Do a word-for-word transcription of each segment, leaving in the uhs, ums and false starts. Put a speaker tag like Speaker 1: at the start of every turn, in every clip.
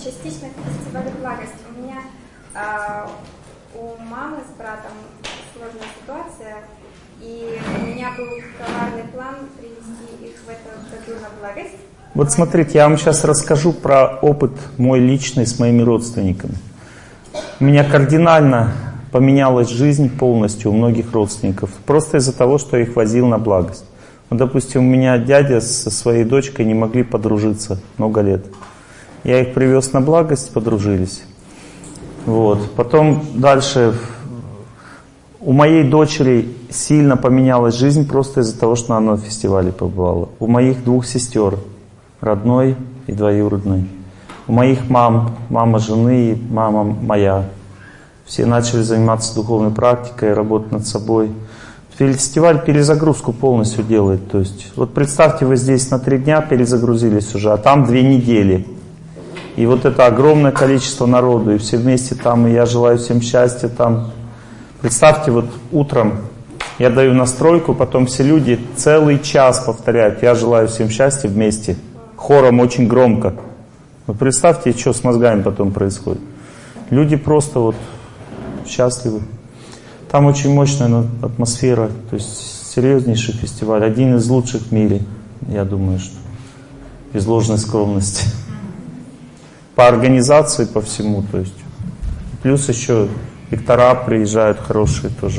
Speaker 1: частично к фестивалю «Благость». У меня, а, у мамы с братом сложная ситуация, и у меня был коварный план привести их в этом году на «Благость».
Speaker 2: Вот смотрите, я вам сейчас расскажу про опыт мой личный с моими родственниками. У меня кардинально поменялась жизнь полностью у многих родственников. Просто из-за того, что я их возил на «Благость». Вот, допустим, у меня дядя со своей дочкой не могли подружиться много лет. Я их привез на «Благость, подружились. Вот. Потом дальше у моей дочери сильно поменялась жизнь просто из-за того, что она на фестивале побывала. У моих двух сестер, родной и двоюродной. У моих мам, мама жены и мама моя. Все начали заниматься духовной практикой, работать над собой. Фестиваль перезагрузку полностью делает. То есть, вот представьте, вы здесь на три дня перезагрузились уже, а там две недели. И вот это огромное количество народу, и все вместе там, и я желаю всем счастья там. Представьте, вот утром я даю настройку, потом все люди целый час повторяют: я желаю всем счастья вместе. Хором очень громко. Вы представьте, что с мозгами потом происходит. Люди просто вот счастливы. Там очень мощная атмосфера, то есть серьезнейший фестиваль, один из лучших в мире, я думаю, что без ложной скромности. По организации, по всему, то есть. Плюс еще лектора приезжают хорошие тоже.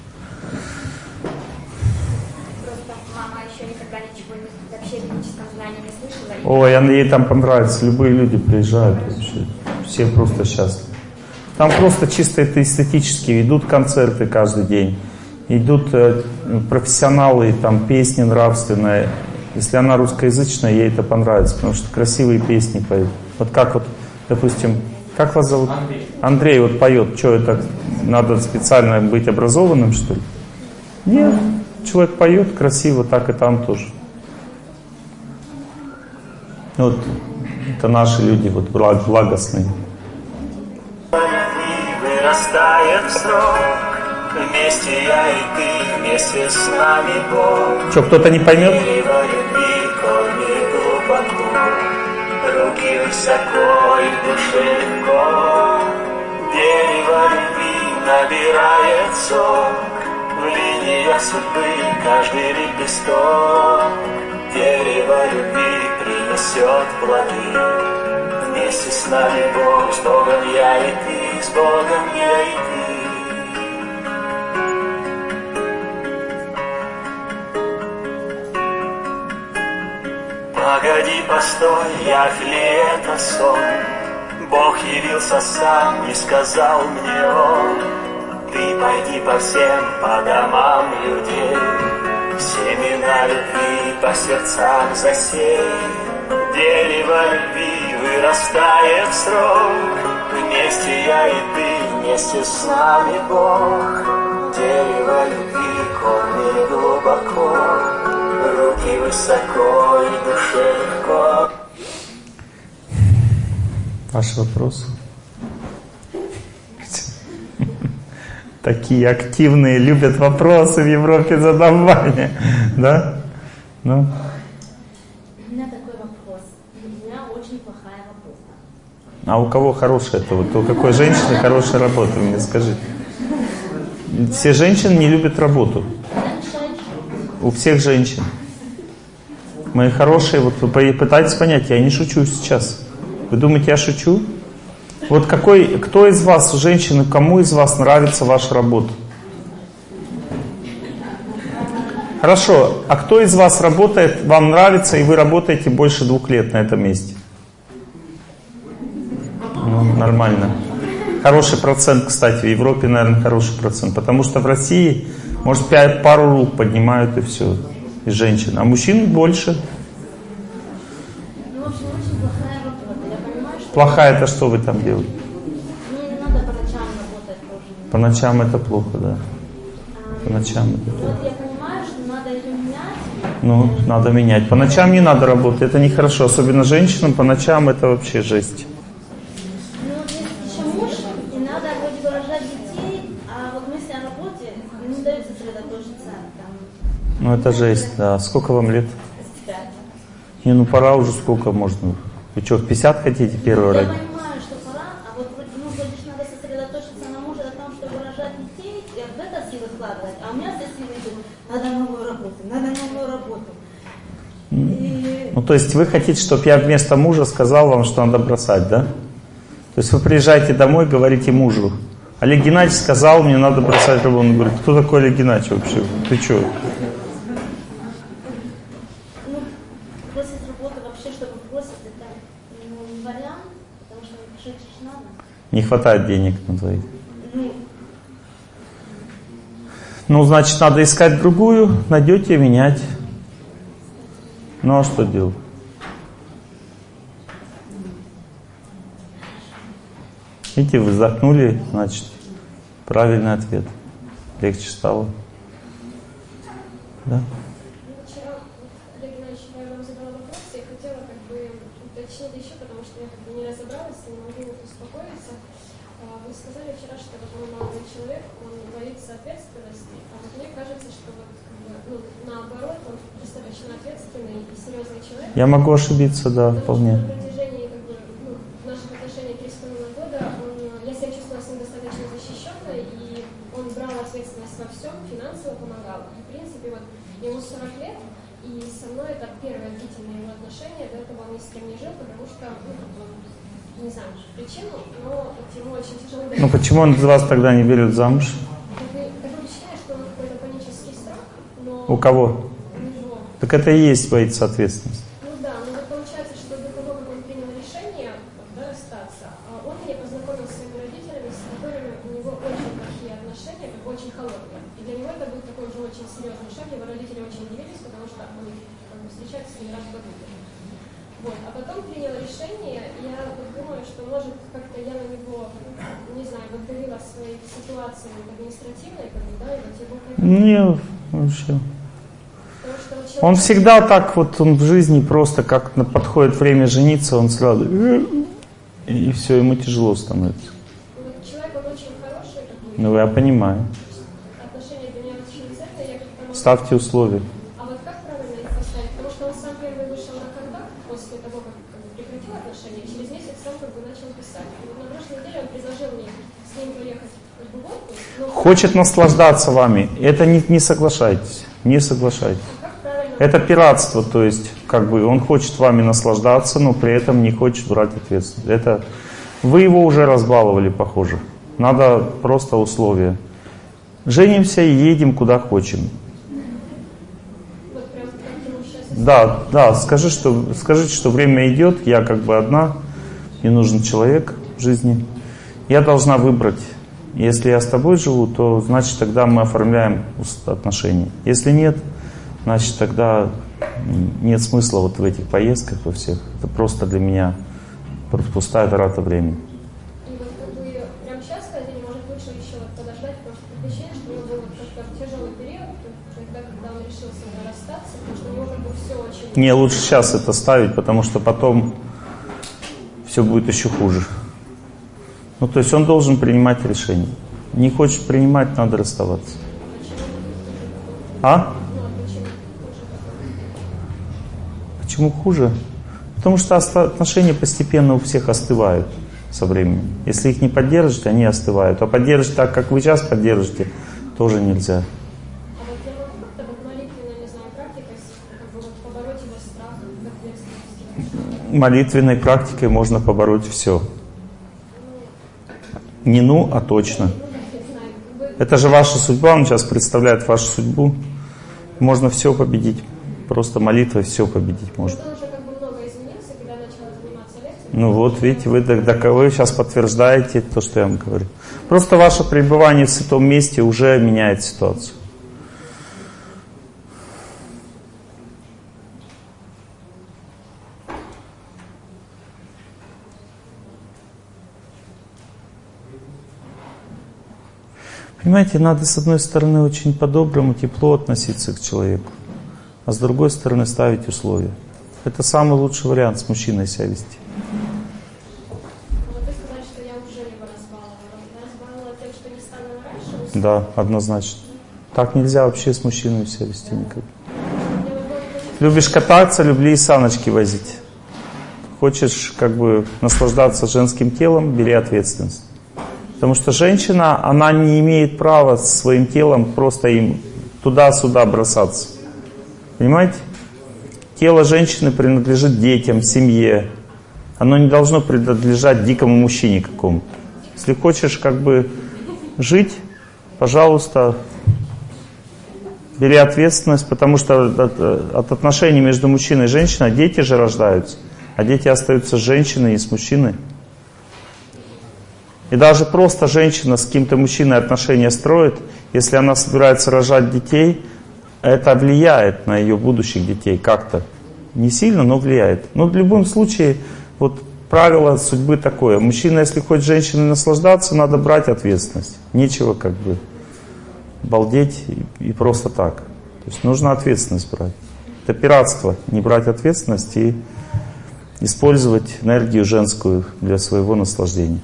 Speaker 1: Просто мама еще никогда ничего вообще о ведическом знании не слышала.
Speaker 2: Ой, ей там понравится, любые люди приезжают вообще, все просто счастливы. Там просто чисто это эстетически, идут концерты каждый день, идут э, профессионалы, там песни нравственные. Если она русскоязычная, ей это понравится, потому что красивые песни поют. Вот как вот, допустим, как вас зовут?
Speaker 3: Андрей.
Speaker 2: Андрей вот поет, что это, надо специально быть образованным, что ли? Нет, человек поет красиво, так и там тоже. Вот, это наши люди, вот благостные.
Speaker 4: Вырастает срок, вместе я и ты, вместе с нами Бог.
Speaker 2: Что, кто-то не поймет?
Speaker 4: Дерево любви, корни глубоко, руки высоко и в душе легко. Дерево любви набирает сок, в линиях судьбы каждый лепесток. Дерево любви принесет плоды. Вместе с нами Бог, с Богом я и ты, с Богом я и ты. Погоди, постой, як ли это сон? Бог явился сам и сказал мне он: ты пойди по всем, по домам людей, семена любви по сердцам засей. Дерево любви вырастает срок, вместе я и ты, вместе с нами Бог. Дерево любви, корни глубоко, руки высоко и душе легко.
Speaker 2: Ваши вопросы? Такие активные, любят вопросы в Европе задавания. Да? Ну? А у кого хорошая это? Вот у какой женщины хорошая работа? Вы мне скажите. Все женщины не любят работу. У всех женщин. Мои хорошие, вот вы пытаетесь понять, я не шучу сейчас. Вы думаете, я шучу? Вот какой, кто из вас, женщины, кому из вас нравится ваша работа? Хорошо, а кто из вас работает, вам нравится, и вы работаете больше двух лет на этом месте? Ну, нормально. Хороший процент, кстати, в Европе, наверное, хороший процент. Потому что в России, может, пять, пару рук поднимают и все, из женщин. А мужчин больше.
Speaker 5: Ну, в общем, очень плохая работа. Я понимаю, что...
Speaker 2: Плохая это что вы там делаете?
Speaker 5: Мне не надо по ночам работать тоже.
Speaker 2: По ночам это плохо, да. По ночам это плохо.
Speaker 5: Вот я понимаю, что надо ее менять.
Speaker 2: Ну, надо менять. По ночам не надо работать, это нехорошо. Особенно женщинам по ночам это вообще жесть. Ну это жесть, да. Сколько вам лет? Не, ну пора уже, сколько можно? Вы что, в пятьдесят хотите первого родить? Ну, то есть вы хотите, чтобы я вместо мужа сказал вам, что надо бросать, да? То есть вы приезжаете домой, говорите мужу: Олег Геннадьевич сказал, мне надо бросать работу. Он говорит: кто такой Олег Геннадьевич вообще? Ты что?
Speaker 5: Ну, бросить работу вообще, чтобы бросить, это ну, не вариант, потому что жить же надо.
Speaker 2: Не хватает денег на твоих. Ну, значит, надо искать другую, найдете, менять. Ну, а что делать? Видите, вы вздохнули, значит, правильный ответ. Легче стало. Да?
Speaker 3: Вчера, Олег Геннадьевич, я вам задала вопрос, я хотела как бы уточнить еще, потому что я как бы не разобралась, не могу успокоиться. Вы сказали вчера, что вот мой молодой человек, он боится ответственности, а вот мне кажется, что вот как бы, ну, наоборот, он достаточно ответственный и серьезный человек.
Speaker 2: Я могу ошибиться, да, вполне.
Speaker 3: На протяжении как бы, ну, наших отношений три с половиной года он, я себя чувствовала с ним достаточно защищенной, и он брал ответственность во всем, финансово помогал. И в принципе вот ему сорок лет, и со мной это первое длительное его отношение, до этого он ни с кем не жил, потому что, ну, как бы, не знаю причину, но вот ему очень тяжело.
Speaker 2: Ну почему он из вас тогда не берет замуж?
Speaker 3: Такое впечатление, что он какой-то панический страх, но...
Speaker 2: У кого?
Speaker 3: У него.
Speaker 2: Так это и есть боится ответственности.
Speaker 3: Ну да, но вот получается, что до того, как он принял решение, да, расстаться, он меня познакомил с своими родителями, с которыми у него очень плохие отношения, как бы очень холодные. И для него это был такой уже очень серьезный шаг, его родители очень удивились, потому что он как бы, встречается с ним раз в году. Вот. А потом принял решение, и я вот думаю, что может как-то я на него, не знаю, вот давила своей ситуацией административной, как бы, да, и вот его как-то...
Speaker 2: Нет, вообще. Он всегда так вот, он в жизни просто, как подходит время жениться, он сразу, и все, ему тяжело становится.
Speaker 3: Человек, он очень хороший.
Speaker 2: Ну, я понимаю.
Speaker 3: Отношения для меня очень ценные, я как-то могу...
Speaker 2: Ставьте условия.
Speaker 3: А вот как правильно их поставить? Потому что он сам первый вышел на контакт после того, как, как бы, прекратил отношения, через месяц сам как бы начал писать. И вот на прошлой неделе он предложил мне с ним поехать как бы, в отпуск, но...
Speaker 2: Хочет наслаждаться вами. Это не, не соглашайтесь. Не соглашайтесь. Это пиратство, то есть, как бы, он хочет вами наслаждаться, но при этом не хочет брать ответственность. Это вы его уже разбаловали, похоже. Надо просто условия. Женимся и едем куда хотим. Да, да, скажи, что, скажите, что время идет, я как бы одна, мне нужен человек в жизни. Я должна выбрать. Если я с тобой живу, то значит тогда мы оформляем отношения. Если нет, значит тогда нет смысла вот в этих поездках во всех. Это просто для меня пустая трата времени.
Speaker 3: И вот как бы прямо сейчас, когда не может лучше еще вот подождать, потому что ощущение, что у него был вот как-то тяжелый период, тогда, когда он решил со мной расстаться, потому что у него как бы все очень...
Speaker 2: Не, лучше сейчас это ставить, потому что потом все будет еще хуже. Ну, то есть он должен принимать решение. Не хочет принимать, надо расставаться. А? Почему хуже? Потому что отношения постепенно у всех остывают со временем. Если их не поддержите, они остывают. А поддерживать так, как вы сейчас поддержите, тоже нельзя.
Speaker 3: А вот я могу как-то вот молитвенной, не знаю, практикой как бы, вот, побороть его страх к ответственности?
Speaker 2: Молитвенной практикой можно побороть все. Не ну, а точно. Это же ваша судьба, он сейчас представляет вашу судьбу. Можно все победить. Просто молитвой все победить можно. Ну вот, видите, вы, вы сейчас подтверждаете то, что я вам говорю. Просто ваше пребывание в святом месте уже меняет ситуацию. Понимаете, надо с одной стороны очень по-доброму, тепло относиться к человеку, а с другой стороны ставить условия. Это самый лучший вариант с мужчиной себя вести.
Speaker 3: Вот вы сказали, что я уже его разбаловала. Я разбаловала тем, что не стала раньше?
Speaker 2: Да, однозначно. Так нельзя вообще с мужчиной себя вести никак. Любишь кататься, люби и саночки возить. Хочешь как бы наслаждаться женским телом, бери ответственность. Потому что женщина, она не имеет права своим телом просто им туда-сюда бросаться. Понимаете? Тело женщины принадлежит детям, семье. Оно не должно принадлежать дикому мужчине какому-то. Если хочешь как бы жить, пожалуйста, бери ответственность, потому что от, от отношений между мужчиной и женщиной дети же рождаются, а дети остаются с женщиной и с мужчиной. И даже просто женщина с каким-то мужчиной отношения строит, если она собирается рожать детей, это влияет на ее будущих детей как-то. Не сильно, но влияет. Но в любом случае, вот правило судьбы такое. Мужчина, если хочет женщиной наслаждаться, надо брать ответственность. Нечего как бы балдеть и, и просто так. То есть нужно ответственность брать. Это пиратство, не брать ответственность и использовать энергию женскую для своего наслаждения.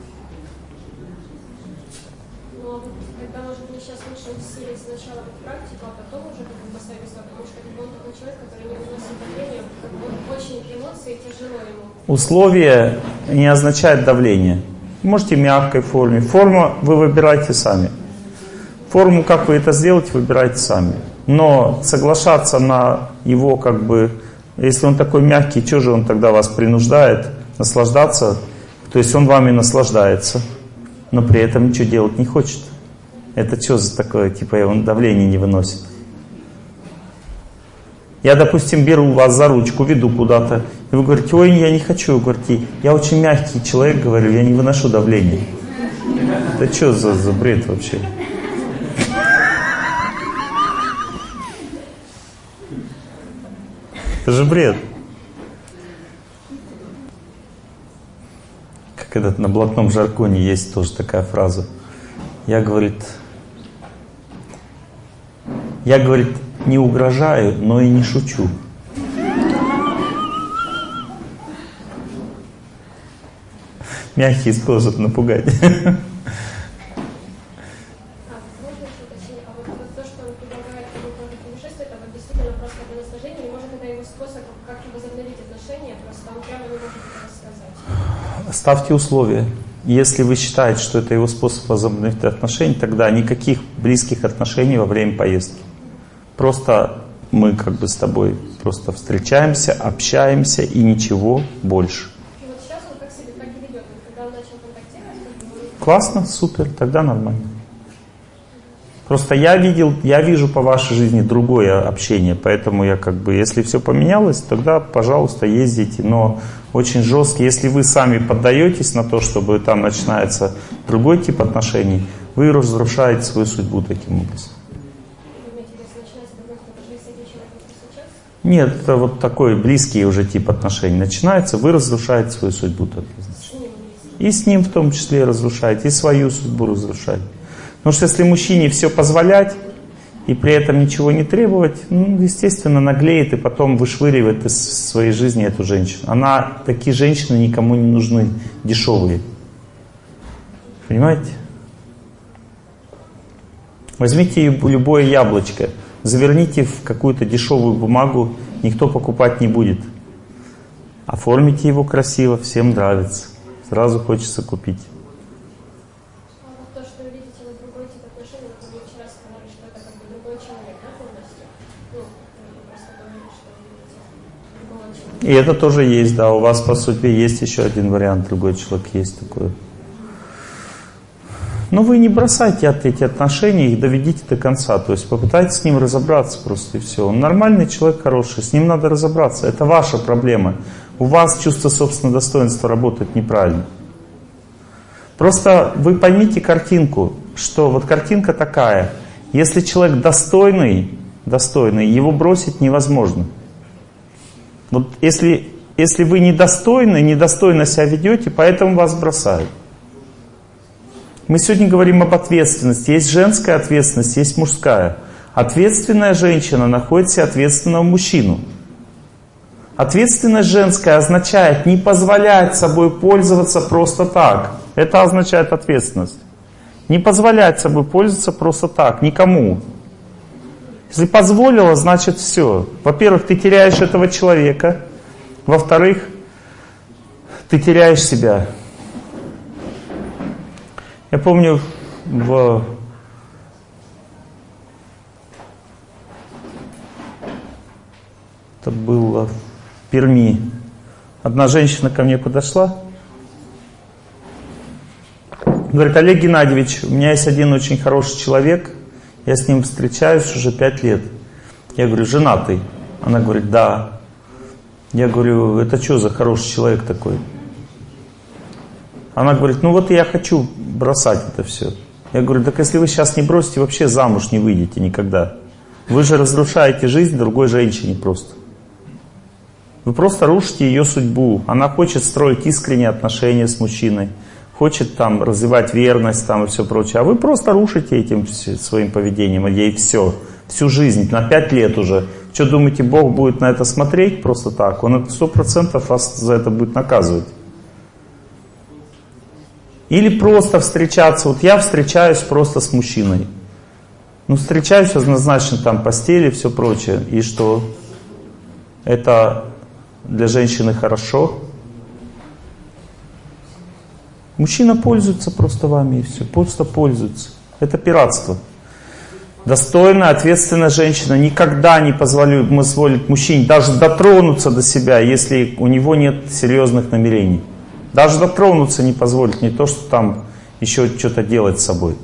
Speaker 2: Условие не означает давление. Можете в мягкой форме. Форму вы выбираете сами. Форму, как вы это сделаете, выбираете сами. Но соглашаться на его, как бы, если он такой мягкий, что же он тогда вас принуждает наслаждаться? То есть он вами наслаждается, но при этом ничего делать не хочет. Это что за такое? Типа он давление не выносит. Я, допустим, беру вас за ручку, веду куда-то, и вы говорите: ой, я не хочу. Вы говорите: я очень мягкий человек, говорю, я не выношу давления. Это что за, за бред вообще? Это же бред. Как этот на блатном жаргоне есть тоже такая фраза. Я, говорит, я, говорит, не угрожаю, но и не шучу. Мягкий способ напугать. Ставьте условия. Если вы считаете, что это его способ возобновить отношения, тогда никаких близких отношений во время поездки. Просто мы как бы с тобой просто встречаемся, общаемся и ничего больше.
Speaker 3: И вот сейчас он как себя так и ведет, когда он начал контактировать?
Speaker 2: Классно, супер, тогда нормально. Просто я видел, я вижу по вашей жизни другое общение, поэтому я как бы, если все поменялось, тогда, пожалуйста, ездите, но очень жестко, если вы сами поддаетесь на то, чтобы там начинается другой тип отношений, вы разрушаете свою судьбу таким образом. Нет, это вот такой близкий уже тип отношений начинается, вы разрушаете свою судьбу. Так. И с ним в том числе разрушаете, и свою судьбу разрушаете. Потому что если мужчине все позволять и при этом ничего не требовать, ну, естественно, наглеет и потом вышвыривает из своей жизни эту женщину. Она, такие женщины никому не нужны, дешевые. Понимаете? Возьмите любое яблочко, заверните в какую-то дешевую бумагу, никто покупать не будет. Оформите его красиво, всем нравится. Сразу хочется купить. И это тоже есть, да, у вас по сути есть еще один вариант, другой человек есть такой. Но вы не бросайте от эти отношения, их доведите до конца, то есть попытайтесь с ним разобраться просто и все. Он нормальный человек, хороший, с ним надо разобраться, это ваша проблема. У вас чувство собственного достоинства работает неправильно. Просто вы поймите картинку, что вот картинка такая, если человек достойный, достойный, его бросить невозможно. Вот если, если вы недостойны, недостойно себя ведете, поэтому вас бросают. Мы сегодня говорим об ответственности. Есть женская ответственность, есть мужская. Ответственная женщина находит себе ответственного мужчину. Ответственность женская означает не позволять собой пользоваться просто так. Это означает ответственность. Не позволять собой пользоваться просто так, никому. Если позволила, значит все. Во-первых, ты теряешь этого человека. Во-вторых, ты теряешь себя. Я помню, в... Это было в Перми. Одна женщина ко мне подошла. Говорит: Олег Геннадьевич, у меня есть один очень хороший человек. Я с ним встречаюсь уже пять лет. Я говорю: женатый? Она говорит: да. Я говорю: это что за хороший человек такой? Она говорит: ну вот я хочу бросать это все. Я говорю: так если вы сейчас не бросите, вообще замуж не выйдете никогда. Вы же разрушаете жизнь другой женщине просто. Вы просто рушите ее судьбу. Она хочет строить искренние отношения с мужчиной, хочет там развивать верность там и все прочее. А вы просто рушите этим своим поведением ей все, всю жизнь, на пять лет уже. Что думаете, Бог будет на это смотреть просто так? Он сто процентов вас за это будет наказывать. Или просто встречаться. Вот я встречаюсь просто с мужчиной. Ну, встречаюсь однозначно там постели, все прочее. И что? Это для женщины хорошо? Мужчина пользуется просто вами и все. Просто пользуется. Это пиратство. Достойная, ответственная женщина никогда не позволит, позволит мужчине даже дотронуться до себя, если у него нет серьезных намерений. Даже дотронуться не позволит, не то, что там еще что-то делать с собой.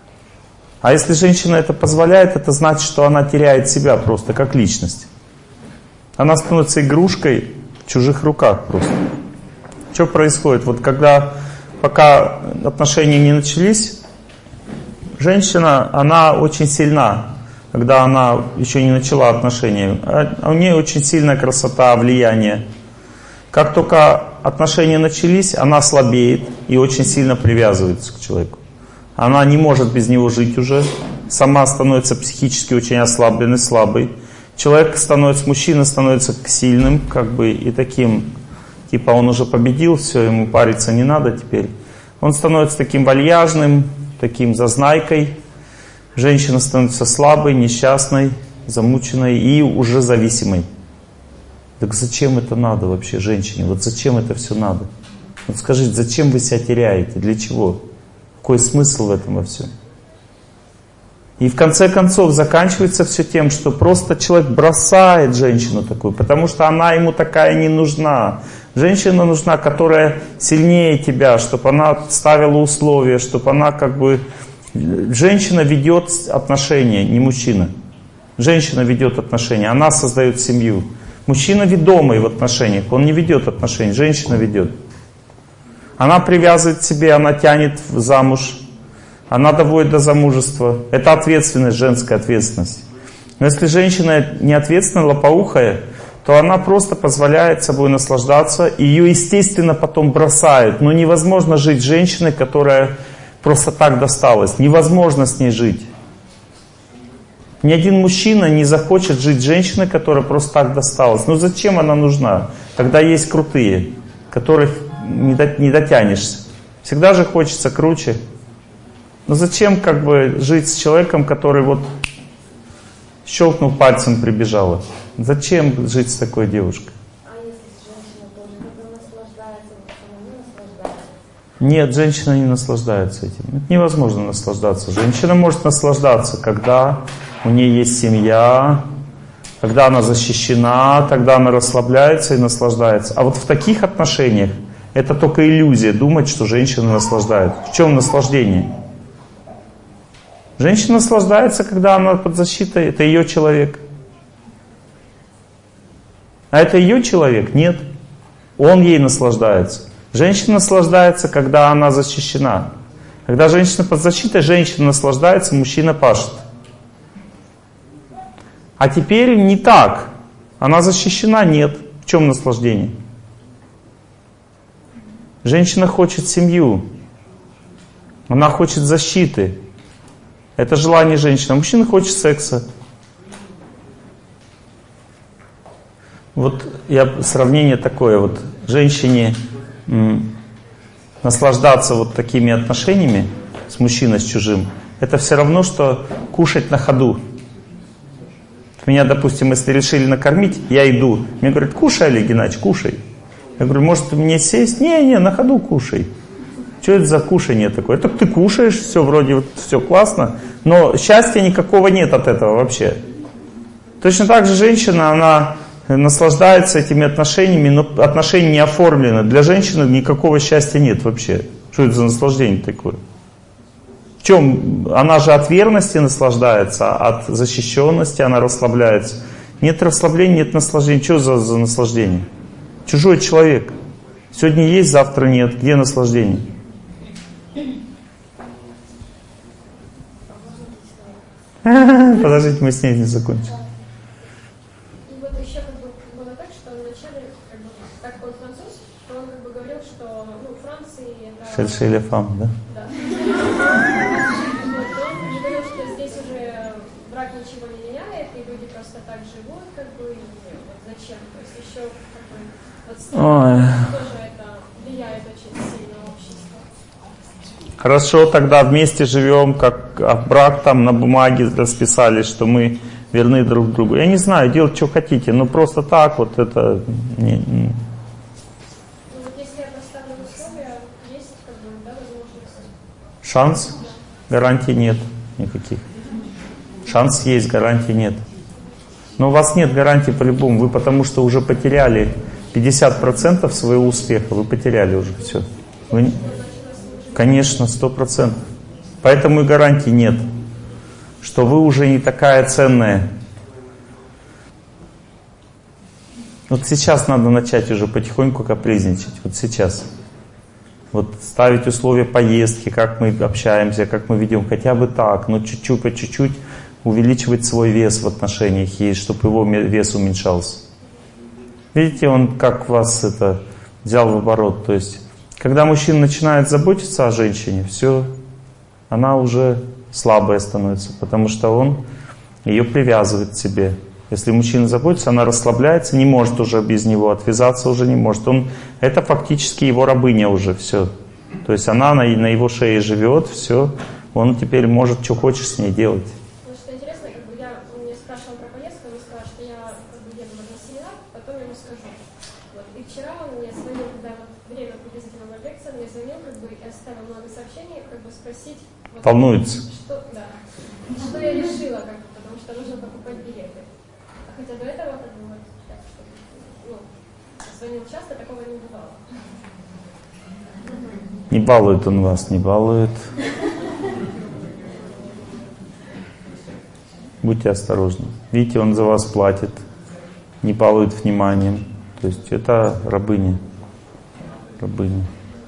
Speaker 2: А если женщина это позволяет, это значит, что она теряет себя просто как личность. Она становится игрушкой в чужих руках просто. Что происходит? Вот когда, пока отношения не начались, женщина, она очень сильна, когда она еще не начала отношения. А у нее очень сильная красота, влияние. Как только отношения начались, она слабеет и очень сильно привязывается к человеку. Она не может без него жить уже. Сама становится психически очень ослабленной, слабой. Человек становится, мужчина становится сильным, как бы, и таким, типа он уже победил, все, ему париться не надо теперь. Он становится таким вальяжным, таким зазнайкой. Женщина становится слабой, несчастной, замученной и уже зависимой. Так зачем это надо вообще женщине? Вот зачем это все надо? Вот скажите, зачем вы себя теряете? Для чего? Какой смысл в этом во всем? И в конце концов заканчивается все тем, что просто человек бросает женщину такую, потому что она ему такая не нужна. Женщина нужна, которая сильнее тебя, чтобы она ставила условия, чтобы она как бы... Женщина ведет отношения, не мужчина. Женщина ведет отношения, она создает семью. Мужчина ведомый в отношениях, он не ведет отношения, женщина ведет. Она привязывает к себе, она тянет в замуж, она доводит до замужества. Это ответственность, женская ответственность. Но если женщина не ответственная, лопоухая, то она просто позволяет собой наслаждаться, и ее, естественно, потом бросают. Но невозможно жить с женщиной, которая просто так досталась. Невозможно с ней жить. Ни один мужчина не захочет жить с женщиной, которая просто так досталась. Ну зачем она нужна? Когда есть крутые, которых не дотянешься. Всегда же хочется круче. Но зачем как бы жить с человеком, который вот щелкнул пальцем, прибежала? Зачем жить с такой девушкой?
Speaker 5: А если женщина тоже когда наслаждается, вот она не наслаждается?
Speaker 2: Нет, женщина не наслаждается этим. Это невозможно наслаждаться. Женщина может наслаждаться, когда у нее есть семья, когда она защищена, тогда она расслабляется и наслаждается. А вот в таких отношениях это только иллюзия, думать, что женщина наслаждается. В чем наслаждение? Женщина наслаждается, когда она под защитой, это ее человек. А это ее человек? Нет. Он ей наслаждается. Женщина наслаждается, когда она защищена. Когда женщина под защитой, женщина наслаждается, мужчина пашет. А теперь не так. Она защищена? Нет. В чем наслаждение? Женщина хочет семью. Она хочет защиты. Это желание женщины. А мужчина хочет секса. Вот я сравнение такое. Вот женщине м, наслаждаться вот такими отношениями с мужчиной, с чужим, это все равно, что кушать на ходу. Меня, допустим, если решили накормить, я иду. Мне говорят: кушай, Олег Геннадьевич, кушай. Я говорю: может мне сесть? Не, не, на ходу кушай. Что это за кушание такое? Так ты кушаешь, все вроде вот, все классно, но счастья никакого нет от этого вообще. Точно так же женщина, она наслаждается этими отношениями, но отношения не оформлены. Для женщины никакого счастья нет вообще. Что это за наслаждение такое? В чем? Она же от верности наслаждается, от защищенности она расслабляется. Нет расслабления, нет наслаждения. Что за, за наслаждение? Чужой человек. Сегодня есть, завтра нет. Где наслаждение? Подождите, мы с ней не закончим.
Speaker 3: И вот еще как бы было так, что вначале, как бы, так как он француз, то он как бы говорил, что ну, Франции это...
Speaker 2: Шельше или фам, да?
Speaker 3: Да. Вот, он говорил, что здесь уже брак ничего не меняет, и люди просто так живут, как бы, и вот зачем? То есть еще как бы вот тоже это влияет очень сильно на общество.
Speaker 2: Хорошо, тогда вместе живем, как а брак там на бумаге расписали, что мы верны друг другу. Я не знаю, делать что хотите, но просто так вот это... Не, не.
Speaker 3: Ну вот если я поставлю условия, есть как бы, да, возможность?
Speaker 2: Шанс? Гарантий нет никаких. Шанс есть, гарантий нет. Но у вас нет гарантии по-любому, вы потому что уже потеряли пятьдесят процентов своего успеха, вы потеряли уже все. Вы... Конечно, сто процентов. Поэтому и гарантий нет, что вы уже не такая ценная. Вот сейчас надо начать уже потихоньку капризничать. Вот сейчас. Вот ставить условия поездки, как мы общаемся, как мы ведем. Хотя бы так, но чуть-чуть, по чуть-чуть увеличивать свой вес в отношениях, и чтобы его вес уменьшался. Видите, он как вас это взял в оборот. То есть, когда мужчина начинает заботиться о женщине, все, она уже слабая становится, потому что он ее привязывает к себе. Если мужчина заботится, она расслабляется, не может уже без него, отвязаться уже не может. Он, это фактически его рабыня уже, все. То есть она на, на его шее живет, все. Он теперь может, что хочешь с ней делать.
Speaker 3: Ну, что интересно, как бы я, он мне спрашивал про поездку, он мне сказал, что я как бы еду на семинар, потом ему скажу. Вот. И вчера он мне звонил, когда вот время приблизительно на лекцию, он мне звонил, как бы, и оставил много сообщений, как бы спросить... Вот,
Speaker 2: волнуется.
Speaker 3: Что, да, что я решила, как бы, потому что нужно покупать билеты. А хотя до этого, как бы, вот, так, что, ну, звонил часто, такого не бывало.
Speaker 2: Не балует он вас, не балует. Будьте осторожны. Видите, он за вас платит, не балует вниманием. То есть это рабыня. Рабыня.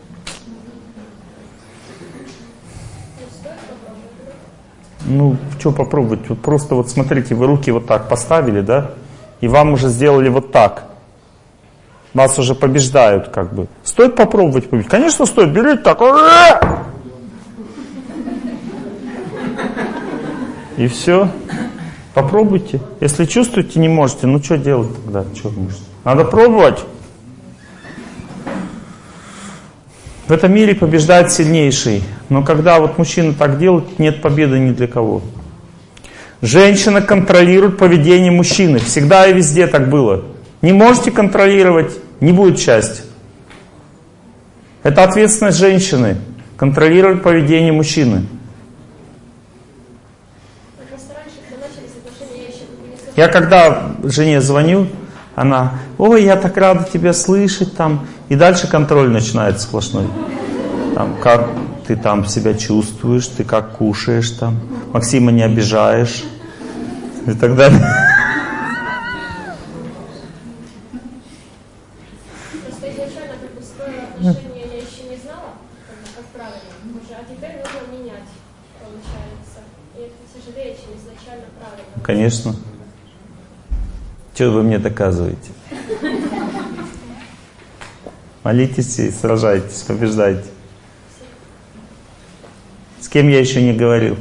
Speaker 2: Ну, что попробовать? Вот просто вот смотрите, вы руки вот так поставили, да? И вам уже сделали вот так. Вас уже побеждают, как бы. Стоит попробовать победить? Конечно, стоит. Берите так. И все. Попробуйте. Если чувствуете, не можете, ну что делать тогда? Что можете? Надо пробовать. В этом мире побеждает сильнейший. Но когда вот мужчина так делает, нет победы ни для кого. Женщина контролирует поведение мужчины. Всегда и везде так было. Не можете контролировать, не будет счастья. Это ответственность женщины. Контролировать поведение мужчины. Я когда жене звоню, она: ой, я так рада тебя слышать там. И дальше контроль начинается сплошной. Там, как ты там себя чувствуешь, ты как кушаешь там, Максима не обижаешь и так далее.
Speaker 3: Просто изначально как бы строила отношения, я еще не знала, как, бы, как правильно уже, а теперь нужно менять, получается. И это тяжелее, чем изначально правильно.
Speaker 2: Конечно. Что вы мне доказываете? Молитесь и сражайтесь, побеждайте. С кем я еще не говорил?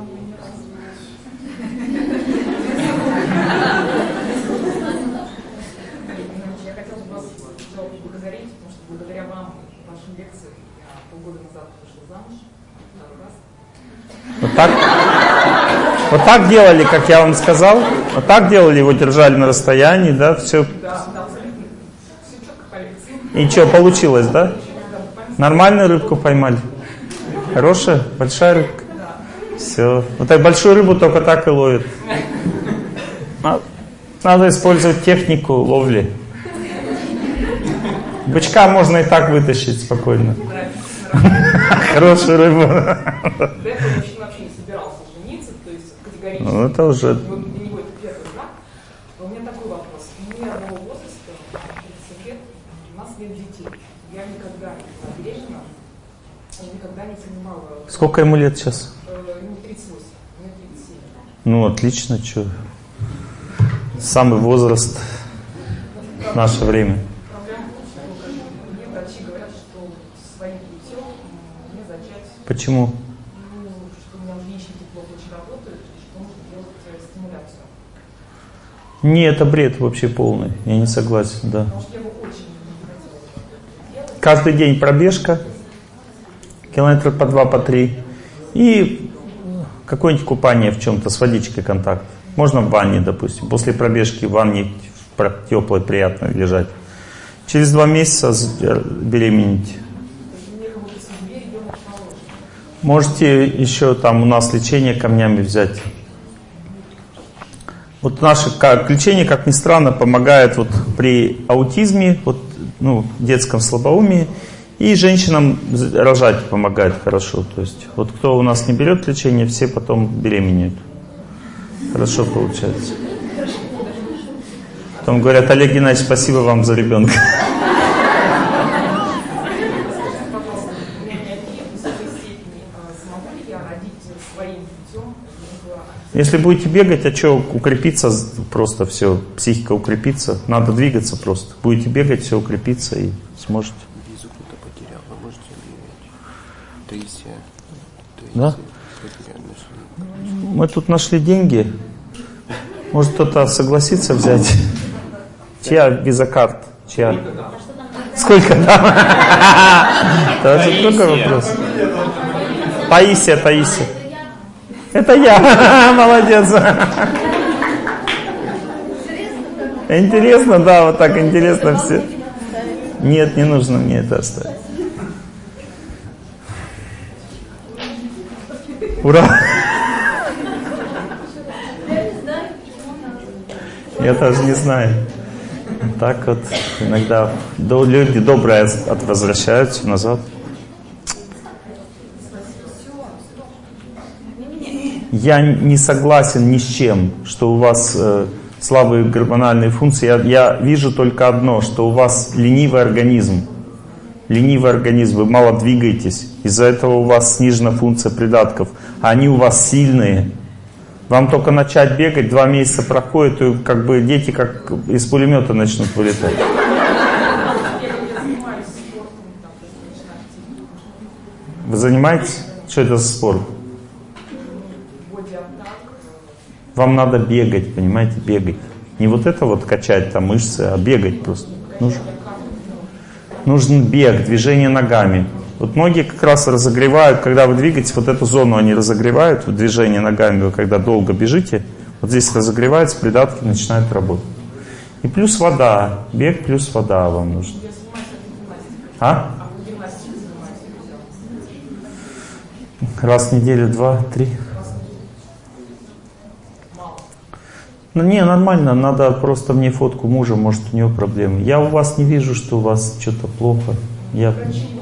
Speaker 6: Я хотела бы вас поблагодарить, потому что благодаря вам, вашим лекциям, я полгода назад вышла замуж второй раз.
Speaker 2: Вот так, вот так делали, как я вам сказал. Вот так делали, его держали на расстоянии, да, все.
Speaker 6: Да, да, абсолютно. Все четко по лекции.
Speaker 2: И что, получилось, да? Нормальную рыбку поймали? Хорошая? Большая рыбка? Все. Вот так большую рыбу только так и ловят. А, Надо использовать технику ловли. Бычка можно и так вытащить спокойно. Хорошую рыбу.
Speaker 6: До этого мужчина вообще не собирался жениться, то есть категорически.
Speaker 2: Ну, это уже...
Speaker 6: Для него это первый знак. Но у меня такой вопрос. Мне одного возраста, тридцать лет, у нас нет детей. Я никогда не была беременна, никогда не принимала...
Speaker 2: Сколько ему лет сейчас?
Speaker 6: Ему тридцать восемь, мне тридцать семь.
Speaker 2: Ну, отлично, что. Самый возраст в наше время.
Speaker 6: Проблема в том, что мне врачи говорят, что своим путем мне зачать...
Speaker 2: Почему?
Speaker 6: Ну, что у меня уже яичники плохо очень работают, и что нужно делать стимуляцию.
Speaker 2: Не, это бред вообще полный. Я не согласен, да.
Speaker 6: Потому что я бы очень не хотела делать.
Speaker 2: Каждый день пробежка, километров по два, по три. И какое-нибудь купание в чем-то с водичкой контакт. Можно в ванне, допустим. После пробежки в ванне теплой, приятно лежать. Через два месяца беременеть. Можете еще там у нас лечение камнями взять. Вот наше лечение, как ни странно, помогает вот при аутизме, вот, ну, детском слабоумии, и женщинам рожать помогает хорошо. То есть вот кто у нас не берет лечение, все потом беременеют. Хорошо получается. Потом говорят: Олег Геннадьевич, спасибо вам за ребенка. Если будете бегать, а что, укрепиться просто все, психика укрепится, надо двигаться просто. Будете бегать, все укрепится и сможете.
Speaker 7: Визу кто-то потерял, вы можете объявить? Таисия.
Speaker 2: Да? Мы тут нашли деньги. Может, кто-то согласится взять? Чья виза-карт? Чья? Сколько там? Это такой вопрос. Таисия, Таисия. Это я. Молодец. Интересно, да, вот так интересно все. Нет, не нужно мне это оставить. Ура! Я даже не знаю. Так вот, иногда люди добрые от возвращаются назад. Я не согласен ни с чем, что у вас э, слабые гормональные функции. Я, я вижу только одно, что у вас ленивый организм. Ленивый организм, вы мало двигаетесь. Из-за этого у вас снижена функция придатков. А они у вас сильные. Вам только начать бегать, два месяца проходит, и как бы дети как из пулемета начнут вылетать. Вы занимаетесь? Что это за спорт? Вам надо бегать, понимаете, бегать. Не вот это вот качать там мышцы, а бегать просто. Нужен, нужен бег, движение ногами. Вот многие как раз разогревают, когда вы двигаетесь, вот эту зону они разогревают, вот движение ногами, вы когда долго бежите, вот здесь разогревается, придатки начинают работать. И плюс вода, бег плюс вода вам нужно. А? Раз в неделю, два, три. Ну не, нормально, надо просто мне фотку мужа, может у него проблемы. Я у вас не вижу, что у вас что-то плохо. Я...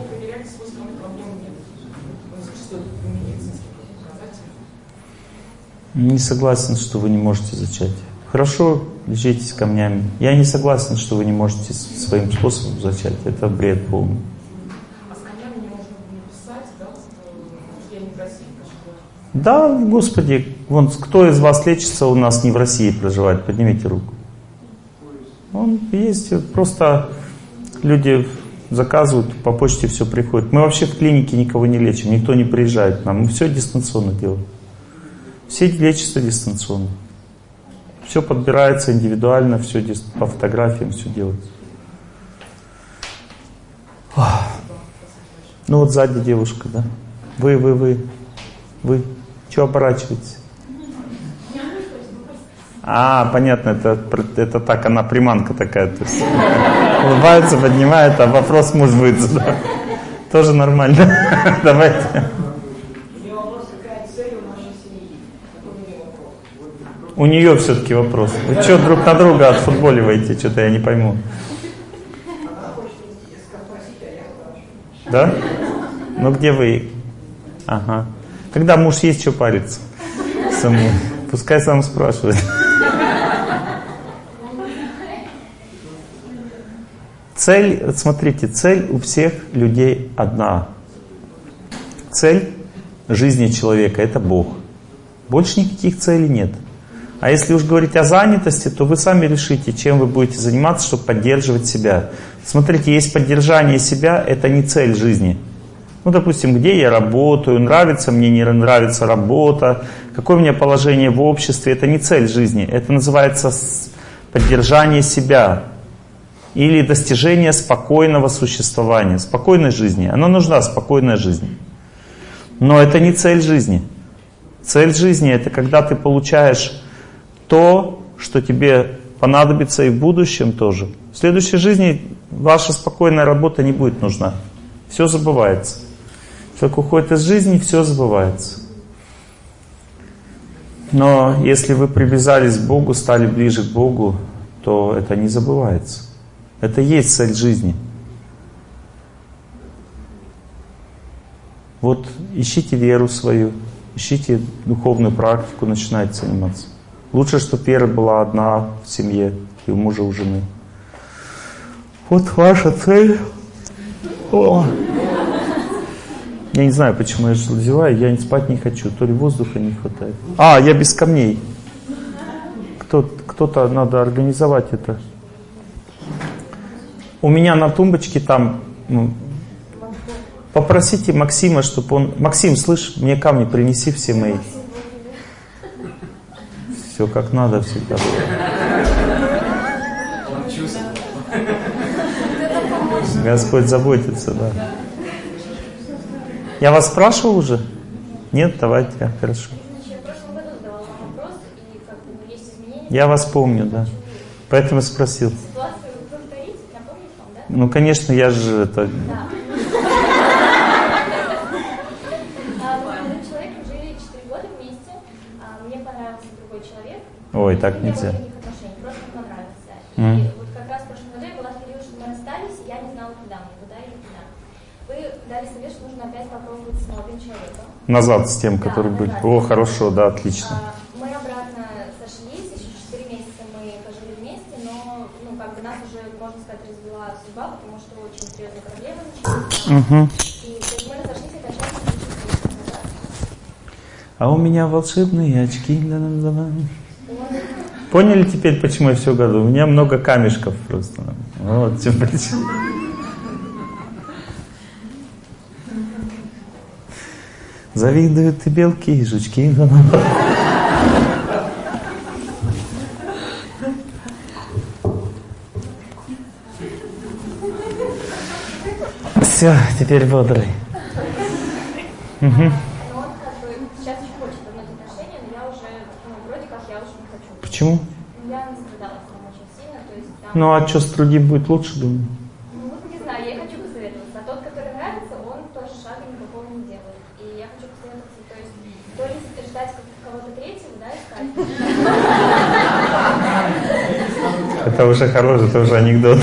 Speaker 2: Не согласен, что вы не можете зачать. Хорошо, лечитесь камнями. Я не согласен, что вы не можете своим способом зачать. Это бред полный.
Speaker 6: А с камнями не можно написать, да, что я не в России, что...
Speaker 2: Да, Господи, вон кто из вас лечится, у нас не в России проживает? Поднимите руку. Он есть, просто люди заказывают, по почте все приходит. Мы вообще в клинике никого не лечим, никто не приезжает к нам. Мы все дистанционно делаем. Все лечатся дистанционно. Все подбирается индивидуально, все по фотографиям, все делается. Ну вот сзади девушка, да? Вы, вы, вы, вы. Чего оборачиваетесь? А, понятно, это, это так, она приманка такая. То есть, улыбается, поднимает, а вопрос муж будет задавать. Тоже нормально. Давайте. У нее все-таки вопрос. Вы что друг на друга отфутболиваете? Что-то я не пойму. Да? Ну где вы? Ага. Когда муж есть, что париться? Саму. Пускай сам спрашивает. Цель, смотрите, цель у всех людей одна. Цель жизни человека — это Бог. Больше никаких целей нет. А если уж говорить о занятости, то вы сами решите, чем вы будете заниматься, чтобы поддерживать себя. Смотрите, есть поддержание себя — это не цель жизни. Ну, допустим, где я работаю, нравится мне, не нравится работа, какое у меня положение в обществе — это не цель жизни. Это называется поддержание себя. Или достижение спокойного существования, спокойной жизни. Она нужна, спокойная жизнь. Но это не цель жизни. Цель жизни — это когда ты получаешь то, что тебе понадобится и в будущем тоже. В следующей жизни ваша спокойная работа не будет нужна. Все забывается. Человек уходит из жизни, все забывается. Но если вы привязались к Богу, стали ближе к Богу, то это не забывается. Это и есть цель жизни. Вот ищите веру свою, ищите духовную практику, начинайте заниматься. Лучше, чтобы вера была одна в семье, и у мужа, у жены. Вот ваша цель. О. Я не знаю, почему я зеваю, я спать не хочу, то ли воздуха не хватает. А, я без камней. Кто, кто-то надо организовать это. У меня на тумбочке там, ну, попросите Максима, чтобы он... Максим, слышь, мне камни принеси все мои. Все как надо всегда. Господь заботится, да. Я вас спрашивал уже? Нет? Давайте, а, хорошо. Я вас помню, да. Поэтому спросил. Ну, конечно, я же это...
Speaker 3: Да. Мы с человеком жили четыре года вместе. Мне понравился другой человек.
Speaker 2: Ой, так нельзя.
Speaker 3: Не было никаких отношений, просто понравился.
Speaker 2: Mm.
Speaker 3: И вот как раз в прошлом году я была в период, что мы расстались, и я не знала, куда мне, куда или куда. Вы дали совет, что нужно опять попробовать с молодым человеком.
Speaker 2: Назад с тем, который
Speaker 3: да,
Speaker 2: был.
Speaker 3: назад.
Speaker 2: О, хорошо, да, отлично.
Speaker 3: А, мы обратно сошлись, еще четыре месяца мы пожили вместе, но, ну, как бы нас уже, можно сказать, развела судьба, потому что очень серьезные проблемы начались.
Speaker 2: Угу.
Speaker 3: И то есть мы разошлись окончательно через назад.
Speaker 2: А у меня волшебные очки. Поняли теперь, почему я все году? У меня много камешков просто. Вот, все причина. Завидуют и белки, и жучки. Все, теперь бодрый. Угу.
Speaker 3: Но он как бы сейчас еще хочет вернуть отношения, но я уже, ну, вроде как я уже не хочу.
Speaker 2: Почему?
Speaker 3: Я настрадалась там очень сильно, то есть там...
Speaker 2: Ну а что, с другим будет лучше, думаю?
Speaker 3: Ну, вот не знаю, я хочу посоветоваться. А тот, который нравится, он тоже шага никакого не делает. И я хочу посоветоваться, то есть, то ли ждать кого-то третьего, да, искать.
Speaker 2: Это уже хороший, это уже анекдот.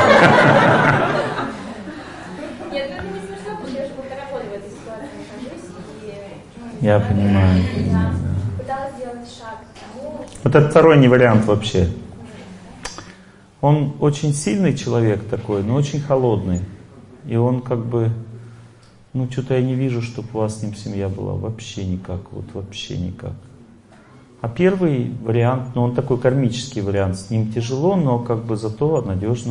Speaker 2: Я понимаю. понимаю да.
Speaker 3: Пыталась сделать шаг к тому.
Speaker 2: Вот это второй не вариант вообще. Он очень сильный человек такой, но очень холодный. И он как бы, ну что-то я не вижу, чтобы у вас с ним семья была. Вообще никак, вот вообще никак. А первый вариант, ну он такой кармический вариант. С ним тяжело, но как бы зато надежно.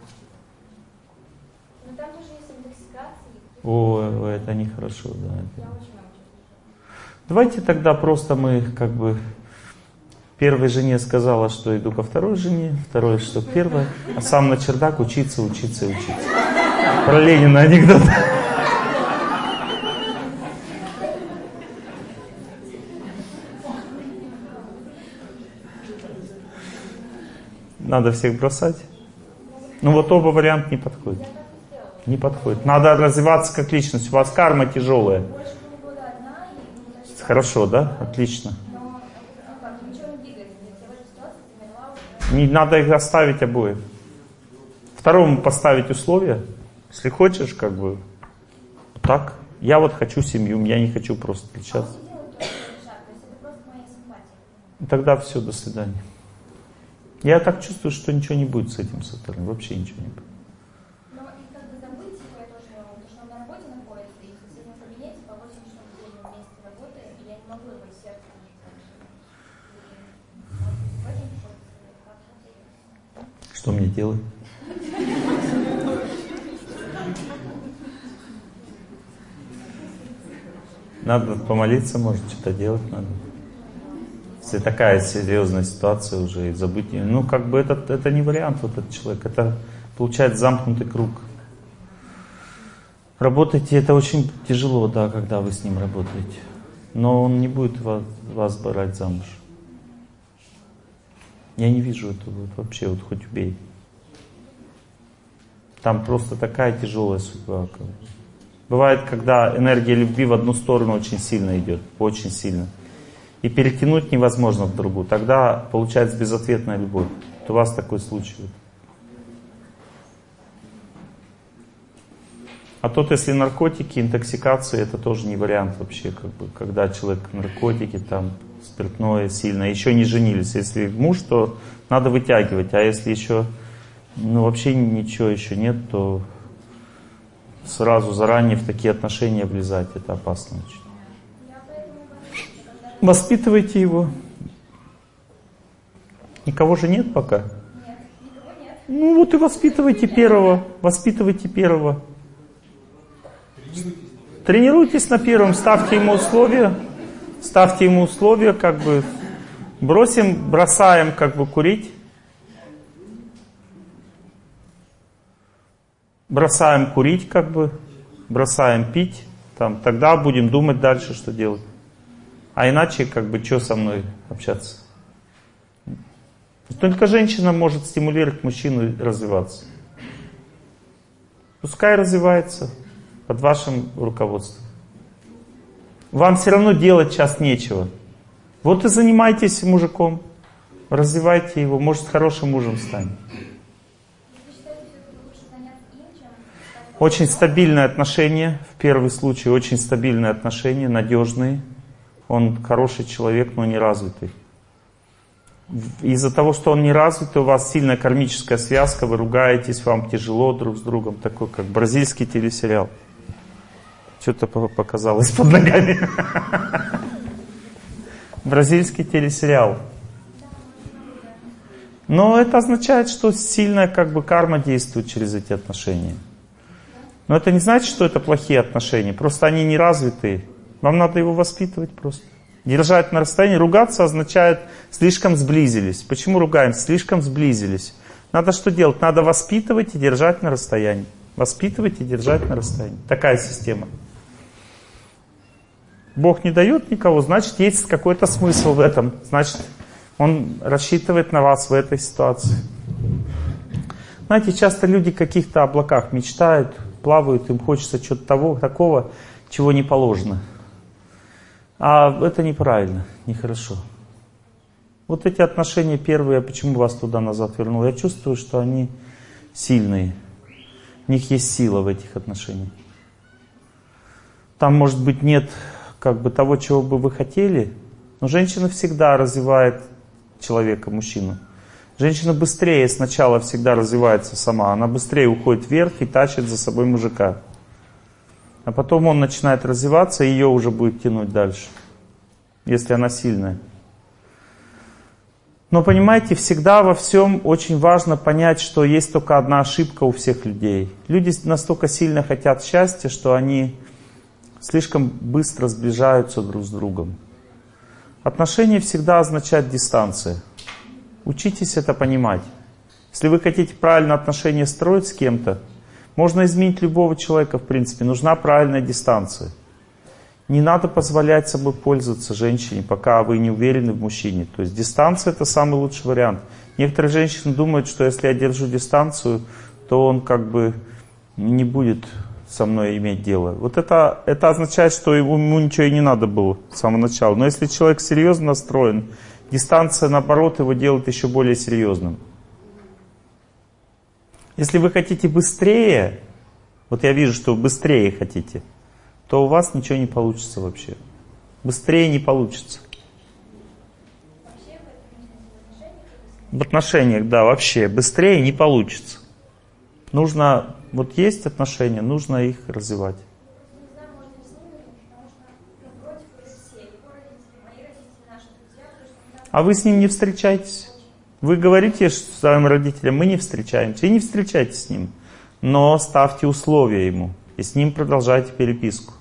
Speaker 3: Но там тоже есть интоксикация.
Speaker 2: О, это нехорошо, да.
Speaker 3: Я очень
Speaker 2: Давайте тогда просто мы как бы первой жене сказала, что иду ко второй жене, второй, что к первой, а сам на чердак учиться, учиться и учиться. Про Ленина анекдот. Надо всех бросать. Ну вот оба варианта не подходят. Не подходит. Надо развиваться как личность. У вас карма тяжелая. Хорошо, да? Отлично.
Speaker 3: Но, ну как, ничего не двигается.
Speaker 2: Не надо их оставить обоих. Второму поставить условия. Если хочешь, как бы, так. Я вот хочу семью, я не хочу просто отличаться. Тогда все, до свидания. Я так чувствую, что ничего не будет с этим сотором. Вообще ничего не будет.
Speaker 8: Но и как бы забыть его я тоже не могу, потому что он на работе находится, и в соседнем кабинете по восемь часов в день мы вместе работаем, и я не могу его из сердца нажить.
Speaker 2: Что мне делать? Надо помолиться, может, что-то делать надо. Если такая серьезная ситуация уже, и забыть ее. Ну, как бы это, это не вариант, вот этот человек. Это, получается, замкнутый круг. Работаете, это очень тяжело, да, когда вы с ним работаете. Но он не будет вас, вас брать замуж. Я не вижу этого вот, вообще, вот хоть убей. Там просто такая тяжелая судьба. Бывает, когда энергия любви в одну сторону очень сильно идет, очень сильно. И перетянуть невозможно в другую. Тогда получается безответная любовь. Вот у вас такой случай. А тот, если наркотики, интоксикация, это тоже не вариант вообще. Как бы, когда человек наркотики, там, спиртное сильно, еще не женились. Если муж, то надо вытягивать. А если еще, ну, вообще ничего еще нет, то сразу заранее в такие отношения влезать, это опасно очень. Воспитывайте его. Никого же нет пока?
Speaker 8: Нет, никого нет.
Speaker 2: Ну вот и воспитывайте первого. Воспитывайте первого. Тренируйтесь на первом, ставьте ему условия. Ставьте ему условия, как бы бросим, бросаем как бы курить. Бросаем курить, как бы, бросаем пить, там, тогда будем думать дальше, что делать. А иначе, как бы, что со мной общаться? Только женщина может стимулировать мужчину развиваться. Пускай развивается под вашим руководством. Вам все равно делать сейчас нечего. Вот и занимайтесь мужиком, развивайте его, может, хорошим мужем станет. Очень стабильные отношения, в первый случай очень стабильные отношения, надежные. Он хороший человек, но не развитый. Из-за того, что он не развитый, у вас сильная кармическая связка, вы ругаетесь, вам тяжело друг с другом. Такой, как бразильский телесериал. Что-то показалось под ногами. Бразильский телесериал. Но это означает, что сильная как бы карма действует через эти отношения. Но это не значит, что это плохие отношения. Просто они не развитые. Вам надо его воспитывать просто. Держать на расстоянии. Ругаться означает слишком сблизились. Почему ругаемся? Слишком сблизились. Надо что делать? Надо воспитывать и держать на расстоянии. Воспитывать и держать на расстоянии. Такая система. Бог не дает никого, значит, есть какой-то смысл в этом. Значит, Он рассчитывает на вас в этой ситуации. Знаете, часто люди в каких-то облаках мечтают, плавают, им хочется чего-то того, такого, чего не положено. А это неправильно, нехорошо. Вот эти отношения первые, почему вас туда-назад вернул? Я чувствую, что они сильные. У них есть сила в этих отношениях. Там, может быть, нет как бы того, чего бы вы хотели, но женщина всегда развивает человека, мужчину. Женщина быстрее сначала всегда развивается сама. Она быстрее уходит вверх и тащит за собой мужика. А потом он начинает развиваться, и ее уже будет тянуть дальше. Если она сильная. Но понимаете, всегда во всем очень важно понять, что есть только одна ошибка у всех людей. Люди настолько сильно хотят счастья, что они слишком быстро сближаются друг с другом. Отношения всегда означают дистанция. Учитесь это понимать. Если вы хотите правильно отношения строить с кем-то, можно изменить любого человека, в принципе. Нужна правильная дистанция. Не надо позволять собой пользоваться женщине, пока вы не уверены в мужчине. То есть дистанция — это самый лучший вариант. Некоторые женщины думают, что если я держу дистанцию, то он как бы не будет со мной иметь дело. Вот это, это означает, что ему ничего и не надо было с самого начала. Но если человек серьезно настроен, Дистанция, наоборот, его делает еще более серьезным. Если вы хотите быстрее, вот я вижу, что вы быстрее хотите, то у вас ничего не получится вообще. Быстрее не получится. В отношениях, да, вообще быстрее не получится. Нужно, вот есть отношения, нужно их развивать. А вы с ним не встречаетесь? Вы говорите своим родителям, мы не встречаемся. И не встречайтесь с ним. Но ставьте условия ему. И с ним продолжайте переписку.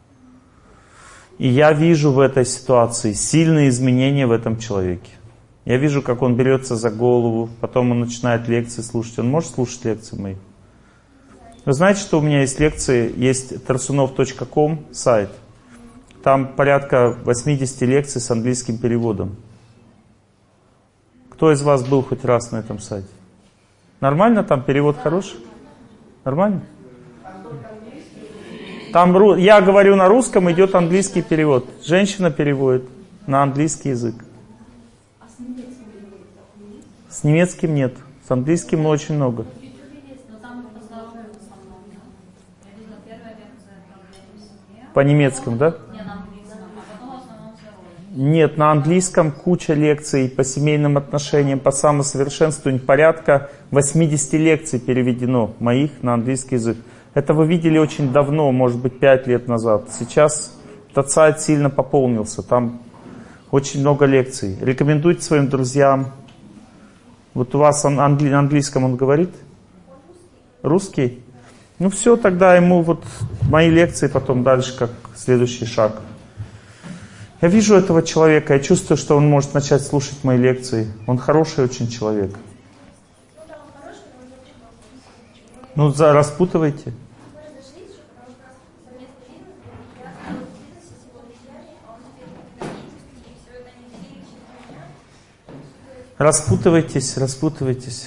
Speaker 2: И я вижу в этой ситуации сильные изменения в этом человеке. Я вижу, как он берется за голову, потом он начинает лекции слушать. Он может слушать лекции мои? Вы знаете, что у меня есть лекции, есть тарсунов точка ком сайт. Там порядка восемьдесят лекций с английским переводом. Кто из вас был хоть раз на этом сайте? Нормально там перевод хороший? Нормально? Там я говорю на русском, идет английский перевод. Женщина переводит на английский язык.
Speaker 5: А с немецким переводом?
Speaker 2: С немецким нет. С английским очень много.
Speaker 5: В Ютубе есть, но там по здоровью в основном. Я видела первая лекция про
Speaker 2: по немецкому, да?
Speaker 5: Не, на английском, а потом в основном здоровье.
Speaker 2: Нет, на английском куча лекций по семейным отношениям, по самосовершенствованию. Порядка восемьдесят лекций переведено моих на английский язык. Это вы видели очень давно, может быть, пять лет назад. Сейчас этот сайт сильно пополнился. Там очень много лекций. Рекомендуйте своим друзьям. Вот у вас на англи... английском он говорит? Русский? Ну все, тогда ему вот мои лекции потом дальше как следующий шаг. Я вижу этого человека, я чувствую, что он может начать слушать мои лекции. Он хороший очень человек. Ну, за, распутывайте. Распутывайтесь, распутывайтесь.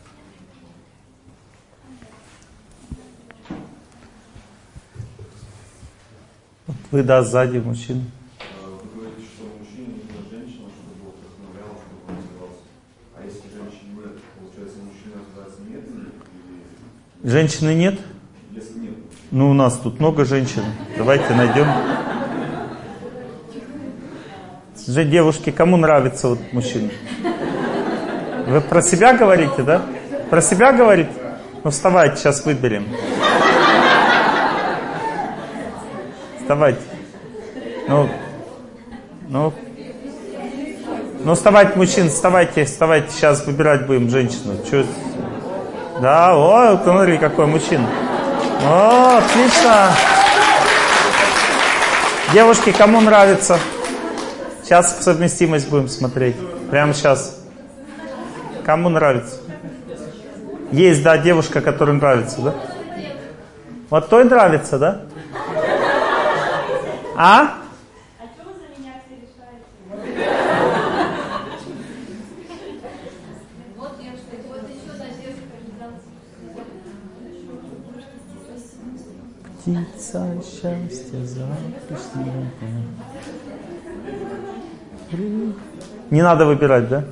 Speaker 2: Вот вы, да, сзади мужчина.
Speaker 9: Вы говорите, что мужчине нужна женщина, чтобы его вдохновляла, чтобы он развивался. А если женщины нет, получается, мужчина развивается медленно? Или...
Speaker 2: Женщины нет?
Speaker 9: Если нет.
Speaker 2: Ну, у нас тут много женщин. Давайте найдем. Же, девушки, кому нравится вот мужчина? Вы про себя говорите, да? Про себя говорите? Ну, вставайте, сейчас выберем. Вставайте. Ну, ну, ну, вставайте, мужчин, вставайте, вставайте, сейчас выбирать будем женщину. Чё? Да, о, смотри, какой мужчина. О, отлично. Девушки, кому нравится? Сейчас совместимость будем смотреть. Прямо сейчас. Кому нравится? Есть, да, девушка, которой нравится, да? Вот той нравится, да? А?
Speaker 5: А что вы за меня все решаете? Вот я что, вот еще надежда когда
Speaker 2: Птица счастья завтрашнего. Не надо выбирать, да?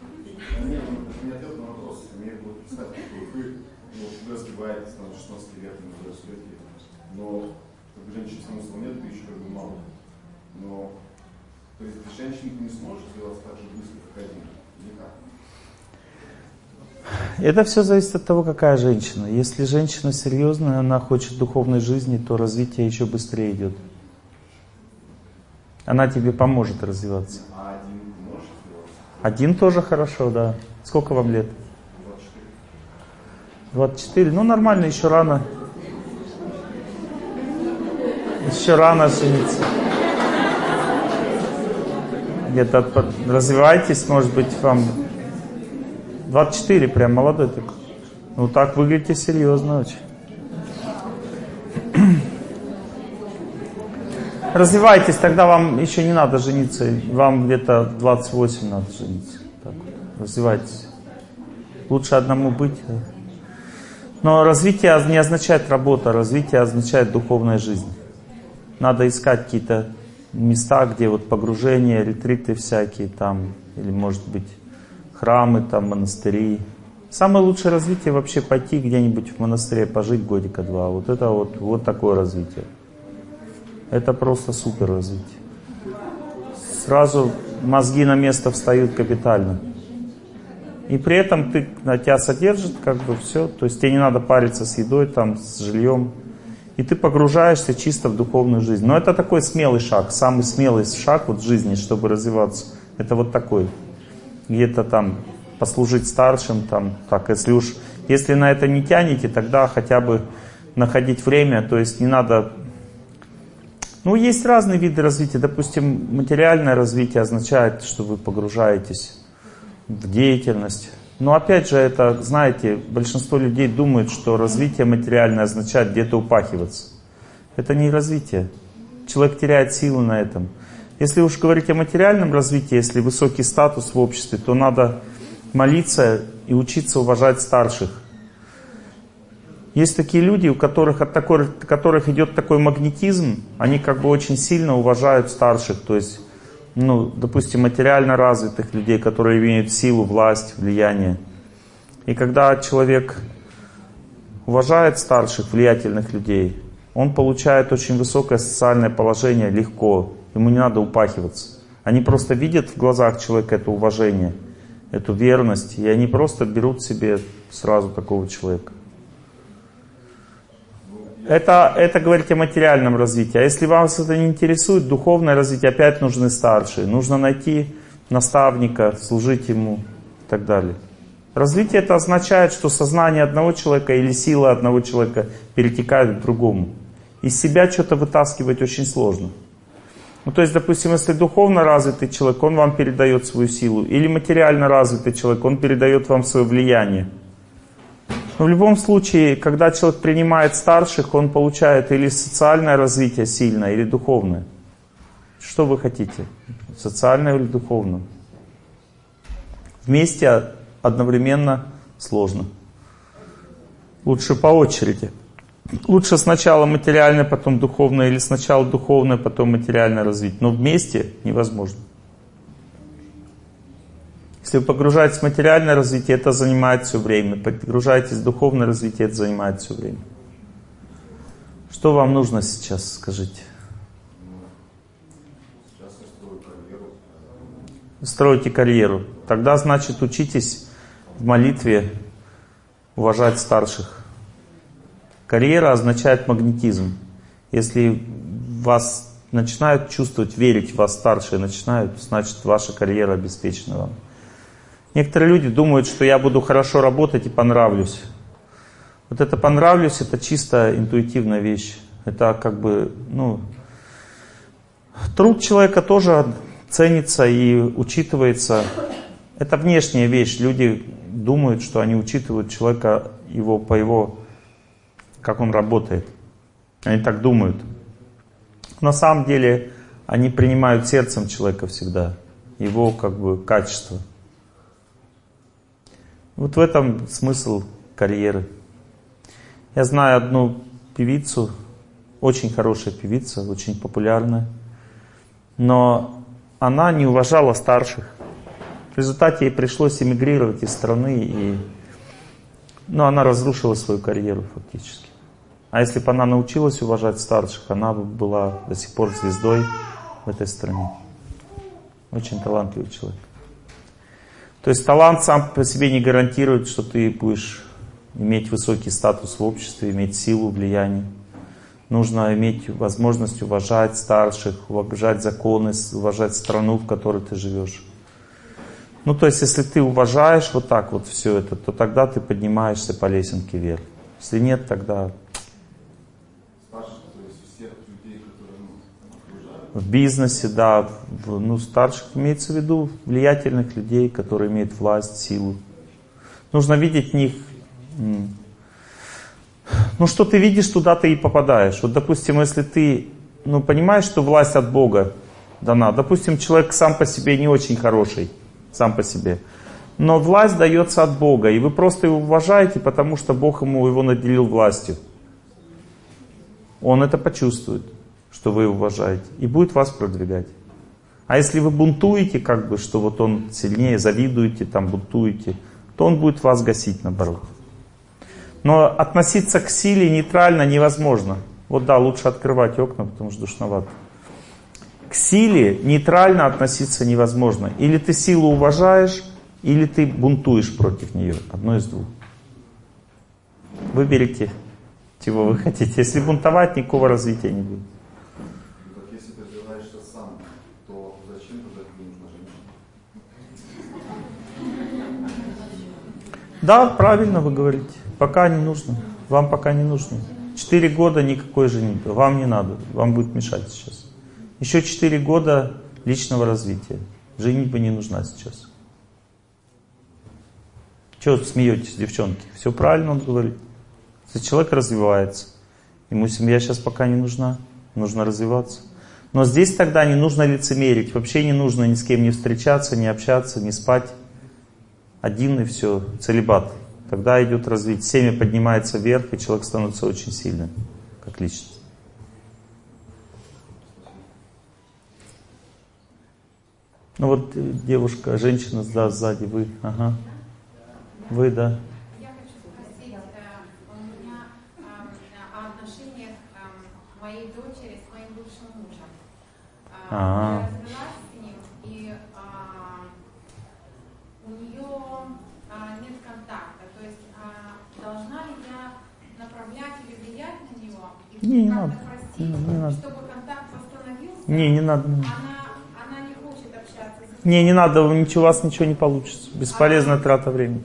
Speaker 9: Но как бы женщин смысла нет, ты еще как бы мало. Но то есть женщина не сможет сделать так же быстро, как один. Никак.
Speaker 2: Это все зависит от того, какая женщина. Если женщина серьезная, она хочет духовной жизни, то развитие еще быстрее идет. Она тебе поможет развиваться.
Speaker 9: А один может развиваться?
Speaker 2: Один тоже хорошо, да. Сколько вам лет?
Speaker 9: двадцать четыре.
Speaker 2: двадцать четыре. Ну, нормально, еще рано. Еще рано жениться. Где-то развивайтесь, может быть, вам двадцать четыре, прям молодой такой. Ну так выглядите серьезно очень. Развивайтесь, тогда вам еще не надо жениться. Вам где-то в двадцать восемь надо жениться. Так вот. Развивайтесь. Лучше одному быть. Но развитие не означает работа, развитие означает духовная жизнь. Надо искать какие-то места, где вот погружения, ретриты всякие, там или, может быть, храмы, там, монастыри. Самое лучшее развитие вообще пойти где-нибудь в монастыре, пожить годика два. Вот это вот, вот такое развитие. Это просто супер развитие. Сразу мозги на место встают капитально. И при этом ты, тебя содержит как бы все. То есть тебе не надо париться с едой, там, с жильем. И ты погружаешься чисто в духовную жизнь. Но это такой смелый шаг. Самый смелый шаг вот в жизни, чтобы развиваться. Это вот такой. Где-то там послужить старшим. Там, так, если уж если на это не тянете, тогда хотя бы находить время. То есть не надо... Ну, есть разные виды развития. Допустим, материальное развитие означает, что вы погружаетесь в деятельность. Но опять же, это, знаете, большинство людей думают, что развитие материальное означает где-то упахиваться. Это не развитие. Человек теряет силы на этом. Если уж говорить о материальном развитии, если высокий статус в обществе, то надо молиться и учиться уважать старших. Есть такие люди, у которых от такой, от которых идет такой магнетизм, они как бы очень сильно уважают старших, то есть, ну, допустим, материально развитых людей, которые имеют силу, власть, влияние. И когда человек уважает старших, влиятельных людей, он получает очень высокое социальное положение легко, ему не надо упахиваться. Они просто видят в глазах человека это уважение, эту верность, и они просто берут себе сразу такого человека. Это, это говорить о материальном развитии. А если вас это не интересует, духовное развитие, опять нужны старшие. Нужно найти наставника, служить ему и так далее. Развитие это означает, что сознание одного человека или сила одного человека перетекает к другому. Из себя что-то вытаскивать очень сложно. Ну, то есть, допустим, если духовно развитый человек, он вам передает свою силу. Или материально развитый человек, он передает вам свое влияние. Но в любом случае, когда человек принимает старших, он получает или социальное развитие сильное, или духовное. Что вы хотите? Социальное или духовное? Вместе одновременно сложно. Лучше по очереди. Лучше сначала материальное, потом духовное, или сначала духовное, потом материальное развитие. Но вместе невозможно. Если вы погружаетесь в материальное развитие, это занимает все время. Погружаетесь в духовное развитие, это занимает все время. Что вам нужно сейчас, скажите?
Speaker 9: Сейчас я строю карьеру.
Speaker 2: Строите карьеру. Тогда, значит, учитесь в молитве уважать старших. Карьера означает магнетизм. Если вас начинают чувствовать, верить в вас старшие начинают, значит, ваша карьера обеспечена вам. Некоторые люди думают, что я буду хорошо работать и понравлюсь. Вот это понравлюсь, это чисто интуитивная вещь. Это как бы, ну... Труд человека тоже ценится и учитывается. Это внешняя вещь. Люди думают, что они учитывают человека его, по его... как он работает. Они так думают. На самом деле, они принимают сердцем человека всегда. Его, как бы, качество. Вот в этом смысл карьеры. Я знаю одну певицу, очень хорошая певица, очень популярная, но она не уважала старших. В результате ей пришлось эмигрировать из страны, и ну, она разрушила свою карьеру фактически. А если бы она научилась уважать старших, она бы была до сих пор звездой в этой стране. Очень талантливый человек. То есть талант сам по себе не гарантирует, что ты будешь иметь высокий статус в обществе, иметь силу, влияние. Нужно иметь возможность уважать старших, уважать законы, уважать страну, в которой ты живешь. Ну, то есть, если ты уважаешь вот так вот все это, то тогда ты поднимаешься по лесенке вверх. Если нет, тогда... В бизнесе, да, в, ну, старших имеется в виду влиятельных людей, которые имеют власть, силу. Нужно видеть в них, ну, что ты видишь, туда ты и попадаешь. Вот, допустим, если ты, ну, понимаешь, что власть от Бога дана, допустим, человек сам по себе не очень хороший, сам по себе, но власть дается от Бога, и вы просто его уважаете, потому что Бог ему его наделил властью. Он это почувствует, что вы уважаете, и будет вас продвигать. А если вы бунтуете, как бы, что вот он сильнее, завидуете, там, бунтуете, то он будет вас гасить, наоборот. Но относиться к силе нейтрально невозможно. Вот да, лучше открывать окна, потому что душновато. К силе нейтрально относиться невозможно. Или ты силу уважаешь, или ты бунтуешь против нее. Одно из двух. Выберите, чего вы хотите. Если бунтовать, никакого развития не будет.
Speaker 9: Так если ты развиваешься сам, то зачем тогда тебе нужна женщина?
Speaker 2: Да, правильно вы говорите. Пока не нужно. Вам пока не нужно. Четыре года никакой женитьбы. Вам не надо. Вам будет мешать сейчас. Еще четыре года личного развития. Женитьба не нужна сейчас. Чего смеетесь, девчонки? Все правильно он говорит. Если человек развивается, ему семья сейчас пока не нужна. Нужно развиваться. Но здесь тогда не нужно лицемерить. Вообще не нужно ни с кем не встречаться, не общаться, не спать. Один и все. Целибат. Тогда идет развитие. Семя поднимается вверх, и человек становится очень сильным, как личность. Ну вот девушка, женщина, да, сзади, вы. Ага. Вы, да.
Speaker 10: Я хочу спросить, у меня о отношениях моей дочери с моим бывшим мужем.
Speaker 2: А-а-а.
Speaker 10: Я развелась с ним, и у нее нет контакта. То есть должна ли я направлять или влиять на него? И
Speaker 2: не, не
Speaker 10: как-то
Speaker 2: надо.
Speaker 10: просить,
Speaker 2: Не, не надо.
Speaker 10: чтобы контакт восстановился?
Speaker 2: Не, не надо.
Speaker 10: Она, она не хочет общаться.
Speaker 2: Не, не надо, ничего, у вас ничего не получится. Бесполезная трата времени.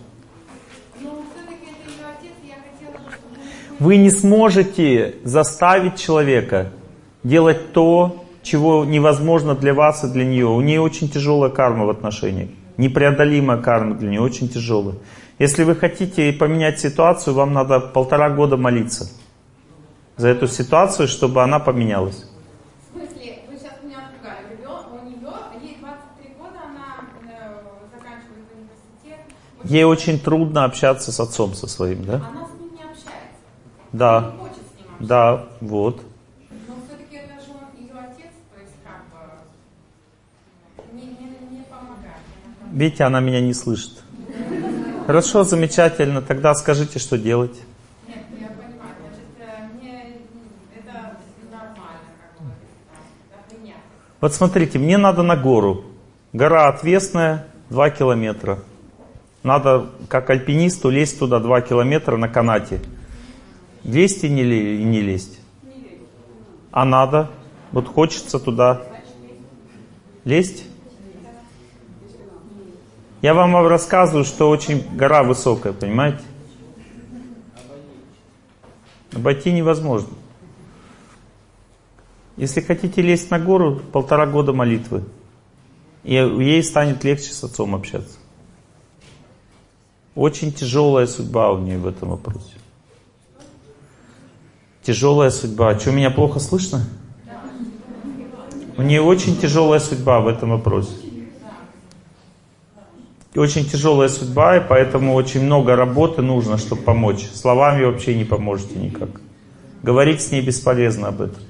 Speaker 2: Вы не сможете заставить человека делать то, чего невозможно для вас и для нее. У нее очень тяжелая карма в отношениях. Непреодолимая карма для нее, очень тяжелая. Если вы хотите поменять ситуацию, вам надо полтора года молиться за эту ситуацию, чтобы она поменялась.
Speaker 10: В смысле, вы сейчас меня напугали. У нее, ей двадцать три года, она заканчивает университет.
Speaker 2: Ей очень трудно общаться с отцом со своим, да?
Speaker 10: Она с ним не общается.
Speaker 2: Да.
Speaker 10: Она не хочет с ним общаться.
Speaker 2: Да, вот.
Speaker 10: Но все-таки это же он ее отец, то есть как бы не, не, не помогает.
Speaker 2: Видите, она меня не слышит. Хорошо, замечательно. Тогда скажите, что делать.
Speaker 10: Нет, я понимаю. Значит, мне это нормально, как бы, это принятно.
Speaker 2: Вот смотрите, мне надо на гору. Гора отвесная, два километра. Надо, как альпинисту, лезть туда два километра на канате. Лезть и не, и не лезть. А надо. Вот хочется туда лезть. Я вам рассказываю, что очень гора высокая, понимаете? Обойти невозможно. Если хотите лезть на гору, полтора года молитвы. И ей станет легче с отцом общаться. Очень тяжелая судьба у нее в этом вопросе. Тяжелая судьба. Что, меня плохо слышно? У нее очень тяжелая судьба в этом вопросе. Очень тяжелая судьба, и поэтому очень много работы нужно, чтобы помочь. Словами вообще не поможете никак. Говорить с ней бесполезно об этом.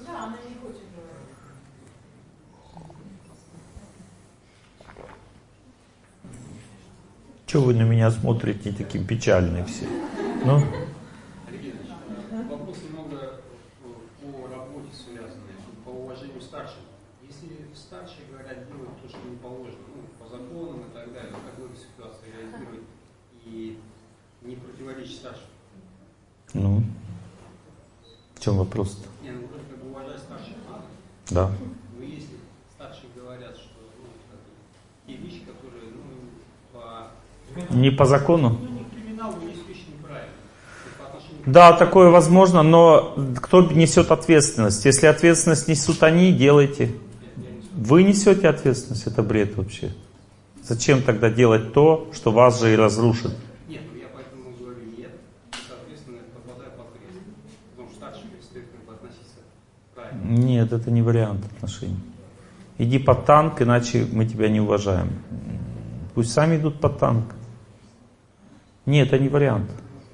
Speaker 2: Чего вы на меня смотрите таким печальные все? Ну?
Speaker 11: Вопрос немного по работе связанный, по уважению старших. Если старшие говорят делать то, что не положено, ну, по законам и так далее, как в этой ситуации реагировать и не противоречить старшим?
Speaker 2: Ну, в чем вопрос-то?
Speaker 11: Не, ну вроде как бы уважать старших надо.
Speaker 2: Да.
Speaker 11: Но если старшие говорят, что ну, те вещи, которые ну, по...
Speaker 2: Не по закону?
Speaker 11: Ну, не криминал, но есть вещи неправильные.
Speaker 2: Да, такое возможно, но кто несет ответственность? Если ответственность несут они, делайте. Вы несете ответственность, это бред вообще. Зачем тогда делать то, что вас же и разрушит?
Speaker 11: Нет, ну я поэтому говорю нет, и, соответственно, попадаю под крест. Потому что старший перестает как бы относиться правильно.
Speaker 2: Нет, это не вариант отношений. Иди под танк, иначе мы тебя не уважаем. Пусть сами идут под танк. Нет, это не вариант.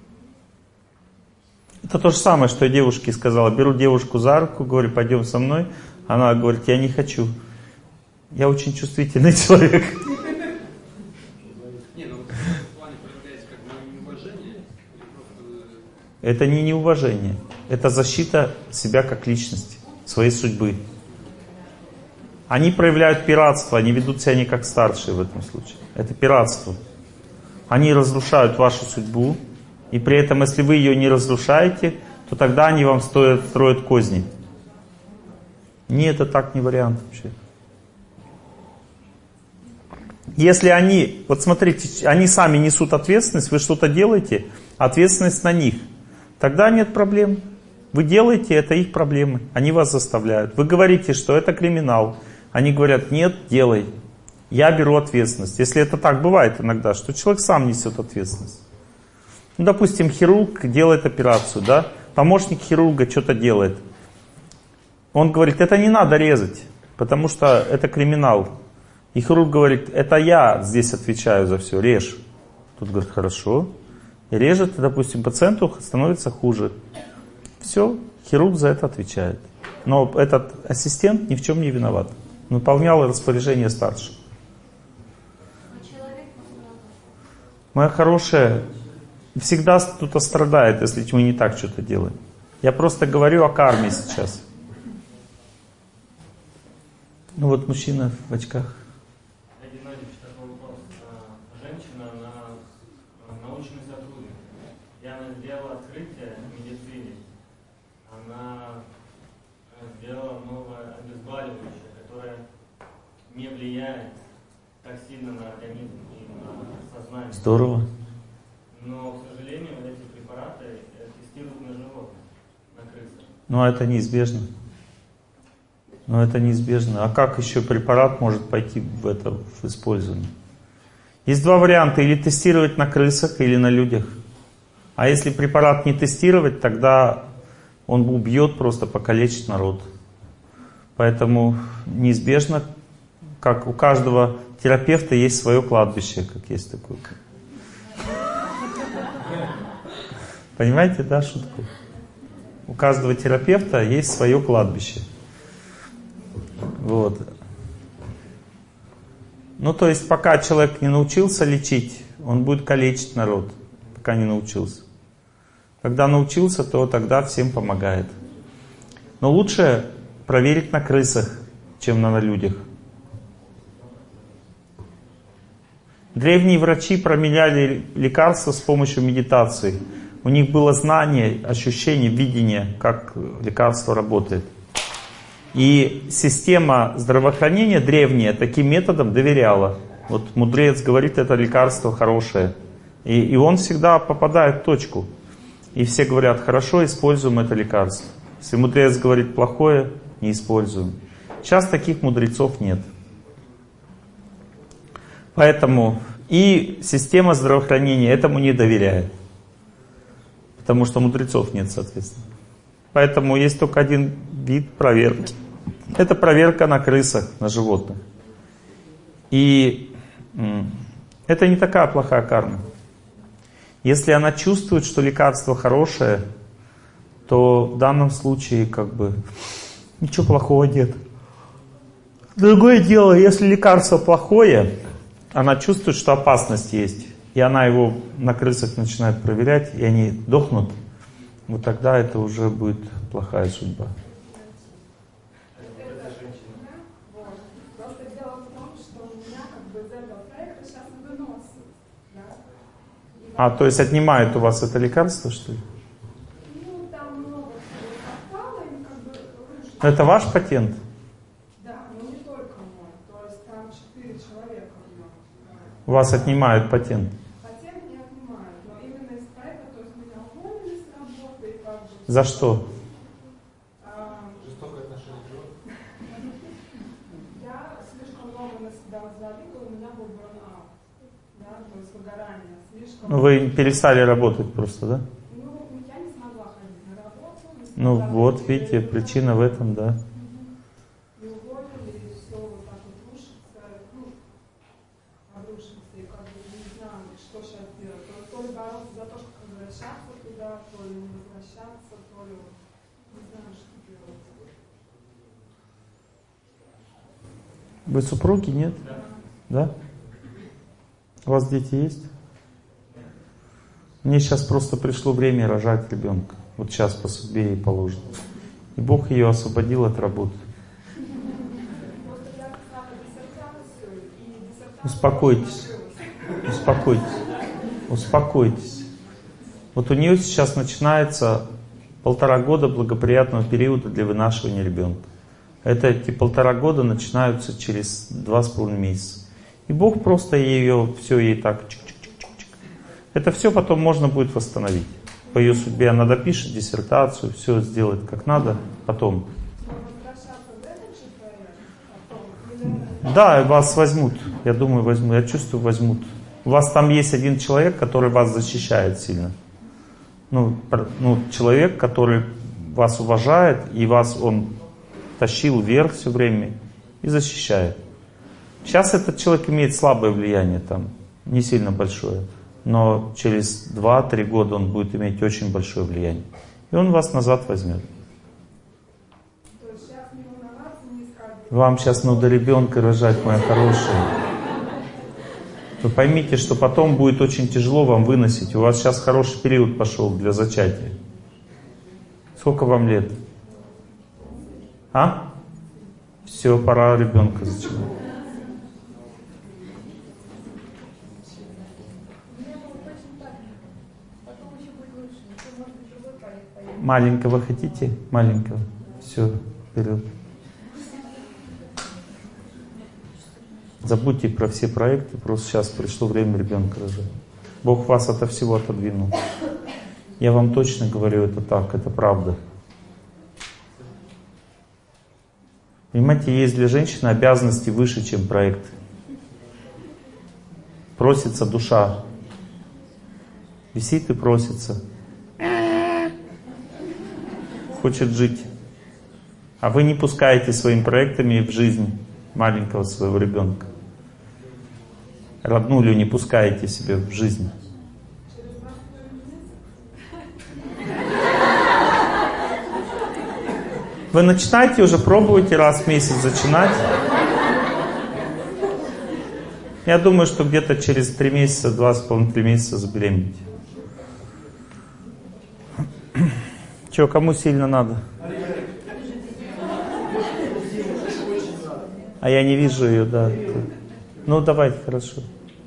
Speaker 2: Это то же самое, что я девушке сказала. Беру девушку за руку, говорю, пойдем со мной. Она говорит, я не хочу. Я очень чувствительный человек.
Speaker 11: Не, ну в плане проявляется как неуважение.
Speaker 2: Это не неуважение. Это защита себя как личности, своей судьбы. Они проявляют пиратство, они ведут себя не как старшие в этом случае. Это пиратство. Они разрушают вашу судьбу, и при этом, если вы ее не разрушаете, то тогда они вам стоят, строят козни. Нет, это так не вариант вообще. Если они, вот смотрите, они сами несут ответственность, вы что-то делаете, ответственность на них, тогда нет проблем. Вы делаете, это их проблемы, они вас заставляют. Вы говорите, что это криминал, они говорят, нет, делай. Я беру ответственность. Если это так бывает иногда, что человек сам несет ответственность. Ну, допустим, хирург делает операцию, да? Помощник хирурга что-то делает. Он говорит, это не надо резать, потому что это криминал. И хирург говорит, это я здесь отвечаю за все, режь. Тут говорит, хорошо. И режет, и, допустим, пациенту становится хуже. Все, хирург за это отвечает. Но этот ассистент ни в чем не виноват. Он выполнял распоряжение старшего. Моя хорошая, всегда кто-то страдает, если мы не так что-то делаем. Я просто говорю о карме сейчас. Ну вот мужчина в очках.
Speaker 12: Геннадьевич, такой вопрос. Женщина, она научный сотрудник. И она сделала открытие в медицине. Она сделала новое обезболивающее, которое не влияет так сильно на организм и на сознание.
Speaker 2: Здорово.
Speaker 12: Но, к сожалению, эти препараты тестируют на животных, на крысах.
Speaker 2: Ну это неизбежно. Но это неизбежно. А как еще препарат может пойти в это в использование? Есть два варианта. Или тестировать на крысах, или на людях. А если препарат не тестировать, тогда он убьет, просто покалечит народ. Поэтому неизбежно, как у каждого терапевта есть свое кладбище, как есть такое. Понимаете, да, шутку? У каждого терапевта есть свое кладбище. Вот. Ну, то есть, пока человек не научился лечить, он будет калечить народ, пока не научился. Когда научился, то тогда всем помогает. Но лучше проверить на крысах, чем на людях. Древние врачи променяли лекарства с помощью медитации. У них было знание, ощущение, видение, как лекарство работает. И система здравоохранения древняя таким методом доверяла. Вот мудрец говорит, это лекарство хорошее. И, и он всегда попадает в точку. И все говорят, хорошо, используем это лекарство. Если мудрец говорит плохое, не используем. Сейчас таких мудрецов нет. Поэтому и система здравоохранения этому не доверяет. Потому что мудрецов нет, соответственно. Поэтому есть только один вид проверки. Это проверка на крысах, на животных. И это не такая плохая карма. Если она чувствует, что лекарство хорошее, то в данном случае как бы ничего плохого нет. Другое дело, если лекарство плохое, она чувствует, что опасность есть, и она его на крысах начинает проверять, и они дохнут, вот тогда это уже будет плохая судьба. А, то есть отнимают у вас это лекарство, что ли?
Speaker 6: Ну, там много попало, и как бы...
Speaker 2: Это ваш патент?
Speaker 6: Да, но не только мой. То есть там четыре человека в нем.
Speaker 2: У вас отнимают патент?
Speaker 6: Патент не отнимают, но именно из-за этого, то есть меня уволили с работы и как бы...
Speaker 2: За что?
Speaker 11: Жестокое отношение к животным.
Speaker 6: Я слишком много на себя взвалила, у меня был бурнаут. Да, то есть выгорание. Слишком...
Speaker 2: Ну, вы перестали работать просто, да?
Speaker 6: Ну, я не смогла ходить на работу.
Speaker 2: Ну, вот, видите, причина в этом, да.
Speaker 6: И уволили, и все вот так вот рушится, ну, обрушится, и как бы не знаю, что сейчас делать. То, то ли бороться за то, чтобы возвращаться туда, то ли не возвращаться, то ли не знаю, что делать.
Speaker 2: Вы супруги, нет? Да. Да? У вас дети есть? Мне сейчас просто пришло время рожать ребенка. Вот сейчас по судьбе ей положено. И Бог ее освободил от работы. Успокойтесь. Успокойтесь. Успокойтесь. Вот у нее сейчас начинается полтора года благоприятного периода для вынашивания ребенка. Это эти полтора года начинаются через два с половиной месяца. И Бог просто ее, все ей так чик-чик-чик-чик. Это все потом можно будет восстановить. По ее судьбе она допишет диссертацию, все сделает как надо потом. Да, вас возьмут. Я думаю, возьмут. Я чувствую, возьмут. У вас там есть один человек, который вас защищает сильно. Ну, ну, человек, который вас уважает, и вас он тащил вверх все время и защищает. Сейчас этот человек имеет слабое влияние там, не сильно большое. Но через два-три года он будет иметь очень большое влияние. И он вас назад возьмет. Вам сейчас надо ребенка рожать, моя хорошая. Вы поймите, что потом будет очень тяжело вам выносить. У вас сейчас хороший период пошел для зачатия. Сколько вам лет? А? Все, пора ребенка зачать. Маленького хотите? Маленького. Все, вперед. Забудьте про все проекты, просто сейчас пришло время ребенка рожать. Бог вас ото всего отодвинул. Я вам точно говорю, это так, это правда. Понимаете, есть для женщины обязанности выше, чем проект. Просится душа. Висит и просится. Хочет жить. А вы не пускаете своими проектами в жизнь маленького своего ребенка. Роднулю не пускаете себе в жизнь. Вы начинаете уже, пробуйте раз в месяц зачинать. Я думаю, что где-то через три месяца, два с половиной три месяца забеременеете. Че, кому сильно надо? А я не вижу ее, да. Ну, давайте, хорошо.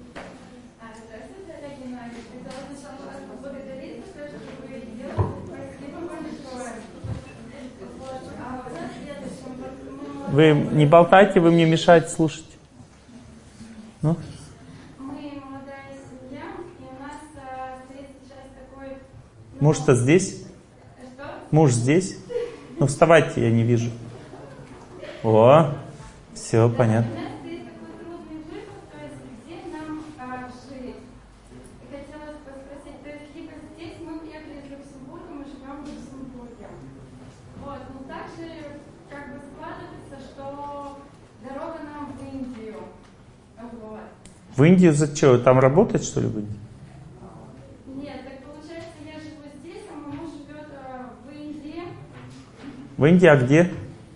Speaker 2: Вы не болтайте, вы мне мешаете слушать. Ну?
Speaker 8: Мы молодая семья, и у нас стоит сейчас такой...
Speaker 2: Муж-то здесь?
Speaker 8: Что?
Speaker 2: Муж здесь? Ну, вставайте, я не вижу. О, все, понятно.
Speaker 8: У нас стоит такой трудный выбор, то есть где нам а, жить. И хотелось бы спросить, то есть либо здесь мы приехали из Люксембурга, мы живем в Люксембурге. Вот, но также как бы складывается, что дорога нам в Индию. Вот.
Speaker 2: В Индию за что? Там работать, что ли, в Индии?
Speaker 8: Нет, так получается, я живу здесь, а мой муж живет а, в Индии.
Speaker 2: В Индии, а где?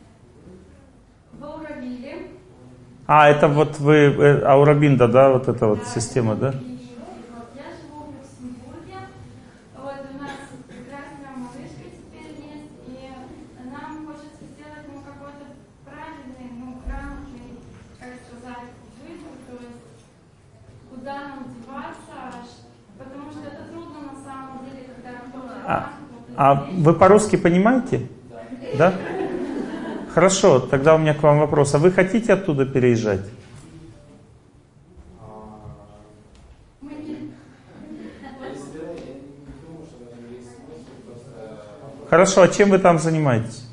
Speaker 8: В Ауравиле.
Speaker 2: А, это вот вы, э, Аурабинда, да, вот эта вот система, да?
Speaker 8: Вот, я живу в Люксембурге. Вот, у нас прекрасная малышка теперь есть, и нам хочется сделать ну, какой-то правильный, ну, грамотный, как сказать, выбор, то есть куда нам деваться, потому что это трудно на самом деле, когда кто-то...
Speaker 2: А, а вы по-русски понимаете? Да? Хорошо, тогда у меня к вам вопрос. А вы хотите оттуда переезжать? Хорошо, а чем вы там занимаетесь?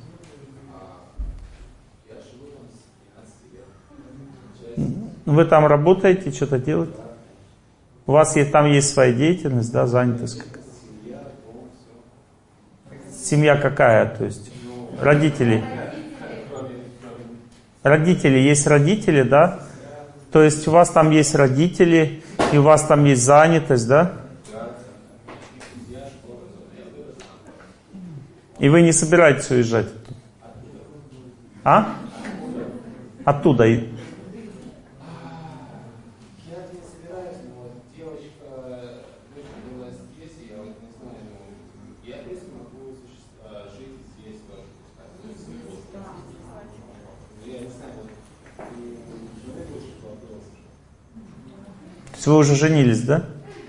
Speaker 2: Вы там работаете, что-то делаете? У вас есть, там есть своя деятельность, да, занятость? Семья какая, то есть? Родители? Родители, есть родители, да? То есть у вас там есть родители, и у вас там есть занятость, да? И вы не собираетесь уезжать? А? Оттуда. есть вы уже женились, да?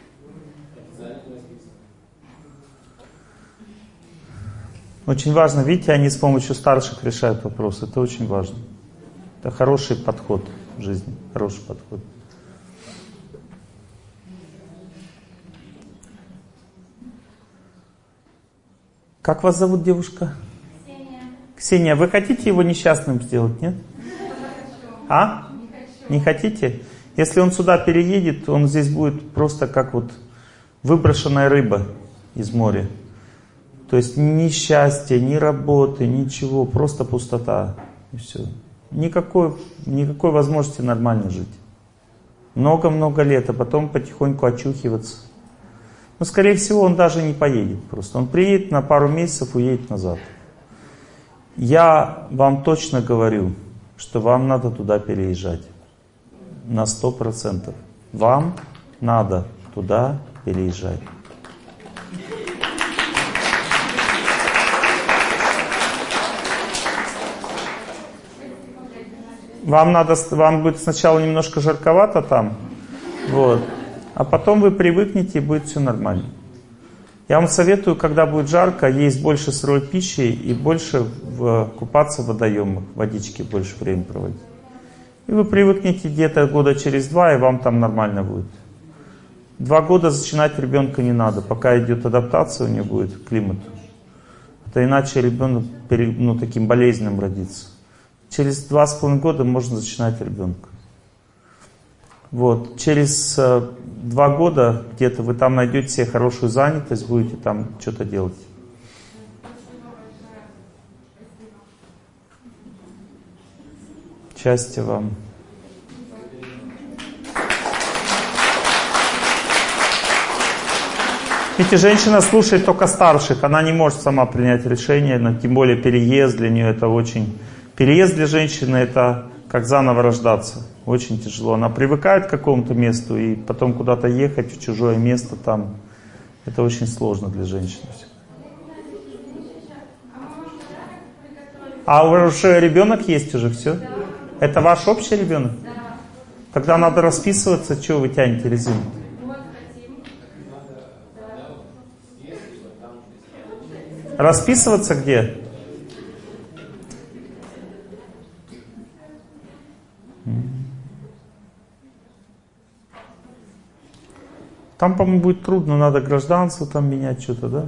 Speaker 2: Очень важно, видите, они с помощью старших решают вопросы. Это очень важно. Это хороший подход в жизни, хороший подход. Как вас зовут, девушка?
Speaker 8: Ксения.
Speaker 2: Ксения, вы хотите его несчастным сделать, нет? А? Не хотите? Если он сюда переедет, он здесь будет просто как вот выброшенная рыба из моря. То есть ни счастья, ни работы, ничего, просто пустота. И все. Никакой, никакой возможности нормально жить. Много-много лет, а потом потихоньку очухиваться. Но, скорее всего, он даже не поедет просто. Он приедет на пару месяцев, уедет назад. Я вам точно говорю, что вам надо туда переезжать. На сто процентов. Вам надо туда переезжать. Вам надо, вам будет сначала немножко жарковато там, вот, а потом вы привыкнете и будет все нормально. Я вам советую, когда будет жарко, есть больше сырой пищи и больше в, купаться в водоемах, водички больше времени проводить. И вы привыкнете где-то года через два, и вам там нормально будет. Два года зачинать ребенка не надо, пока идет адаптация у него будет к климату. Это иначе ребенок ну, таким болезненным родится. Через два с половиной года можно зачинать ребенка. Вот. Через э, два года где-то вы там найдете себе хорошую занятость, будете там что-то делать. Счастья вам. Видите, женщина слушает только старших, она не может сама принять решение, но тем более переезд для нее это очень... Переезд для женщины это как заново рождаться. Очень тяжело. Она привыкает к какому-то месту и потом куда-то ехать в чужое место там. Это очень сложно для женщины. А у вас уже ребенок есть уже, все? Да. Это ваш общий ребенок? Да. Тогда надо расписываться, чего вы тянете резину. Вот хотим. Да. Расписываться где? Там, по-моему, будет трудно, надо гражданство там менять, что-то, да?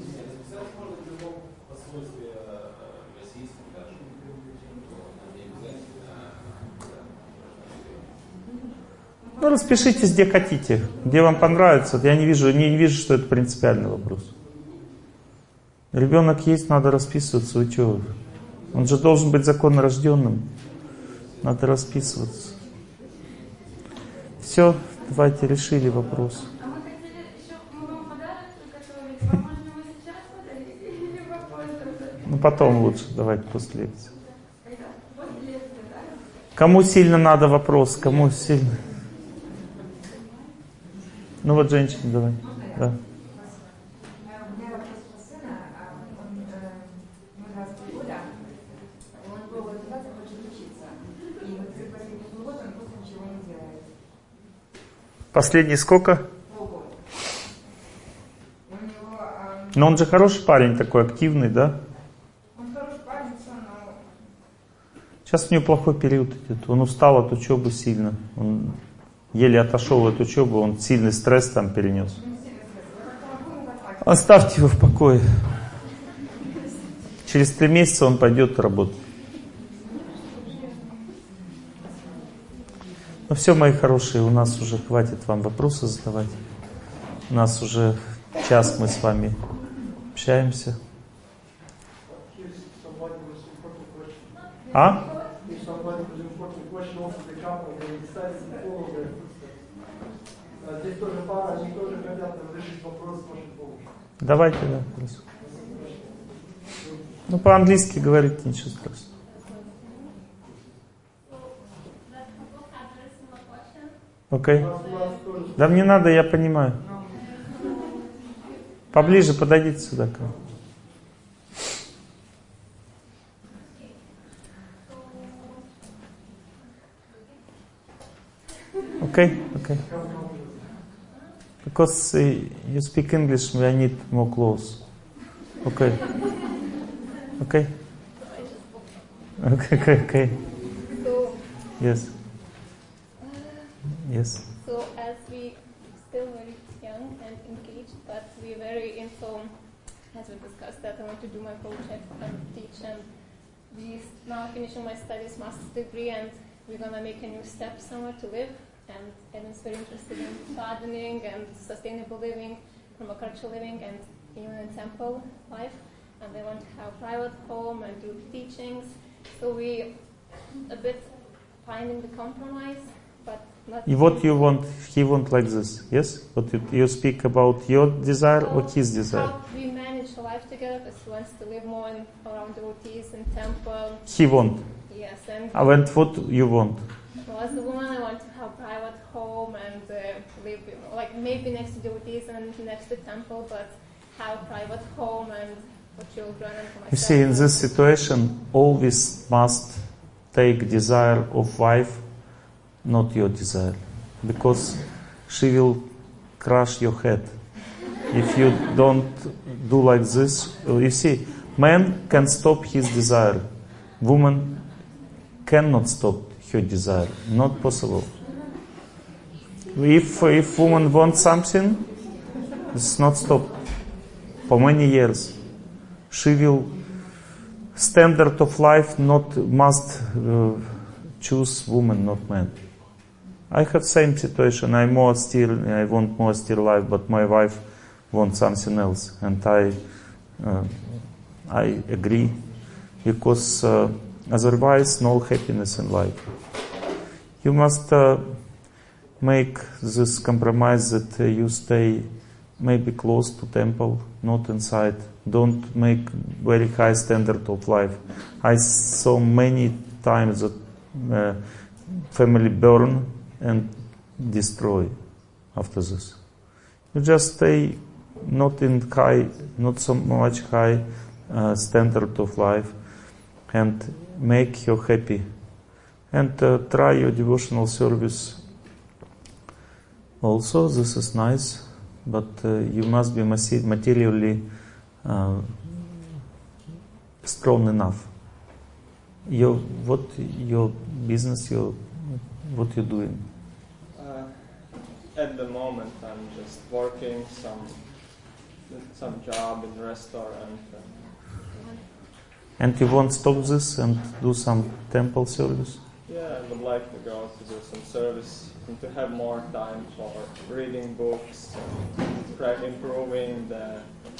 Speaker 2: Ну, распишитесь, где хотите, где вам понравится. Я не вижу, не вижу, что это принципиальный вопрос. Ребенок есть, надо расписываться, вы что? Он же должен быть законно рожденным. Надо расписываться. Все, давайте решили вопрос. Ну, потом лучше, давайте после лекции. Кому сильно надо вопрос? Кому сильно? Ну вот, женщина, давай. Да. Последний сколько? Но он же хороший парень, такой активный, да? Сейчас у него плохой период идет. Он устал от учебы сильно. Он еле отошел от учебы, он сильный стресс там перенес. Оставьте его в покое. Через три месяца он пойдет работать. Ну все, мои хорошие, у нас уже хватит вам вопросы задавать. У нас уже час мы с вами общаемся. А? Давайте, да, хорошо. Ну, по-английски говорить ничего страшного. Окей. Okay. Да мне надо, я понимаю. Поближе подойдите сюда. Окей, okay? окей. Okay. Because uh, you speak English, I need more close. Okay. Okay. Okay, okay, okay.
Speaker 13: So,
Speaker 2: Yes.
Speaker 13: uh,
Speaker 2: Yes.
Speaker 13: so as we still very young and engaged, but we're very into, as we discussed that I want to do my project and teach, and we now finishing my studies, master's degree, and we're gonna make a new step somewhere to live. And Evan's very interested in gardening and sustainable living, permaculture living, and even in temple life. And they want to have private home and do teachings. So we a bit finding the compromise, but not.
Speaker 2: What you want? He want like this, yes? What you, you speak about your desire
Speaker 13: so
Speaker 2: or his desire?
Speaker 13: How we manage a life together, because he wants to live more in, around devotees and temple.
Speaker 2: He want.
Speaker 13: Yes, and.
Speaker 2: I want what you want.
Speaker 13: Well, as a woman, I want to have private home and uh, live, like maybe next to devotees and next to temple, but have private home and for children and for myself.
Speaker 2: You see, in this situation, always must take desire of wife, not your desire, because she will crush your head if you don't do like this. You see, man can stop his desire, woman cannot stop her desire. Not possible. If if woman wants something, it's not stop for many years. She will standard of life not must uh, choose woman, not man. I have same situation. I more austere. I want more austere life, but my wife wants something else, and I uh, I agree because uh, otherwise no happiness in life. You must uh, make this compromise that uh, you stay maybe close to temple, not inside. Don't make very high standard of life. I saw many times that uh, family burn and destroy after this. You just stay not in high, not so much high uh, standard of life, and make you happy. And uh, try your devotional service. Also, this is nice, but uh, you must be materially uh, strong enough. Your what your business, your what you're doing?
Speaker 14: Uh, at the moment, I'm just working some some job in restaurant.
Speaker 2: And you won't stop this and do some temple service?
Speaker 14: Yeah, I would like to go to do some service and to have more time for reading books, and improving the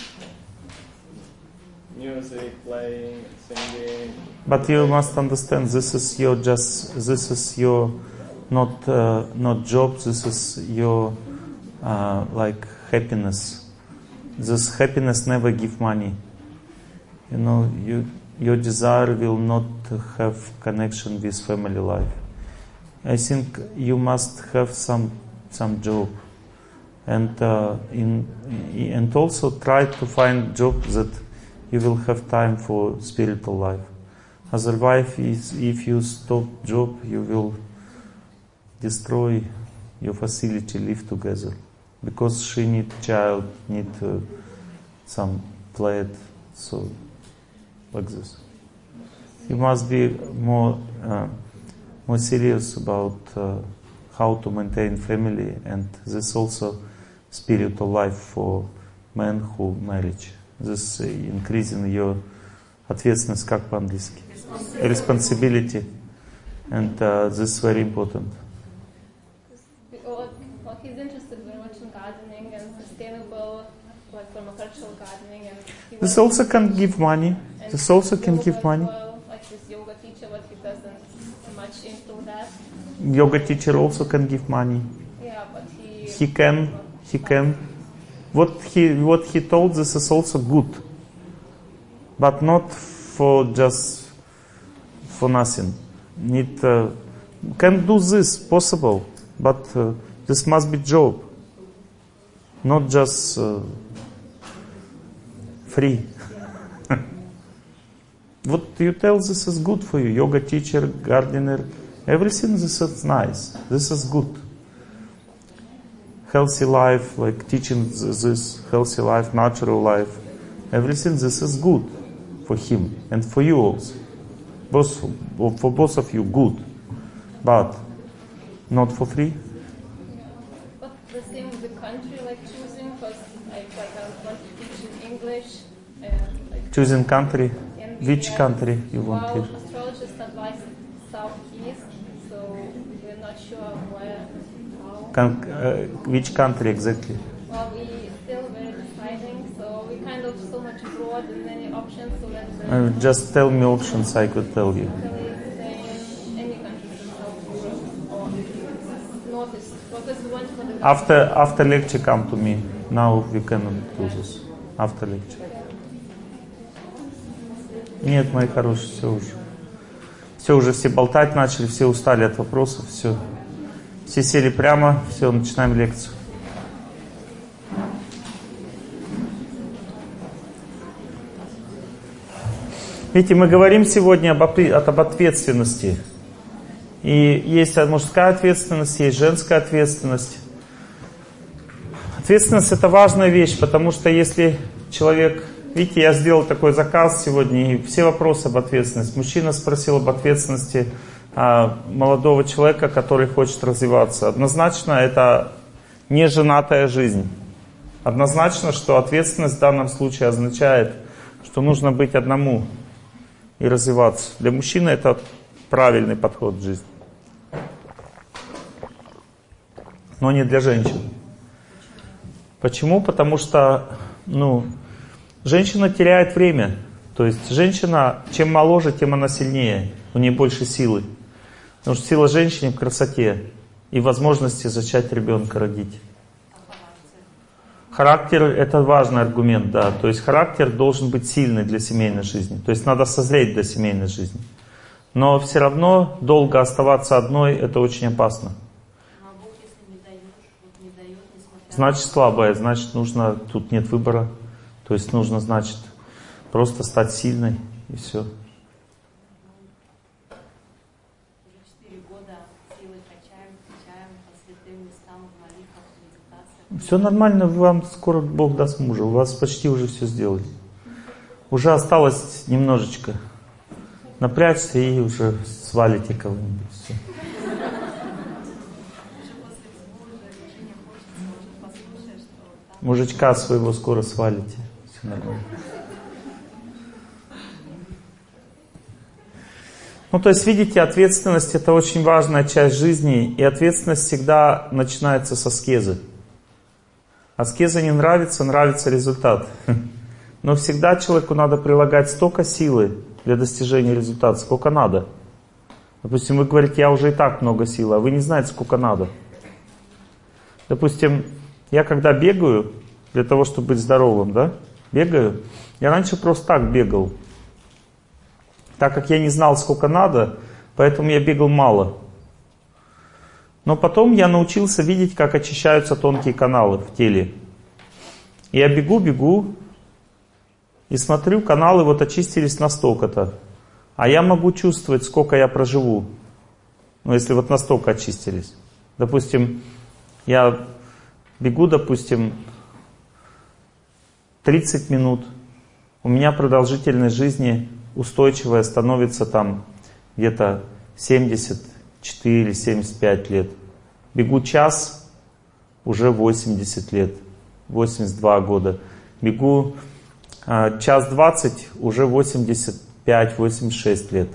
Speaker 14: music, playing, singing.
Speaker 2: But you must understand, this is your just, this is your not uh, not job. This is your uh, like happiness. This happiness never give money. You know, you. Your desire will not have connection with family life. I think you must have some some job, and uh, in and also try to find job that you will have time for spiritual life. Otherwise, if you stop job, you will destroy your facility live together, because she need child, need uh, some plate, so. Like this. You must be more uh, more serious about uh, how to maintain family, and this also spiritual life for men who marriage. This uh, increasing your ответственность, как по-английски? Responsibility, and uh, this is very important.
Speaker 13: Well, he's interested very much in gardening and sustainable, like permacultural gardening, and
Speaker 2: this also can give money. This also can give money.
Speaker 13: Well, like this yoga teacher, but he doesn't much into that.
Speaker 2: Yoga teacher also can give money.
Speaker 13: Yeah, but he.
Speaker 2: He can. He can. What he what he told, this is also good, but not for just for nothing. Need uh, can do this possible, but uh, this must be job, not just uh, free. What you tell, this is good for you. Yoga teacher, gardener, everything this is nice. This is good. healthy life, like teaching this healthy life, natural life, everything, this is good for him and for you also. Both, for both of you, good. But not for free.
Speaker 13: But the same with the country, like choosing, because I, like, I want to teach in English. And, like,
Speaker 2: choosing country?
Speaker 13: And
Speaker 2: Which
Speaker 13: yeah,
Speaker 2: country you want
Speaker 13: well,
Speaker 2: to?
Speaker 13: astrologists advise southeast, so we're not sure where, how.
Speaker 2: Con- uh, which country exactly?
Speaker 13: Well, we still very deciding, so we kind of so much broad and many options, so that
Speaker 2: Uh, just tell me options, I could tell you.
Speaker 13: any country in South Europe or Northeast, because we want for the
Speaker 2: After after lecture, come to me. Now we cannot do this. After lecture. Нет, мои хорошие, все уже. Все уже, все болтать начали, все устали от вопросов, все. Все сели прямо, все, начинаем лекцию. Видите, мы говорим сегодня об, об ответственности. И есть мужская ответственность, есть женская ответственность. Ответственность — это важная вещь, потому что если человек... Видите, я сделал такой заказ сегодня, и все вопросы об ответственности. Мужчина спросил об ответственности а, молодого человека, который хочет развиваться. Однозначно, это не женатая жизнь. Однозначно, что ответственность в данном случае означает, что нужно быть одному и развиваться. Для мужчины это правильный подход в жизни. Но не для женщин. Почему? Потому что, ну, женщина теряет время. То есть женщина, чем моложе, тем она сильнее. У нее больше силы. Потому что сила женщины в красоте и возможности зачать ребенка, родить. Характер — это важный аргумент, да. То есть характер должен быть сильный для семейной жизни. То есть надо созреть для семейной жизни. Но все равно долго оставаться одной — это очень опасно. Значит, слабая, значит, нужно, тут нет выбора. То есть нужно, значит, просто стать сильной, и все. Все нормально, вам скоро Бог даст мужа. У вас почти уже все сделали. Уже осталось немножечко. Напрячься и уже свалите кого-нибудь. Все. Мужичка своего скоро свалите. Все нормально. Ну, то есть, видите, ответственность — это очень важная часть жизни, и ответственность всегда начинается с аскезы. Аскеза не нравится, нравится результат. Но всегда человеку надо прилагать столько силы для достижения результата, сколько надо. Допустим, вы говорите, я уже и так много сил, а вы не знаете, сколько надо. Допустим, я когда бегаю, для того, чтобы быть здоровым, да, бегаю, я раньше просто так бегал. Так как я не знал, сколько надо, поэтому я бегал мало. Но потом я научился видеть, как очищаются тонкие каналы в теле. Я бегу, бегу, и смотрю, каналы вот очистились настолько-то. А я могу чувствовать, сколько я проживу. Ну, если вот настолько очистились. Допустим, я бегу, допустим, тридцать минут. У меня продолжительность жизни устойчивая становится там где-то семьдесят четыре — семьдесят пять лет. Бегу час, уже восемьдесят лет, восемьдесят два года. Бегу а, час двадцать, уже восемьдесят пять — восемьдесят шесть лет.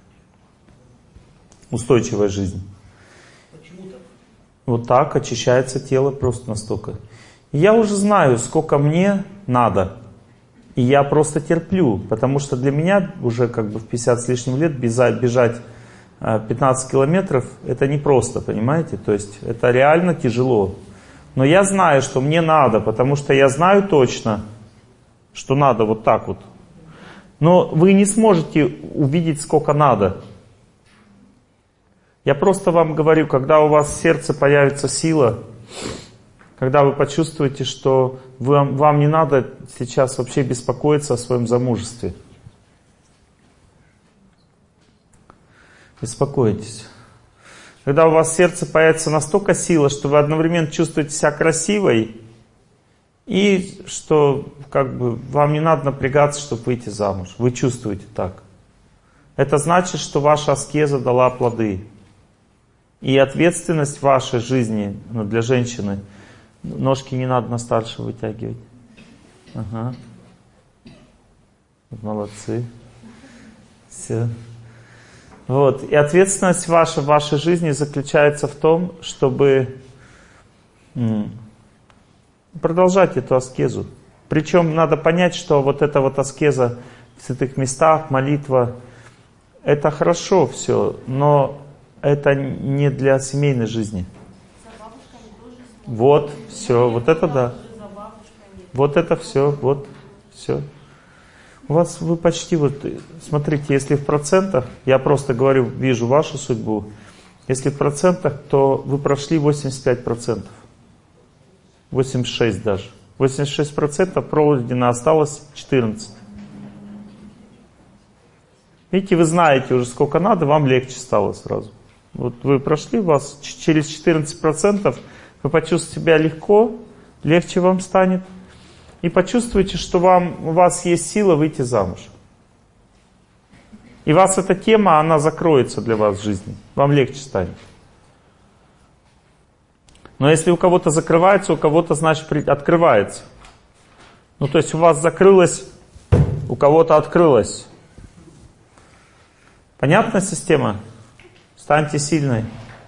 Speaker 2: Устойчивая жизнь.
Speaker 15: Почему так?
Speaker 2: Вот так очищается тело просто настолько. И я уже знаю, сколько мне надо. И я просто терплю, потому что для меня уже как бы в пятьдесят с лишним лет бежать, бежать пятнадцать километров это непросто, понимаете? То есть это реально тяжело. Но я знаю, что мне надо, потому что я знаю точно, что надо вот так вот. Но вы не сможете увидеть, сколько надо. Я просто вам говорю, когда у вас в сердце появится сила, когда вы почувствуете, что вам, вам не надо сейчас вообще беспокоиться о своем замужестве. Беспокойтесь. Когда у вас в сердце появится настолько сила, что вы одновременно чувствуете себя красивой, и что как бы вам не надо напрягаться, чтобы выйти замуж. Вы чувствуете так. Это значит, что ваша аскеза дала плоды. И ответственность в вашей жизни, ну, для женщины, ножки не надо на старшего вытягивать. Ага. Молодцы. Все. Вот. И ответственность ваша в вашей жизни заключается в том, чтобы м- продолжать эту аскезу. Причем надо понять, что вот эта вот аскеза в святых местах, молитва, это хорошо все, но это не для семейной жизни. Вот, все, вот это да. Вот это все, вот, все. У вас вы почти вот, смотрите, если в процентах, я просто говорю, вижу вашу судьбу, если в процентах, то вы прошли восемьдесят пять процентов. восемьдесят шесть даже. восемьдесят шесть процентов пройдено, осталось четырнадцать. Видите, вы знаете уже сколько надо, вам легче стало сразу. Вот вы прошли, у вас через четырнадцать процентов вы почувствуете себя легко, легче вам станет. И почувствуете, что вам, у вас есть сила выйти замуж. И вас эта тема, она закроется для вас в жизни. Вам легче станет. Но если у кого-то закрывается, у кого-то, значит, открывается. Ну, то есть у вас закрылось, у кого-то открылось. Понятна система? Станьте сильной.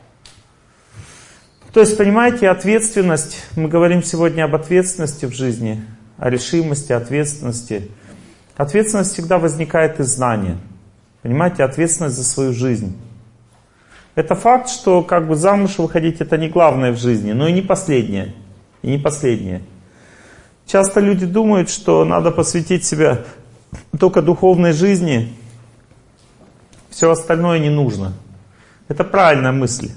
Speaker 2: То есть, понимаете, ответственность, мы говорим сегодня об ответственности в жизни, о решимости, ответственности. Ответственность всегда возникает из знания. Понимаете, ответственность за свою жизнь. Это факт, что как бы замуж выходить это не главное в жизни, но и не последнее. И не последнее. Часто люди думают, что надо посвятить себя только духовной жизни, все остальное не нужно. Это правильная мысль.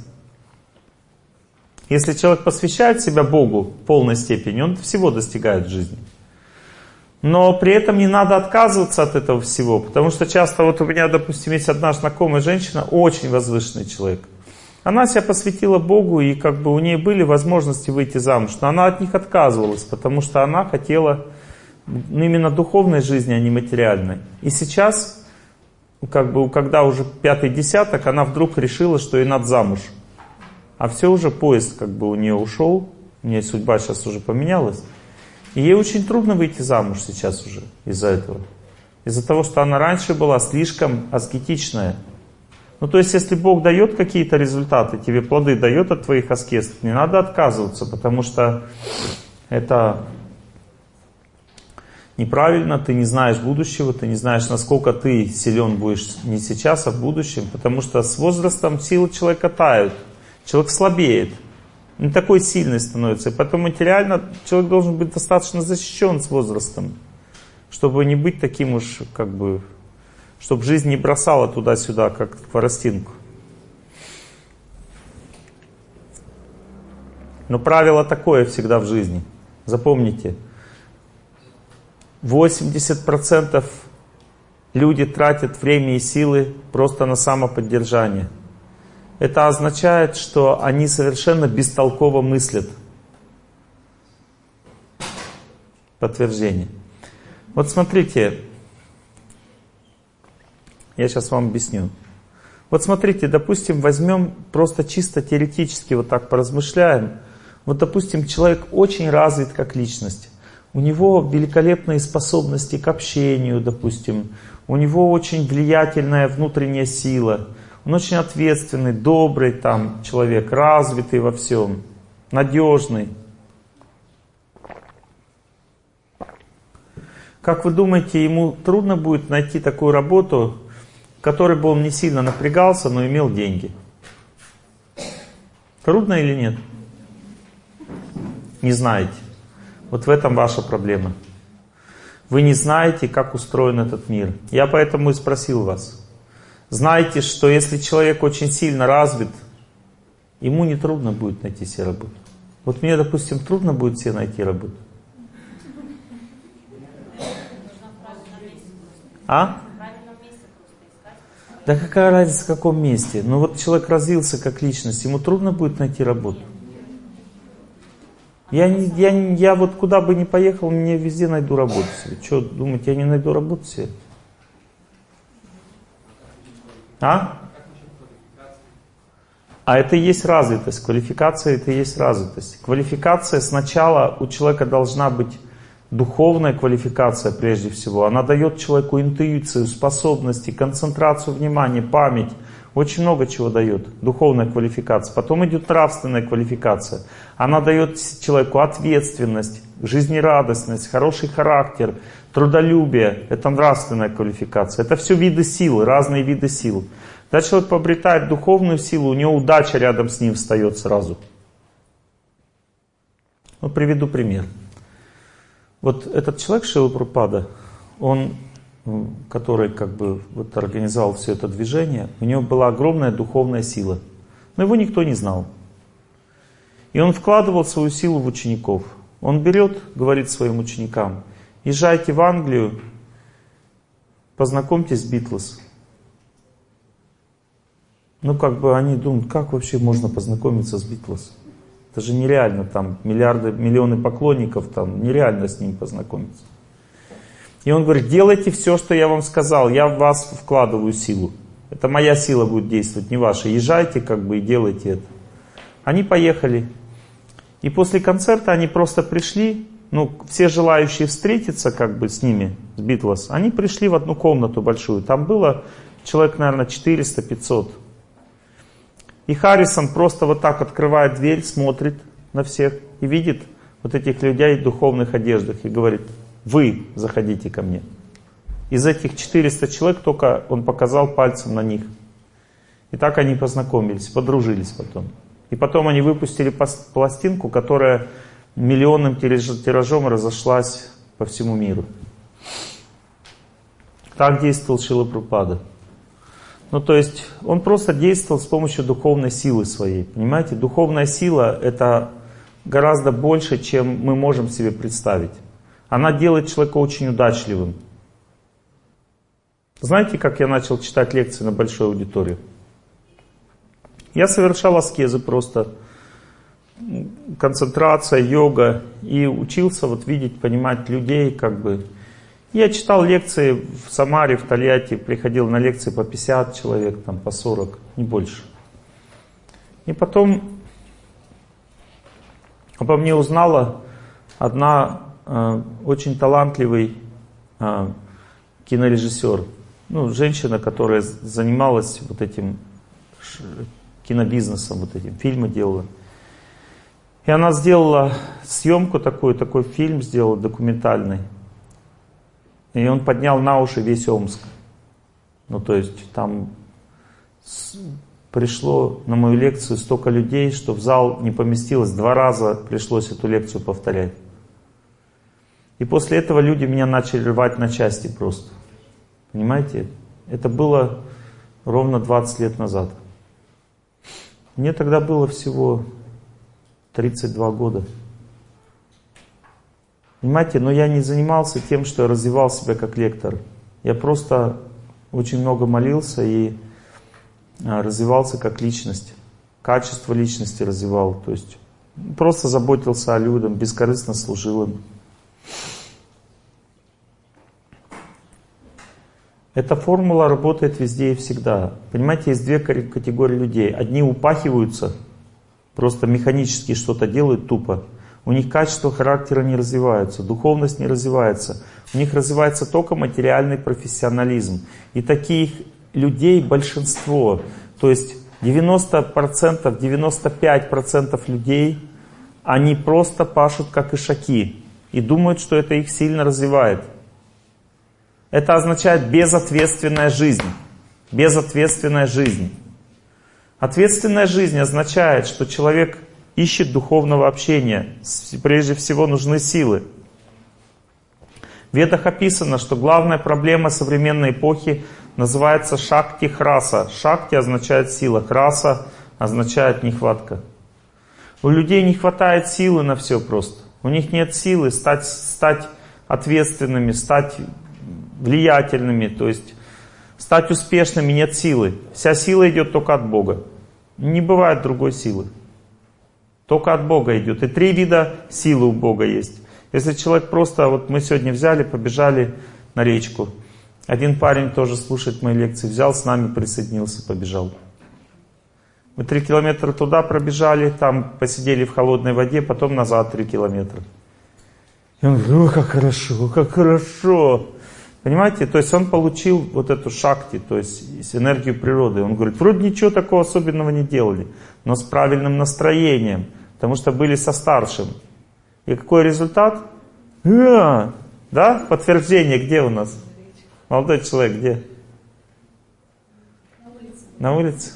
Speaker 2: Если человек посвящает себя Богу в полной степени, он всего достигает в жизни. Но при этом не надо отказываться от этого всего, потому что часто вот у меня, допустим, есть одна знакомая женщина, очень возвышенный человек. Она себя посвятила Богу, и как бы у нее были возможности выйти замуж, но она от них отказывалась, потому что она хотела именно духовной жизни, а не материальной. И сейчас, как бы, когда уже пятый десяток, она вдруг решила, что ей надо замуж. А все уже поезд как бы у нее ушел, у нее судьба сейчас уже поменялась. И ей очень трудно выйти замуж сейчас уже из-за этого. Из-за того, что она раньше была слишком аскетичная. Ну то есть, если Бог дает какие-то результаты, тебе плоды дает от твоих аскез, не надо отказываться, потому что это неправильно, ты не знаешь будущего, ты не знаешь, насколько ты силен будешь не сейчас, а в будущем, потому что с возрастом силы человека тают. Человек слабеет, не такой сильный становится. И потом материально человек должен быть достаточно защищен с возрастом, чтобы не быть таким уж, как бы, чтобы жизнь не бросала туда-сюда, как хворостинку. Но правило такое всегда в жизни. Запомните, восемьдесят процентов люди тратят время и силы просто на самоподдержание. Это означает, что они совершенно бестолково мыслят. Подтверждение. Вот смотрите, я сейчас вам объясню. Вот смотрите, допустим, возьмем просто чисто теоретически, вот так поразмышляем. Вот, допустим, человек очень развит как личность. У него великолепные способности к общению, допустим. У него очень влиятельная внутренняя сила. Он очень ответственный, добрый там человек, развитый во всем, надежный. Как вы думаете, ему трудно будет найти такую работу, в которой бы он не сильно напрягался, но имел деньги? Трудно или нет? Не знаете. Вот в этом ваша проблема. Вы не знаете, как устроен этот мир. Я поэтому и спросил вас. Знайте, что если человек очень сильно развит, ему не трудно будет найти себе работу. Вот мне, допустим, трудно будет себе найти работу. А? Да какая разница в каком месте? Ну вот человек развился как личность, ему трудно будет найти работу. Я, не, я, не, я вот куда бы ни поехал, мне везде найду работу себе. Что, думаете, я не найду работу себе? А? А это и есть развитость. Квалификация — это и есть развитость. Квалификация сначала у человека должна быть духовная квалификация прежде всего. Она дает человеку интуицию, способности, концентрацию внимания, память. Очень много чего дает духовная квалификация. Потом идет нравственная квалификация. Она дает человеку ответственность, жизнерадостность, хороший характер, трудолюбие. Это нравственная квалификация. Это все виды сил, разные виды сил. Когда человек приобретает духовную силу, у него удача рядом с ним встает сразу. Ну, приведу пример. Вот этот человек Шрила Прабхупада, он, который как бы вот организовал все это движение, у него была огромная духовная сила. Но его никто не знал. И он вкладывал свою силу в учеников. Он берет, говорит своим ученикам: езжайте в Англию, познакомьтесь с Битлз. Ну как бы они думают, как вообще можно познакомиться с Битлз? Это же нереально, там миллиарды, миллионы поклонников, там нереально с ним познакомиться. И он говорит: делайте все, что я вам сказал, я в вас вкладываю силу. Это моя сила будет действовать, не ваша. Езжайте как бы и делайте это. Они поехали. И после концерта они просто пришли, ну все желающие встретиться как бы с ними, с Битлз, они пришли в одну комнату большую. Там было человек, наверное, четыреста-пятьсот. И Харрисон просто вот так открывает дверь, смотрит на всех и видит вот этих людей в духовных одеждах и говорит: вы заходите ко мне. Из этих четырёхсот человек только он показал пальцем на них. И так они познакомились, подружились потом. И потом они выпустили пластинку, которая миллионным тиражом разошлась по всему миру. Так действовал Шрила Прабхупада. Ну, то есть, он просто действовал с помощью духовной силы своей. Понимаете, духовная сила — это гораздо больше, чем мы можем себе представить. Она делает человека очень удачливым. Знаете, как я начал читать лекции на большой аудитории? Я совершал аскезы просто, концентрация, йога, и учился вот видеть, понимать людей, как бы. Я читал лекции в Самаре, в Тольятти, приходил на лекции по пятьдесят человек, там, по сорок, не больше. И потом обо мне узнала одна э, очень талантливый э, кинорежиссер, ну, женщина, которая занималась вот этим кинобизнесом, вот этим, фильмы делала. И она сделала съемку такую, такой фильм сделала документальный. И он поднял на уши весь Омск. Ну, то есть там пришло на мою лекцию столько людей, что в зал не поместилось. Два раза пришлось эту лекцию повторять. И после этого люди меня начали рвать на части просто. Понимаете? Это было ровно двадцать лет назад. Мне тогда было всего тридцать два года. Понимаете, но я не занимался тем, что я развивал себя как лектор. Я просто очень много молился и развивался как личность. Качество личности развивал. То есть просто заботился о людях, бескорыстно служил им. Эта формула работает везде и всегда. Понимаете, есть две категории людей. Одни упахиваются, просто механически что-то делают тупо. У них качество характера не развивается, духовность не развивается. У них развивается только материальный профессионализм. И таких людей большинство. То есть девяносто процентов, девяносто пять процентов людей, они просто пашут как ишаки. И думают, что это их сильно развивает. Это означает безответственная жизнь. Безответственная жизнь. Ответственная жизнь означает, что человек ищет духовного общения. Прежде всего нужны силы. В Ведах описано, что главная проблема современной эпохи называется шакти-храса. Шакти означает сила, храса означает нехватка. У людей не хватает силы на все просто. У них нет силы стать, стать ответственными, стать влиятельными. То есть Стать успешными нет силы. Вся сила идет только от Бога. Не бывает другой силы. Только от Бога идет. И три вида силы у Бога есть. Если человек просто, вот мы сегодня взяли, побежали на речку. Один парень тоже слушает мои лекции, взял, с нами присоединился, побежал. Мы три километра туда пробежали, там посидели в холодной воде, потом назад три километра. И он говорит, ой, как хорошо, как хорошо. Понимаете, то есть он получил вот эту шакти, то есть энергию природы. Он говорит, вроде ничего такого особенного не делали, но с правильным настроением, потому что были со старшим. И какой результат? А, да, подтверждение где у нас? Молодой человек где? На улице. На улице?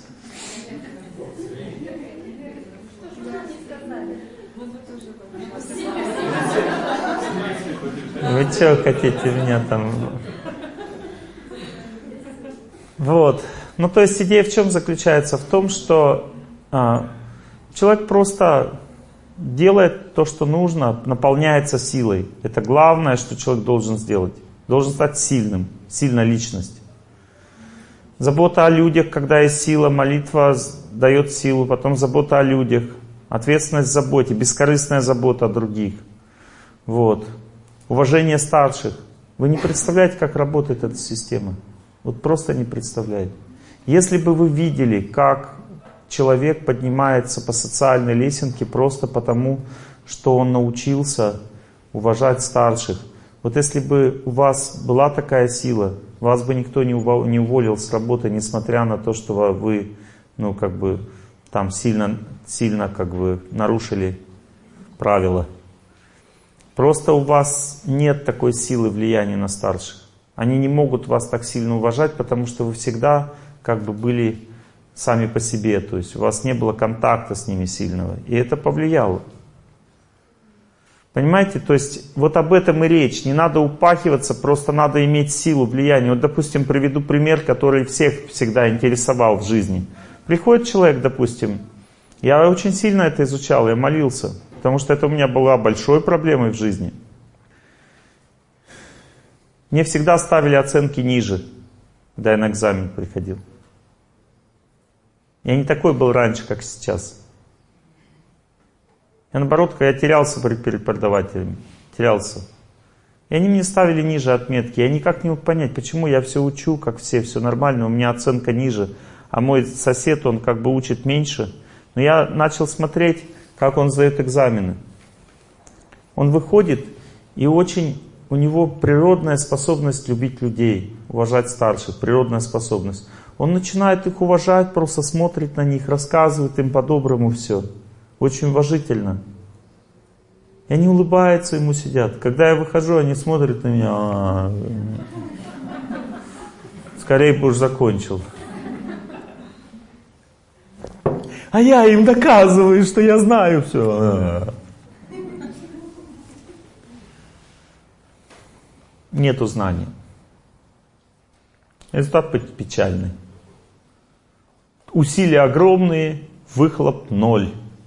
Speaker 2: Вы что хотите меня там? Вот. Ну, то есть идея в чем заключается? В том, что а, человек просто делает то, что нужно, наполняется силой. Это главное, что человек должен сделать. Должен стать сильным, сильная личность. Забота о людях, когда есть сила, молитва дает силу, потом забота о людях, ответственность в заботе, бескорыстная забота о других. Вот. Уважение старших. Вы не представляете, как работает эта система. Вот просто не представляете. Если бы вы видели, как человек поднимается по социальной лесенке просто потому, что он научился уважать старших. Вот если бы у вас была такая сила, вас бы никто не уволил с работы, несмотря на то, что вы, ну, как бы, там сильно, сильно, как бы, нарушили правила. Просто у вас нет такой силы влияния на старших. Они не могут вас так сильно уважать, потому что вы всегда, как бы, были сами по себе. То есть у вас не было контакта с ними сильного. И это повлияло. Понимаете? То есть вот об этом и речь. Не надо упахиваться, просто надо иметь силу влияния. Вот, допустим, приведу пример, который всех всегда интересовал в жизни. Приходит человек, допустим, я очень сильно это изучал, я молился, потому что это у меня была большой проблемой в жизни. Мне всегда ставили оценки ниже, когда я на экзамен приходил. Я не такой был раньше, как сейчас. Я наоборот, я терялся перед преподавателями, терялся. И они мне ставили ниже отметки. Я никак не мог понять, почему я все учу, как все, все нормально, у меня оценка ниже, а мой сосед, он как бы учит меньше. Но я начал смотреть, как он сдает экзамены. Он выходит, и очень у него природная способность любить людей, уважать старших, природная способность. Он начинает их уважать, просто смотрит на них, рассказывает им по-доброму все. Очень уважительно. И они улыбаются ему, сидят. Когда я выхожу, они смотрят на меня. А-а-а. Скорее бы уж закончил. А я им доказываю, что я знаю все. А-а-а. Нету знаний. Результат печальный. Усилия огромные, выхлоп ноль.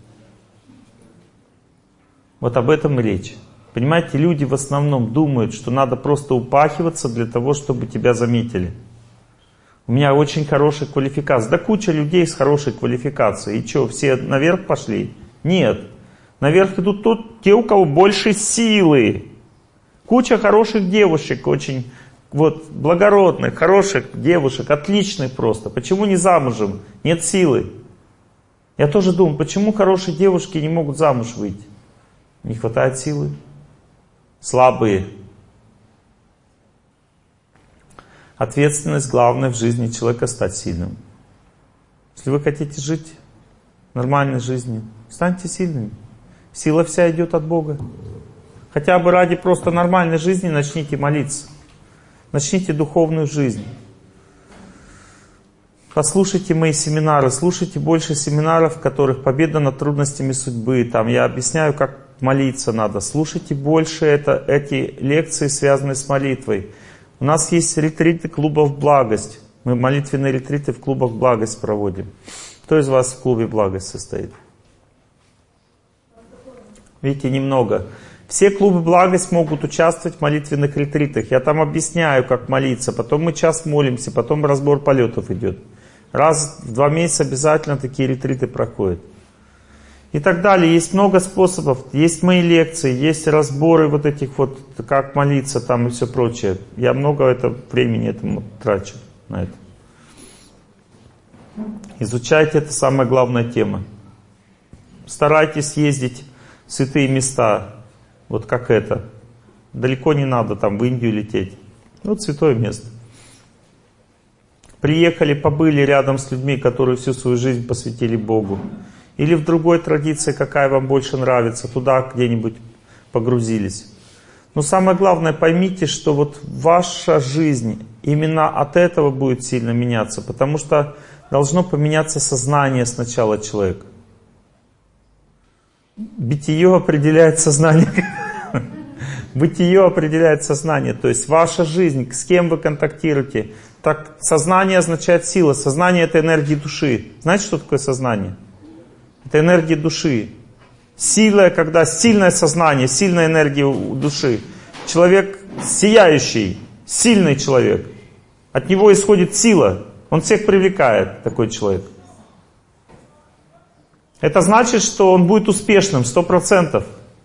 Speaker 2: Вот об этом и речь. Понимаете, люди в основном думают, что надо просто упахиваться для того, чтобы тебя заметили. У меня очень хорошая квалификация. Да куча людей с хорошей квалификацией. И что, все наверх пошли? Нет. Наверх идут тут те, у кого больше силы. Куча хороших девушек, очень вот, благородных, хороших девушек, отличных просто. Почему не замужем? Нет силы. Я тоже думаю, почему хорошие девушки не могут замуж выйти? Не хватает силы. Слабые. Ответственность главная в жизни человека — стать сильным. Если вы хотите жить нормальной жизнью, станьте сильными. Сила вся идет от Бога. Хотя бы ради просто нормальной жизни начните молиться. Начните духовную жизнь. Послушайте мои семинары, слушайте больше семинаров, в которых победа над трудностями судьбы. Там я объясняю, как молиться надо. Слушайте больше это, эти лекции, связанные с молитвой. У нас есть ретриты клубов «Благость». Мы молитвенные ретриты в клубах «Благость» проводим. Кто из вас в клубе «Благость» состоит? Видите, немного. Все клубы «Благость» могут участвовать в молитвенных ретритах. Я там объясняю, как молиться. Потом мы час молимся, потом разбор полетов идет. Раз в два месяца обязательно такие ретриты проходят. И так далее. Есть много способов. Есть мои лекции, есть разборы вот этих вот, как молиться там и все прочее. Я много это, времени этому трачу на это. Изучайте, это самая главная тема. Старайтесь ездить в святые места, вот как это. Далеко не надо там в Индию лететь. Вот святое место. Приехали, побыли рядом с людьми, которые всю свою жизнь посвятили Богу. Или в другой традиции, какая вам больше нравится, туда где-нибудь погрузились. Но самое главное, поймите, что вот ваша жизнь именно от этого будет сильно меняться, потому что должно поменяться сознание сначала человека. Бытие определяет сознание. Бытие определяет сознание. То есть ваша жизнь, с кем вы контактируете. Так сознание означает сила. Сознание — это энергия души. Знаете, что такое сознание? Это энергия души. Сила, когда сильное сознание, сильная энергия души. Человек сияющий, сильный человек. От него исходит сила. Он всех привлекает, такой человек. Это значит, что он будет успешным, сто процентов.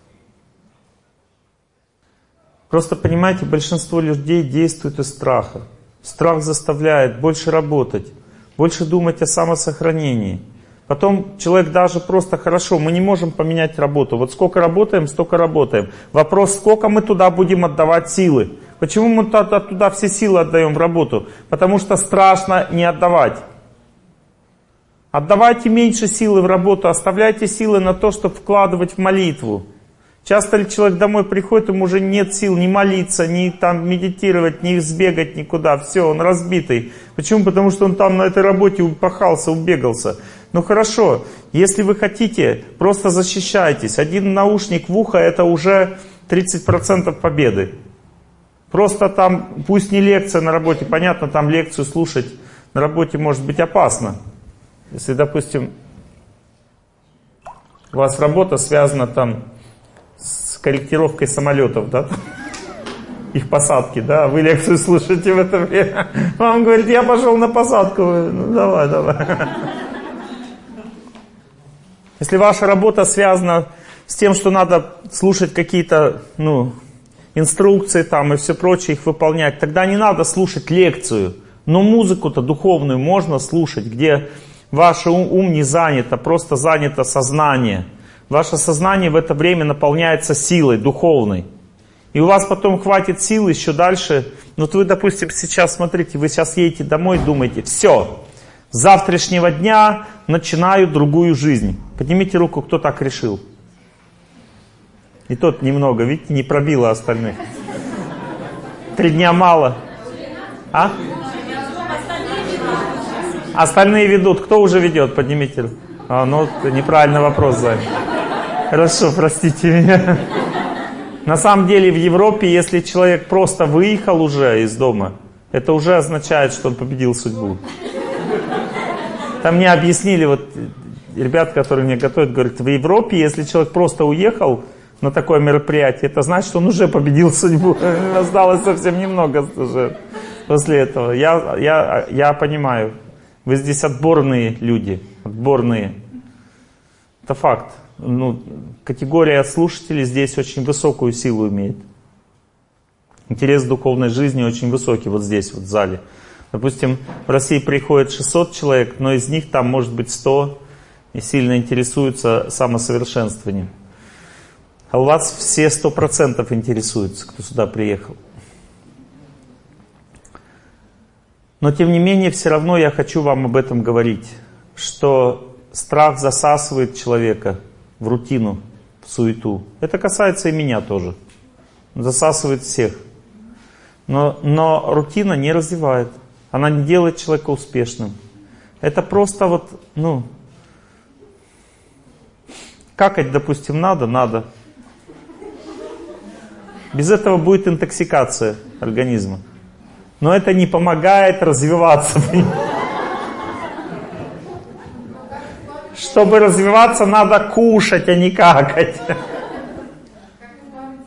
Speaker 2: Просто понимаете, большинство людей действует из страха. Страх заставляет больше работать, больше думать о самосохранении. Потом человек даже просто хорошо, мы не можем поменять работу. Вот сколько работаем, столько работаем. Вопрос, сколько мы туда будем отдавать силы. Почему мы туда все силы отдаем в работу? Потому что страшно не отдавать. Отдавайте меньше силы в работу, оставляйте силы на то, чтобы вкладывать в молитву. Часто ли человек домой приходит, ему уже нет сил ни молиться, ни там медитировать, ни сбегать никуда. Все, он разбитый. Почему? Потому что он там на этой работе упахался, убегался. Ну хорошо, если вы хотите, просто защищайтесь. Один наушник в ухо — это уже тридцать процентов победы. Просто там, пусть не лекция на работе, понятно, там лекцию слушать на работе может быть опасно. Если, допустим, у вас работа связана там с корректировкой самолетов, да, их посадки, да, вы лекцию слушаете в это время. Вам говорит, я пошел на посадку. Ну давай, давай. Если ваша работа связана с тем, что надо слушать какие-то, ну, инструкции там и все прочее, их выполнять, тогда не надо слушать лекцию. Но музыку-то духовную можно слушать, где ваш ум, ум не занят, а просто занято сознание. Ваше сознание в это время наполняется силой духовной. И у вас потом хватит сил еще дальше. Ну, вот вы, допустим, сейчас, смотрите, вы сейчас едете домой, думаете, все, с завтрашнего дня начинаю другую жизнь. Поднимите руку, кто так решил. И тот немного, видите, не пробило остальных. Три дня мало. А? Остальные ведут. Кто уже ведет? Поднимите руку. А, ну, неправильный вопрос занял. Хорошо, простите меня. На самом деле в Европе, если человек просто выехал уже из дома, это уже означает, что он победил судьбу. Там мне объяснили, вот ребята, которые мне готовят, говорят, в Европе, если человек просто уехал на такое мероприятие, это значит, что он уже победил судьбу. Осталось совсем немного уже после этого. Я, я, я понимаю, вы здесь отборные люди, отборные. Это факт. Ну, категория слушателей здесь очень высокую силу имеет. Интерес к духовной жизни очень высокий вот здесь, вот в зале. Допустим, в России приходит шестьсот человек, но из них там может быть сто и сильно интересуются самосовершенствованием. А у вас все сто процентов интересуются, кто сюда приехал. Но тем не менее, все равно я хочу вам об этом говорить, что страх засасывает человека в рутину, в суету. Это касается и меня тоже. Засасывает всех. Но, но рутина не развивает. Она не делает человека успешным. Это просто вот, ну, какать, допустим, надо, надо. Без этого будет интоксикация организма. Но это не помогает развиваться. Чтобы развиваться, надо кушать, а не какать.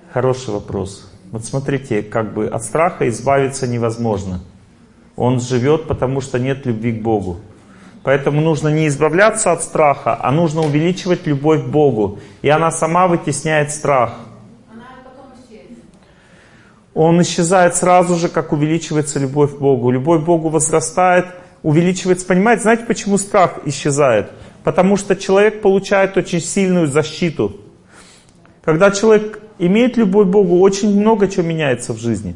Speaker 2: Хороший вопрос. Вот смотрите, как бы от страха избавиться невозможно. Он живет, потому что нет любви к Богу. Поэтому нужно не избавляться от страха, а нужно увеличивать любовь к Богу. И она сама вытесняет страх. Он исчезает сразу же, как увеличивается любовь к Богу. Любовь к Богу возрастает, увеличивается. Понимаете, знаете, почему страх исчезает? Потому что человек получает очень сильную защиту. Когда человек имеет любовь к Богу, очень много чего меняется в жизни.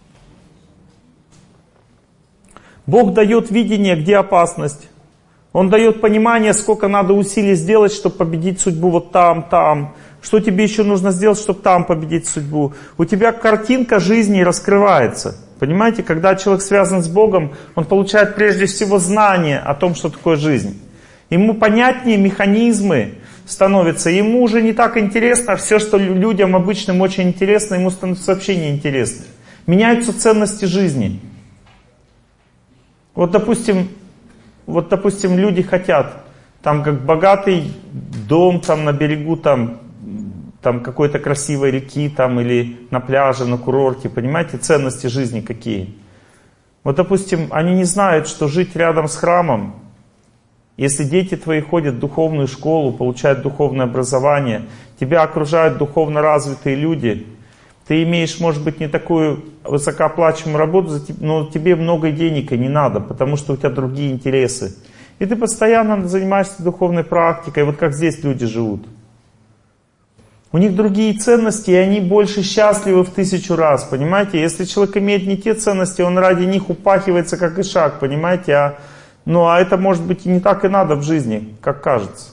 Speaker 2: Бог дает видение, где опасность. Он дает понимание, сколько надо усилий сделать, чтобы победить судьбу вот там, там. Что тебе еще нужно сделать, чтобы там победить судьбу. У тебя картинка жизни раскрывается. Понимаете, когда человек связан с Богом, он получает прежде всего знание о том, что такое жизнь. Ему понятнее механизмы становятся. Ему уже не так интересно. Все, что людям обычным очень интересно, ему становится вообще неинтересно. Меняются ценности жизни. Вот, допустим, вот, допустим, люди хотят, там, как богатый дом, там, на берегу, там, там, какой-то красивой реки, там, или на пляже, на курорте, понимаете, ценности жизни какие. Вот, допустим, они не знают, что жить рядом с храмом, если дети твои ходят в духовную школу, получают духовное образование, тебя окружают духовно развитые люди, ты имеешь, может быть, не такую высокооплачиваемую работу, но тебе много денег и не надо, потому что у тебя другие интересы. И ты постоянно занимаешься духовной практикой, вот как здесь люди живут. У них другие ценности, и они больше счастливы в тысячу раз, понимаете? Если человек имеет не те ценности, он ради них упахивается, как ишак, понимаете? А, ну, а это, может быть, и не так и надо в жизни, как кажется.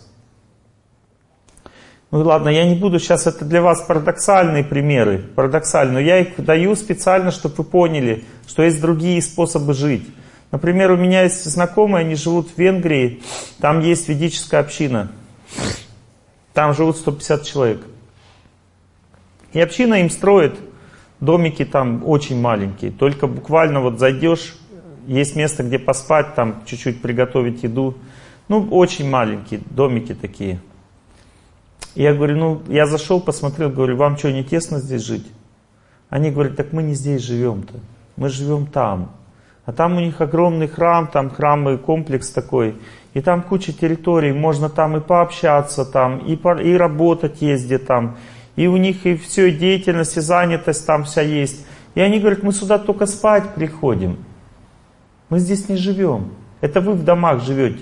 Speaker 2: Ну ладно, я не буду сейчас, это для вас парадоксальные примеры, парадоксальные, но я их даю специально, чтобы вы поняли, что есть другие способы жить. Например, у меня есть знакомые, они живут в Венгрии, там есть ведическая община, там живут сто пятьдесят человек. И община им строит домики там очень маленькие, только буквально вот зайдешь, есть место, где поспать, там чуть-чуть приготовить еду, ну очень маленькие домики такие. Я говорю, ну, я зашел, посмотрел, говорю, вам что, не тесно здесь жить? Они говорят, так мы не здесь живем-то, мы живем там. А там у них огромный храм, там храмовый комплекс такой, и там куча территорий, можно там и пообщаться, там, и, по, и работать есть где там, и у них и все, и деятельность, и занятость там вся есть. И они говорят, мы сюда только спать приходим, мы здесь не живем, это вы в домах живете.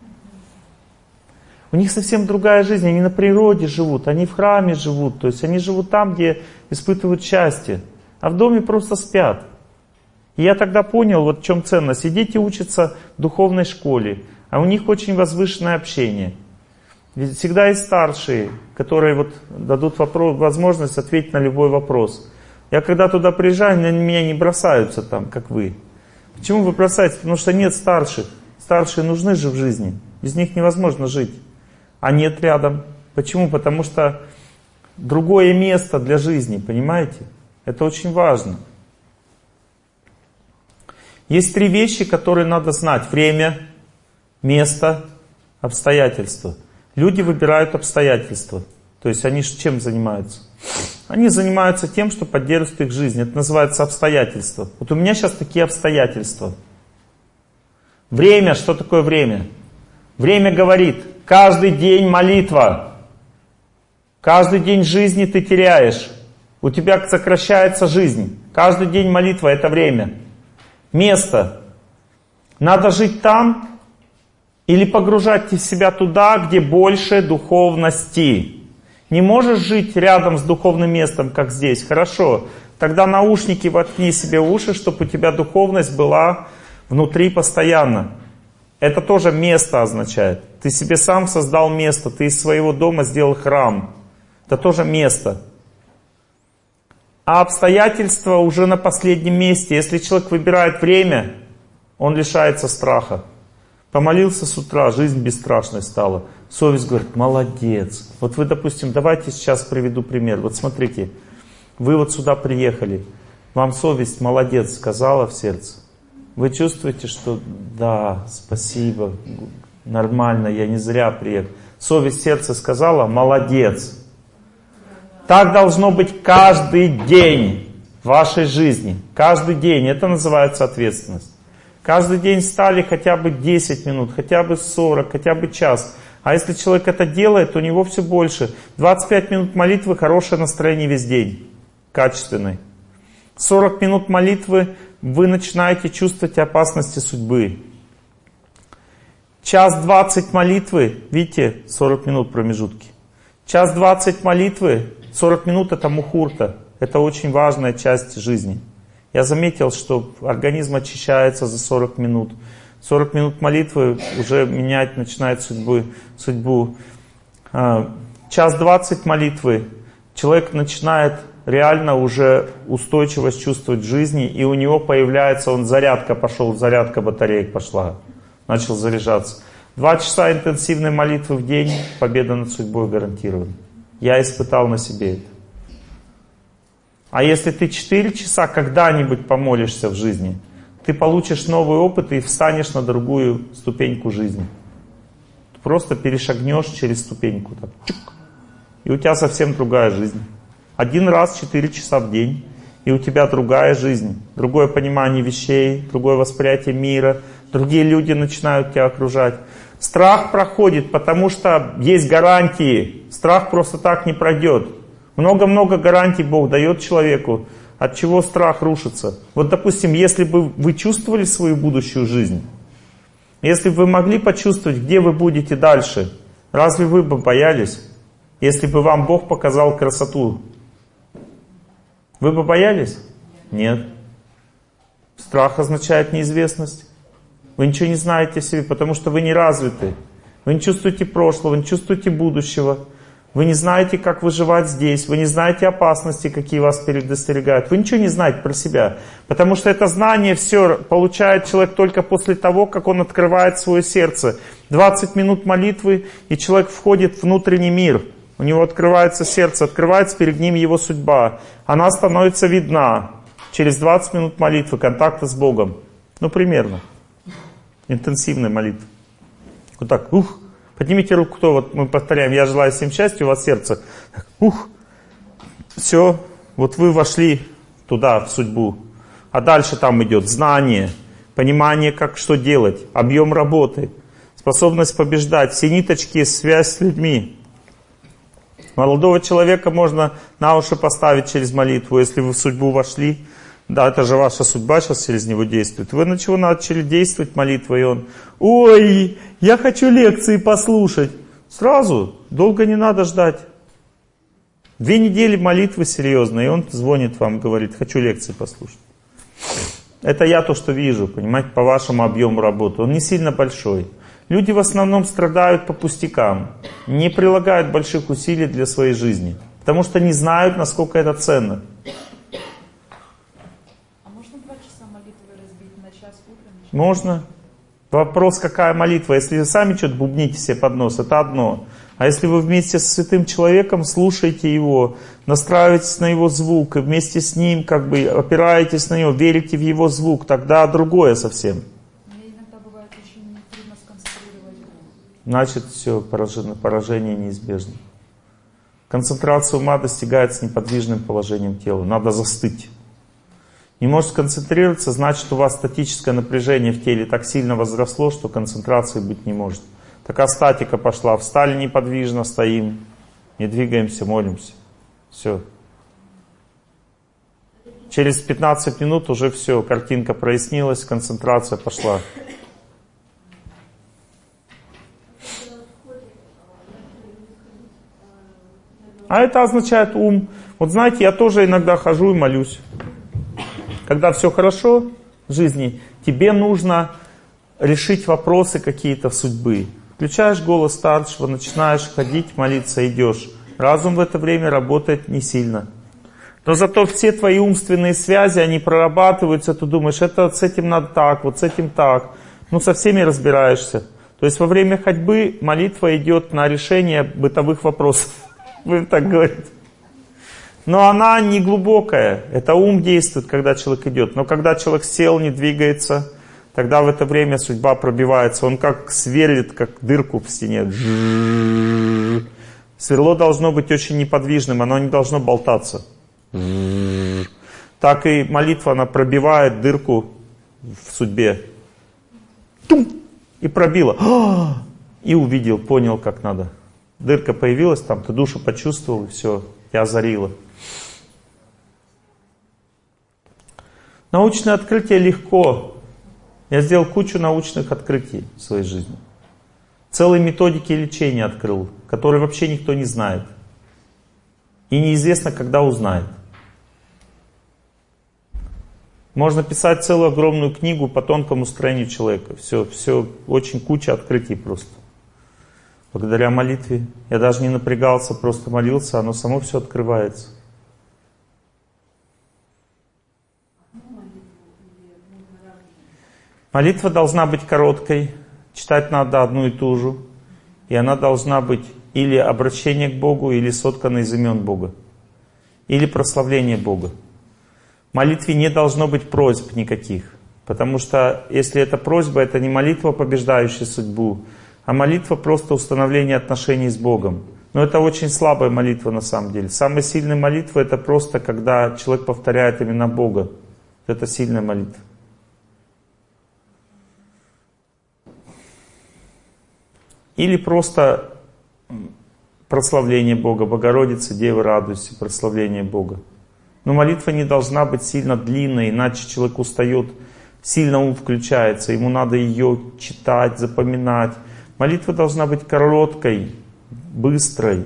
Speaker 2: У них совсем другая жизнь, они на природе живут, они в храме живут, то есть они живут там, где испытывают счастье, а в доме просто спят. И я тогда понял, вот в чем ценность. И дети учатся в духовной школе, а у них очень возвышенное общение. Ведь всегда есть старшие, которые вот дадут вопрос, возможность ответить на любой вопрос. Я когда туда приезжаю, на меня не бросаются там, как вы. Почему вы бросаетесь? Потому что нет старших. Старшие нужны же в жизни, без них невозможно жить. А нет рядом. Почему? Потому что другое место для жизни, понимаете? Это очень важно. Есть три вещи, которые надо знать. Время, место, обстоятельства. Люди выбирают обстоятельства. То есть они чем занимаются? Они занимаются тем, что поддерживает их жизнь. Это называется обстоятельства. Вот у меня сейчас такие обстоятельства. Время, что такое время? Время говорит, каждый день молитва. Каждый день жизни ты теряешь. У тебя сокращается жизнь. Каждый день молитва — это время. Место. Надо жить там или погружать себя туда, где больше духовности. Не можешь жить рядом с духовным местом, как здесь. Хорошо. Тогда наушники воткни себе в уши, чтобы у тебя духовность была внутри постоянно. Это тоже место означает. Ты себе сам создал место, ты из своего дома сделал храм. Это тоже место. А обстоятельства уже на последнем месте. Если человек выбирает время, он лишается страха. Помолился с утра, жизнь бесстрашной стала. Совесть говорит, молодец. Вот вы, допустим, давайте сейчас приведу пример. Вот смотрите, вы вот сюда приехали. Вам совесть молодец сказала в сердце. Вы чувствуете, что да, спасибо, нормально, я не зря приехал. Совесть в сердце сказала, молодец. Так должно быть каждый день в вашей жизни. Каждый день. Это называется ответственность. Каждый день встали хотя бы десять минут, хотя бы сорок, хотя бы час. А если человек это делает, то у него все больше. двадцать пять минут молитвы, хорошее настроение весь день. Качественное. сорок минут молитвы, вы начинаете чувствовать опасности судьбы. Час двадцать молитвы, видите, сорок минут промежутки. Час двадцать молитвы, сорок минут это мухурта. Это очень важная часть жизни. Я заметил, что организм очищается за сорок минут. сорок минут молитвы уже менять начинает судьбу. судьбу. Час двадцать молитвы, человек начинает реально уже устойчивость чувствовать в жизни, и у него появляется, он зарядка пошел, зарядка батареек пошла, начал заряжаться. Два часа интенсивной молитвы в день, победа над судьбой гарантирована. Я испытал на себе это. А если ты четыре часа когда-нибудь помолишься в жизни, ты получишь новый опыт и встанешь на другую ступеньку жизни. Ты просто перешагнешь через ступеньку. Так, чук, и у тебя совсем другая жизнь. Один раз четыре часа в день, и у тебя другая жизнь, другое понимание вещей, другое восприятие мира, другие люди начинают тебя окружать. Страх проходит, потому что есть гарантии. Страх просто так не пройдет. Много-много гарантий Бог дает человеку, от чего страх рушится. Вот, допустим, если бы вы чувствовали свою будущую жизнь, если бы вы могли почувствовать, где вы будете дальше, разве вы бы боялись, если бы вам Бог показал красоту? Вы бы боялись? Нет. Страх означает неизвестность. Вы ничего не знаете о себе, потому что вы не развиты. Вы не чувствуете прошлого, не чувствуете будущего. Вы не знаете, как выживать здесь. Вы не знаете опасности, какие вас предостерегают. Вы ничего не знаете про себя. Потому что это знание все получает человек только после того, как он открывает свое сердце. двадцать минут молитвы, и человек входит в внутренний мир. У него открывается сердце, открывается перед ним его судьба. Она становится видна через двадцать минут молитвы, контакта с Богом. Ну, примерно. Интенсивной молитвы. Вот так, ух. Поднимите руку, кто, вот мы повторяем, я желаю всем счастья, у вас сердце. Ух, все, вот вы вошли туда, в судьбу. А дальше там идет знание, понимание, как что делать, объем работы, способность побеждать, все ниточки, связь с людьми. Молодого человека можно на уши поставить через молитву, если вы в судьбу вошли. Да, это же ваша судьба сейчас через него действует. Вы на чего начали действовать молитвой, и он: ой, я хочу лекции послушать. Сразу, долго не надо ждать. Две недели молитвы серьезные, и он звонит вам, говорит: хочу лекции послушать. Это я то, что вижу, понимаете, по вашему объему работы. Он не сильно большой. Люди в основном страдают по пустякам, не прилагают больших усилий для своей жизни, потому что не знают, насколько это ценно. Можно. Вопрос, какая молитва. Если вы сами что-то бубните себе под нос, это одно. А если вы вместе с святым человеком слушаете его, настраиваетесь на его звук, и вместе с ним как бы опираетесь на него, верите в его звук, тогда другое совсем.
Speaker 16: Мне иногда бывает очень трудно сконцентрировать.
Speaker 2: Значит, все, поражение, поражение неизбежно. Концентрация ума достигается неподвижным положением тела. Надо застыть. Не можешь сконцентрироваться, значит, у вас статическое напряжение в теле так сильно возросло, что концентрации быть не может. Такая статика пошла. Встали неподвижно, стоим, не двигаемся, молимся. Все. Через пятнадцать минут уже все, картинка прояснилась, концентрация пошла. А это означает ум. Вот знаете, я тоже иногда хожу и молюсь. Когда все хорошо в жизни, тебе нужно решить вопросы какие-то в судьбы. Включаешь голос старшего, начинаешь ходить, молиться, идешь. Разум в это время работает не сильно. Но зато все твои умственные связи, они прорабатываются, ты думаешь, это с этим надо так, вот с этим так. Ну, со всеми разбираешься. То есть во время ходьбы молитва идет на решение бытовых вопросов. Будем так говорить. Но она не глубокая. Это ум действует, когда человек идет. Но когда человек сел, не двигается, тогда в это время судьба пробивается. Он как сверлит, как дырку в стене. Сверло должно быть очень неподвижным, оно не должно болтаться. Так и молитва, она пробивает дырку в судьбе. Тум! И пробила. И увидел, понял, как надо. Дырка появилась там, ты душу почувствовал, и все, тебя озарило. Научное открытие легко. Я сделал кучу научных открытий в своей жизни. Целые методики лечения открыл, которые вообще никто не знает. И неизвестно, когда узнает. Можно писать целую огромную книгу по тонкому строению человека. Все, все, очень куча открытий просто. Благодаря молитве. Я даже не напрягался, просто молился, оно само все открывается. Молитва должна быть короткой, читать надо одну и ту же. И она должна быть или обращение к Богу, или соткана из имен Бога. Или прославление Бога. В молитве не должно быть просьб никаких. Потому что если это просьба, это не молитва, побеждающая судьбу, а молитва просто установление отношений с Богом. Но это очень слабая молитва на самом деле. Самая сильная молитва — это просто когда человек повторяет имена Бога. Это сильная молитва. Или просто прославление Бога. Богородица, Дева, радуйся, прославление Бога. Но молитва не должна быть сильно длинной, иначе человек устает, сильно ум включается, ему надо ее читать, запоминать. Молитва должна быть короткой, быстрой.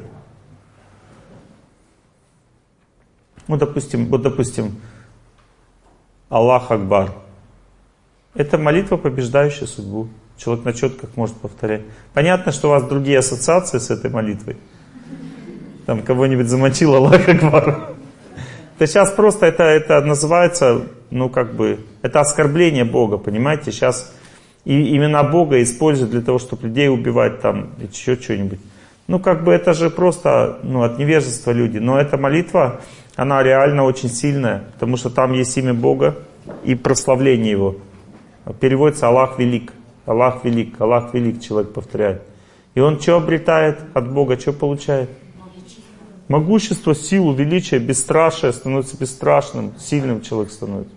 Speaker 2: Ну, допустим, вот, допустим, Аллах Акбар. Это молитва, побеждающая судьбу. Человек на четках может повторять. Понятно, что у вас другие ассоциации с этой молитвой. Там кого-нибудь замочил Аллах Акбар. Это сейчас просто это, это называется, ну как бы, это оскорбление Бога, понимаете? Сейчас и имена Бога используют для того, чтобы людей убивать там, и еще что-нибудь. Ну как бы это же просто, ну, от невежества люди. Но эта молитва, она реально очень сильная, потому что там есть имя Бога и прославление Его. Переводится Аллах велик, Аллах велик, Аллах велик, человек повторяет. И он что обретает от Бога, что получает? Могущество, силу, величие, бесстрашие, становится бесстрашным, сильным человек становится.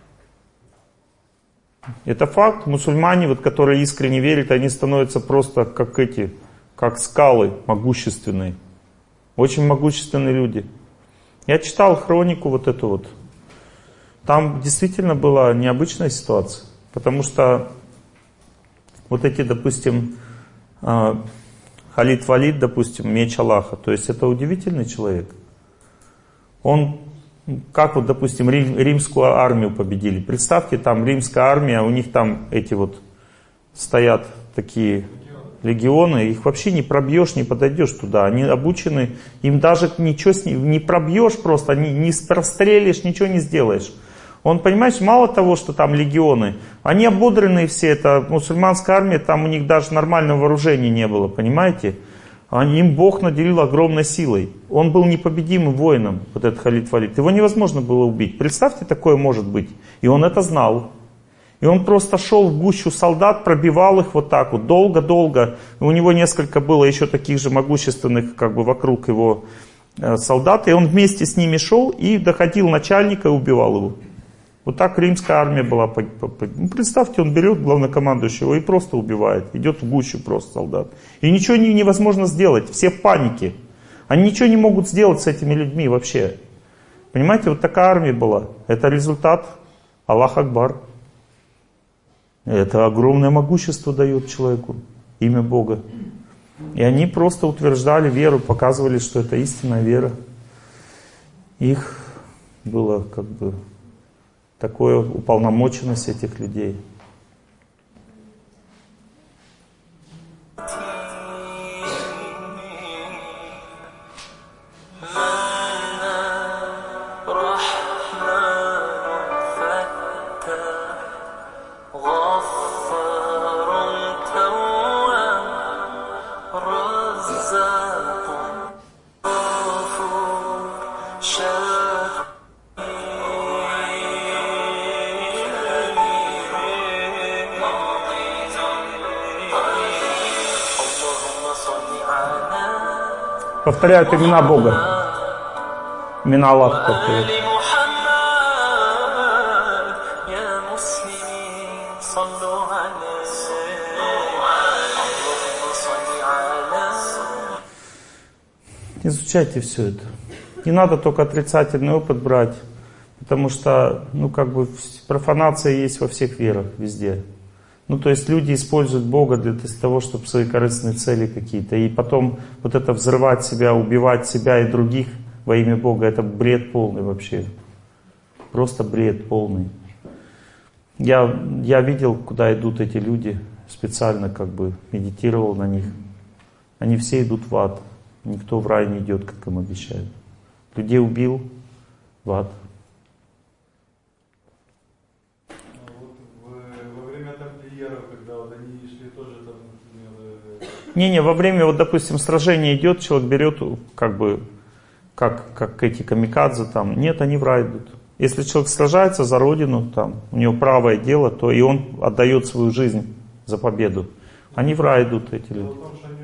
Speaker 2: Это факт. Мусульмане, вот, которые искренне верят, они становятся просто как эти, как скалы могущественные. Очень могущественные люди. Я читал хронику вот эту вот. Там действительно была необычная ситуация. Потому что вот эти, допустим, Халид Валид, допустим, меч Аллаха. То есть это удивительный человек. Он, как вот, допустим, рим, римскую армию победили. Представьте, там римская армия, у них там эти вот стоят такие легионы. Их вообще не пробьешь, не подойдешь туда. Они обучены, им даже ничего с ним не пробьешь просто, не, не прострелишь, ничего не сделаешь. Он, понимаешь, мало того, что там легионы, они ободренные все, это мусульманская армия, там у них даже нормального вооружения не было, понимаете? Им Бог наделил огромной силой. Он был непобедимым воином, вот этот Халид Валид. Его невозможно было убить. Представьте, такое может быть. И он это знал. И он просто шел в гущу солдат, пробивал их вот так вот, долго-долго. У него несколько было еще таких же могущественных, как бы вокруг его э, солдат. И он вместе с ними шел и доходил начальника и убивал его. Вот так римская армия была. Ну, представьте, он берет главнокомандующего и просто убивает. Идет в гущу просто солдат. И ничего не, невозможно сделать. Все в панике. Они ничего не могут сделать с этими людьми вообще. Понимаете, вот такая армия была. Это результат Аллах Акбар. Это огромное могущество дает человеку. Имя Бога. И они просто утверждали веру, показывали, что это истинная вера. Их было как бы... такое уполномоченность этих людей.
Speaker 4: شاف
Speaker 2: Повторяют имена Бога. Имена Аллаха повторяют. Изучайте все это. Не надо только отрицательный опыт брать, потому что, ну, как бы, профанация есть во всех верах, везде. Ну, то есть люди используют Бога для того, чтобы свои корыстные цели какие-то. И потом вот это взрывать себя, убивать себя и других во имя Бога, это бред полный вообще. Просто бред полный. Я, я видел, куда идут эти люди, специально как бы медитировал на них. Они все идут в ад. Никто в рай не идет, как им обещают. Людей убил, в ад. Не-не, во время, вот, допустим, сражения идет, человек берет, как бы, как, как эти камикадзе там. Нет, они в рай идут. Если человек сражается за родину, там, у него правое дело, то и он отдает свою жизнь за победу. Они в рай идут, эти люди.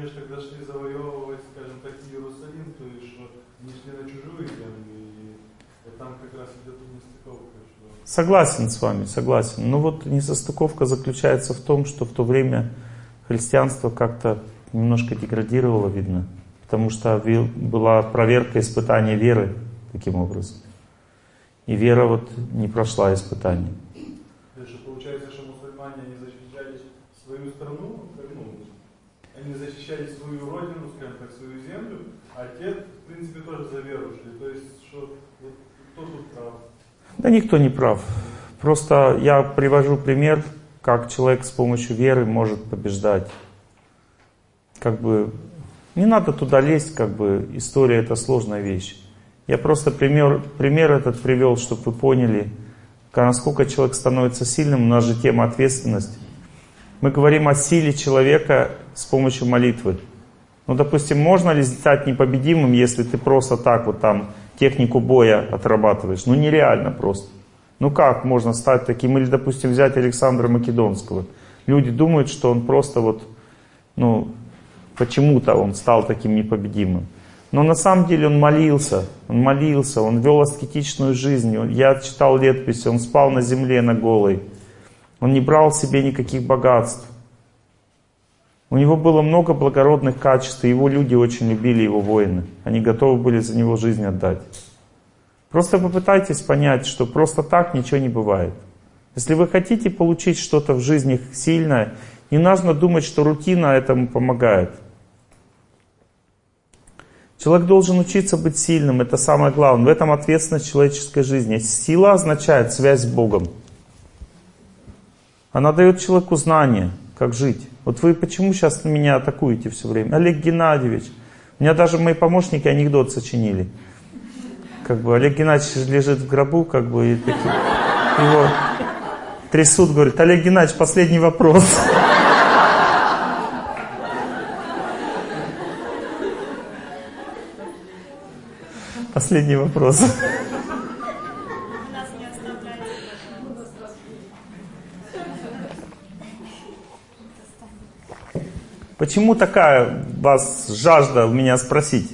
Speaker 2: Согласен с вами, согласен. Но вот несостыковка заключается в том, что в то время христианство как-то немножко деградировало, видно. Потому что была проверка испытания веры таким образом. И вера вот не прошла испытания.
Speaker 9: То есть получается, что мусульмане они защищали свою страну, ну, они защищали свою родину, скажем так, свою землю, а те, в принципе, тоже за веру шли. То есть, что вот, кто тут прав?
Speaker 2: Да никто не прав. Просто я привожу пример, как человек с помощью веры может побеждать. Как бы не надо туда лезть, как бы история — это сложная вещь. Я просто пример, пример этот привел, чтобы вы поняли, насколько человек становится сильным. У нас же тема ответственности. Мы говорим о силе человека с помощью молитвы. Ну, допустим, можно ли стать непобедимым, если ты просто так вот там технику боя отрабатываешь? Ну, нереально просто. Ну, как можно стать таким? Или, допустим, взять Александра Македонского. Люди думают, что он просто вот, ну, почему-то он стал таким непобедимым. Но на самом деле он молился, он молился, он вел аскетичную жизнь. Я читал летописи, он спал на земле на голой. Он не брал себе никаких богатств. У него было много благородных качеств, и его люди очень любили, его воины. Они готовы были за него жизнь отдать. Просто попытайтесь понять, что просто так ничего не бывает. Если вы хотите получить что-то в жизни сильное, не нужно думать, что рутина этому помогает. Человек должен учиться быть сильным, это самое главное. В этом ответственность человеческой жизни. Сила означает связь с Богом. Она дает человеку знания, как жить. Вот вы почему сейчас меня атакуете все время? Олег Геннадьевич. У меня даже мои помощники анекдот сочинили. Как бы Олег Геннадьевич лежит в гробу, как бы, и такие, его трясут, говорят: Олег Геннадьевич, последний вопрос. Последний вопрос. Почему такая у вас жажда у меня спросить?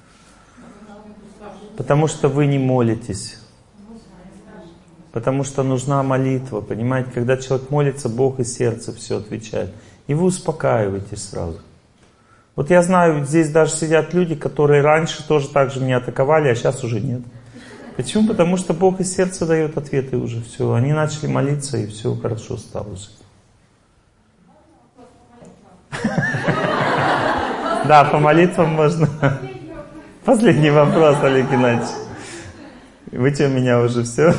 Speaker 2: Потому что вы не молитесь. Потому что нужна молитва. Понимаете, когда человек молится, Бог из сердца все отвечает. И вы успокаиваетесь сразу. Вот я знаю, здесь даже сидят люди, которые раньше тоже так же меня атаковали, а сейчас уже нет. Почему? Потому что Бог из сердца дает ответы уже. Все. Они начали молиться, и все хорошо стало жить. Да, по молитвам можно. Последний вопрос, Олег Геннадьевич. Вы что, меня уже все?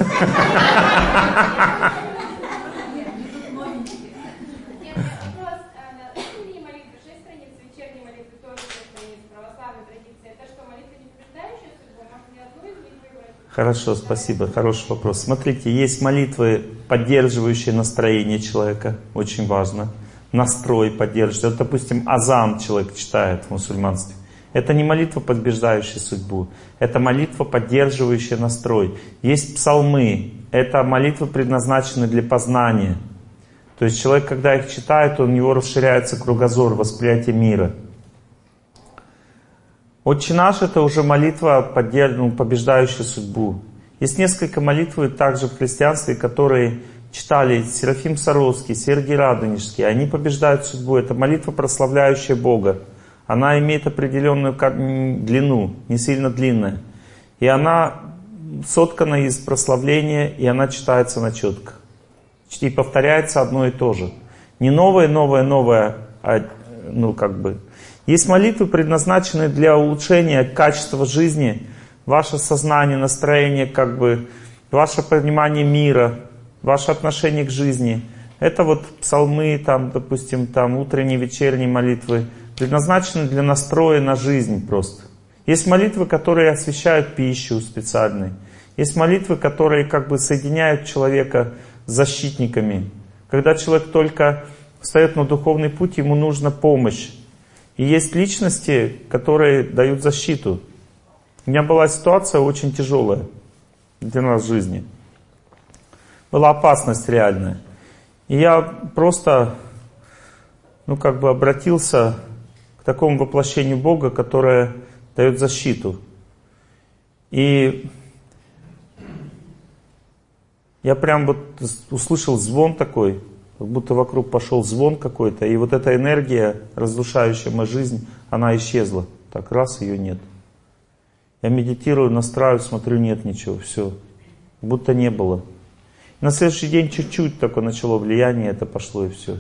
Speaker 2: Хорошо, спасибо. Хороший вопрос. Смотрите, есть молитвы, поддерживающие настроение человека. Очень важно. Настрой поддерживающий. Вот, допустим, азан человек читает в мусульманстве. Это не молитва, подтверждающая судьбу. Это молитва, поддерживающая настрой. Есть псалмы. Это молитвы, предназначенные для познания. То есть человек, когда их читает, у него расширяется кругозор, восприятие мира. «Отче наш» — это уже молитва, ну, побеждающая судьбу. Есть несколько молитв также в христианстве, которые читали Серафим Саровский, Сергий Радонежский. Они побеждают судьбу. Это молитва, прославляющая Бога. Она имеет определенную длину, не сильно длинная. И она соткана из прославления, и она читается на четко. И повторяется одно и то же. Не новое, новое, новое, а ну как бы... Есть молитвы, предназначенные для улучшения качества жизни, ваше сознание, настроение, как бы, ваше понимание мира, ваше отношение к жизни. Это вот псалмы, там, допустим, там, утренние, вечерние молитвы, предназначены для настроя на жизнь просто. Есть молитвы, которые освещают пищу специальной. Есть молитвы, которые как бы соединяют человека с защитниками. Когда человек только встает на духовный путь, ему нужна помощь. И есть личности, которые дают защиту. У меня была ситуация очень тяжелая для нас в жизни. Была опасность реальная. И я просто, ну как бы обратился к такому воплощению Бога, которое дает защиту. И я прям вот услышал звон такой, как будто вокруг пошел звон какой-то, и вот эта энергия, разрушающая мою жизнь, она исчезла. Так, раз, ее нет. Я медитирую, настраиваю, смотрю, нет ничего, все. Будто не было. И на следующий день чуть-чуть такое начало влияние, это пошло и все.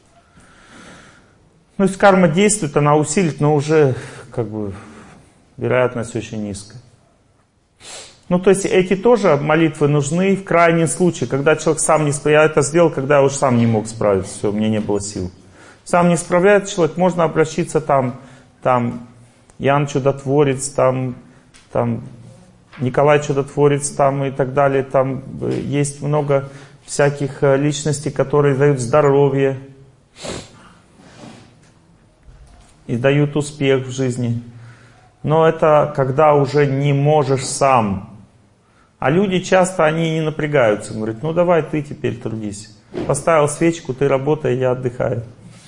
Speaker 2: Ну, если карма действует, она усилит, но уже, как бы, вероятность очень низкая. Ну, то есть эти тоже молитвы нужны в крайнем случае, когда человек сам не справляется. Я это сделал, когда я уж сам не мог справиться, все, у меня не было сил. Сам не справляется человек, можно обращаться там, там, Ян Чудотворец, там, там, Николай Чудотворец, там и так далее. Там есть много всяких личностей, которые дают здоровье и дают успех в жизни. Но это когда уже не можешь сам. А люди часто, они не напрягаются. Говорят, ну давай ты теперь трудись. Поставил свечку, ты работай, я отдыхаю.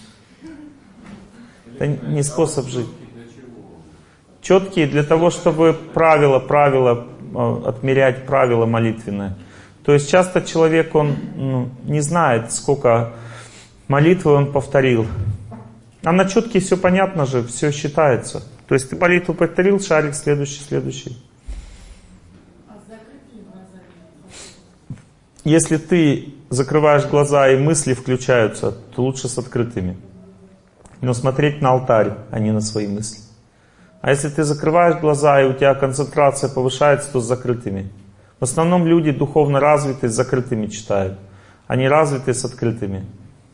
Speaker 2: Это не способ жить. Четкие для того, чтобы правила, правила, отмерять правила молитвенные. То есть часто человек, он ну, не знает, сколько молитвы он повторил. А на четкие все понятно же, все считается. То есть ты молитву повторил, шарик, следующий, следующий. Если ты закрываешь глаза и мысли включаются, то лучше с открытыми. Но смотреть на алтарь, а не на свои мысли. А если ты закрываешь глаза и у тебя концентрация повышается, то с закрытыми. В основном люди духовно развитые с закрытыми читают. Они развитые с открытыми.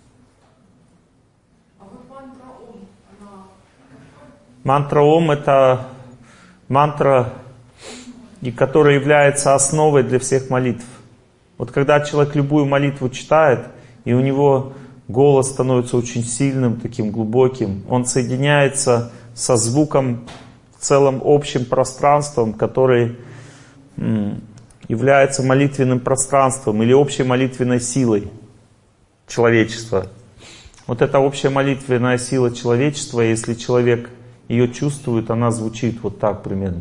Speaker 2: Мантра Ом — это мантра, которая является основой для всех молитв. Вот когда человек любую молитву читает, и у него голос становится очень сильным, таким глубоким, он соединяется со звуком, целым общим пространством, который является молитвенным пространством или общей молитвенной силой человечества. Вот эта общая молитвенная сила человечества, если человек ее чувствует, она звучит вот так примерно.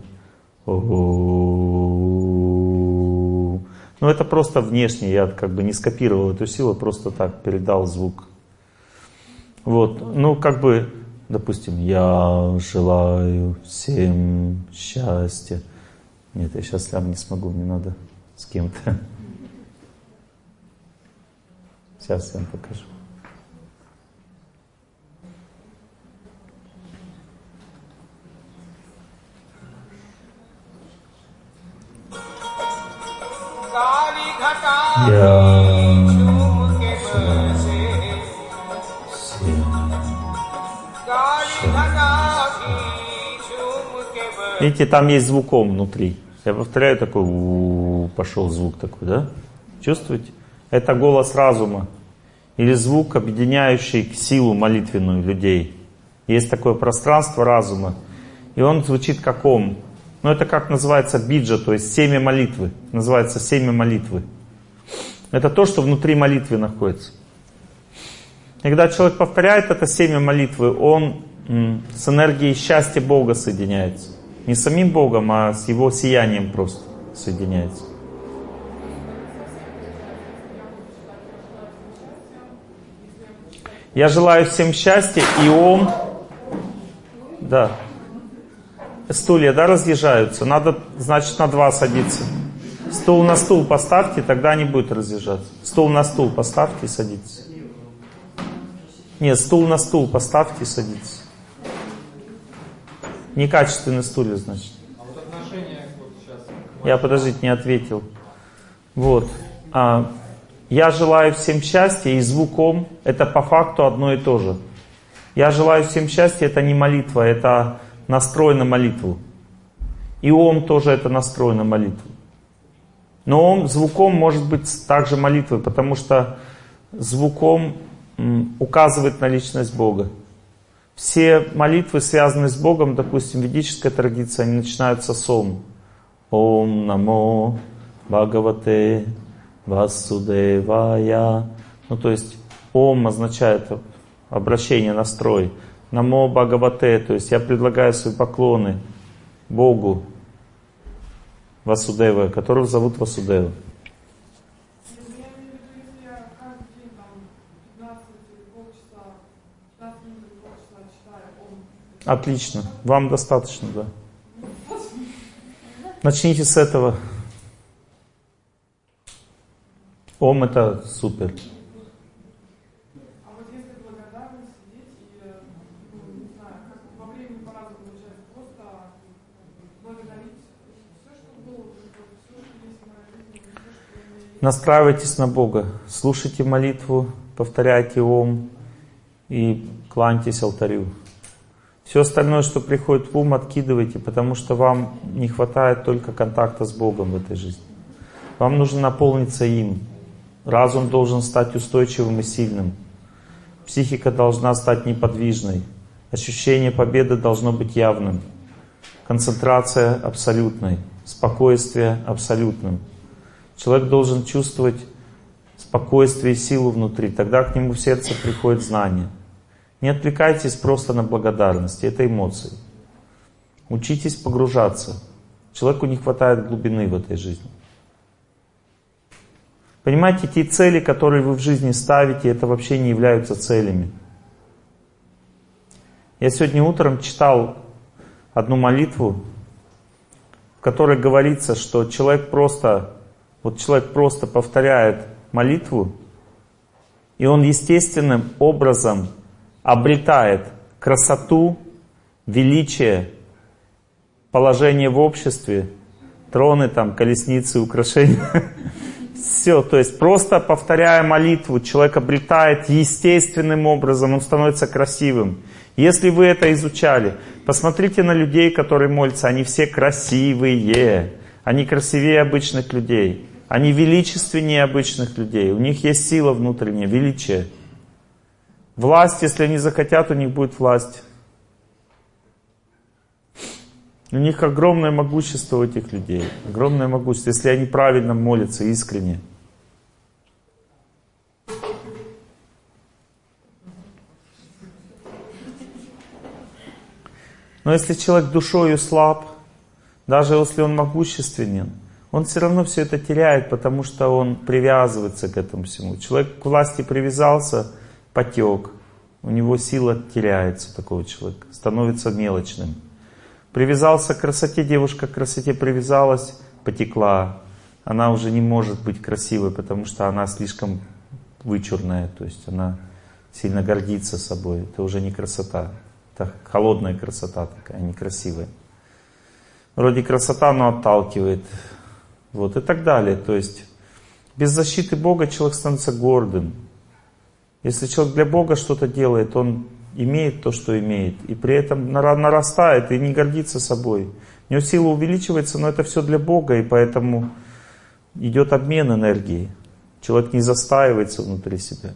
Speaker 2: Но это просто внешне, я как бы не скопировал эту силу, просто так передал звук. Вот, ну как бы, допустим, я желаю всем счастья. Нет, я сейчас сам не смогу, мне надо с кем-то. Сейчас я вам покажу. Я видите, там есть звуком внутри. Я повторяю, такой у-у-у, пошел звук такой, да? Чувствуете? Это голос разума. Или звук, объединяющий силу молитвенную людей. Есть такое пространство разума. И он звучит как ом. Но это как называется биджа, то есть семя молитвы. Называется семя молитвы. Это то, что внутри молитвы находится. И когда человек повторяет это семя молитвы, он с энергией счастья Бога соединяется. Не с самим Богом, а с Его сиянием просто соединяется. Я желаю всем счастья, и Ом... Да. Стулья, да, разъезжаются? Надо, значит, на два садиться. Стул на стул поставьте, тогда не будет разъезжаться. Стул на стул поставьте и садитесь. Нет, стул на стул поставьте и садитесь. Некачественный стулья, значит.
Speaker 11: А вот отношение вот сейчас...
Speaker 2: Я, подождите, не ответил. Вот. А, я желаю всем счастья, и звук Ом — это по факту одно и то же. Я желаю всем счастья — это не молитва, это настрой на молитву. И Ом тоже это настрой на молитву. Но ом, звук Ом может быть также молитвой, потому что звук Ом указывает на личность Бога. Все молитвы, связанные с Богом, допустим, ведическая традиция, они начинаются с Ом. Ом намо Бхагавате Васудевая. Ну, то есть Ом означает обращение, настрой. Намо Бхагавате, то есть я предлагаю свои поклоны Богу Васудева, которого зовут Васудева. Отлично. Вам достаточно, да. Начните с этого. Ом — это супер.
Speaker 6: А вот если благодарно сидеть и, ну, не знаю, как во времени по-разному получается, просто благодарить все, что было, все, что есть в моей жизни, все, что я имею.
Speaker 2: Настраивайтесь на Бога, слушайте молитву, повторяйте Ом и кланяйтесь алтарю. Все остальное, что приходит в ум, откидывайте, потому что вам не хватает только контакта с Богом в этой жизни. Вам нужно наполниться им. Разум должен стать устойчивым и сильным. Психика должна стать неподвижной. Ощущение победы должно быть явным. Концентрация абсолютной. Спокойствие абсолютным. Человек должен чувствовать спокойствие и силу внутри. Тогда к нему в сердце приходит знание. Не отвлекайтесь просто на благодарность, это эмоции. Учитесь погружаться. Человеку не хватает глубины в этой жизни. Понимаете, те цели, которые вы в жизни ставите, это вообще не являются целями. Я сегодня утром читал одну молитву, в которой говорится, что человек просто, вот человек просто повторяет молитву, и он естественным образом обретает красоту, величие, положение в обществе, троны, там, колесницы, украшения. Все, то есть просто повторяя молитву, человек обретает естественным образом, он становится красивым. Если вы это изучали, посмотрите на людей, которые молятся, они все красивые, они красивее обычных людей, они величественнее обычных людей, у них есть сила внутренняя, величие. Власть, если они захотят, у них будет власть. У них огромное могущество у этих людей. Огромное могущество, если они правильно молятся, искренне. Но если человек душою слаб, даже если он могущественен, он все равно все это теряет, потому что он привязывается к этому всему. Человек к власти привязался, потек. У него сила теряется, такого человека, становится мелочным. Привязался к красоте, девушка к красоте привязалась, потекла. Она уже не может быть красивой, потому что она слишком вычурная, то есть она сильно гордится собой. Это уже не красота, это холодная красота такая, некрасивая. Вроде красота, но отталкивает. Вот и так далее. То есть без защиты Бога человек становится гордым. Если человек для Бога что-то делает, он имеет то, что имеет, и при этом нарастает и не гордится собой. У него сила увеличивается, но это все для Бога, и поэтому идет обмен энергией. Человек не застаивается внутри себя.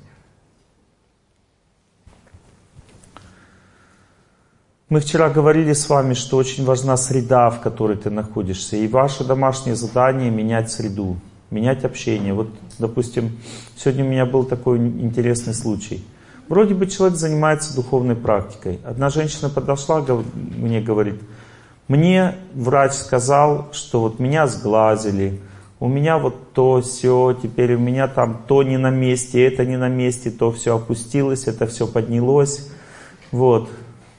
Speaker 2: Мы вчера говорили с вами, что очень важна среда, в которой ты находишься, и ваше домашнее задание — менять среду, менять общение. Вот, допустим, сегодня у меня был такой интересный случай. Вроде бы человек занимается духовной практикой. Одна женщина подошла, мне говорит, мне врач сказал, что вот меня сглазили, у меня вот то, сё, теперь у меня там то не на месте, это не на месте, то все опустилось, это все поднялось. Вот.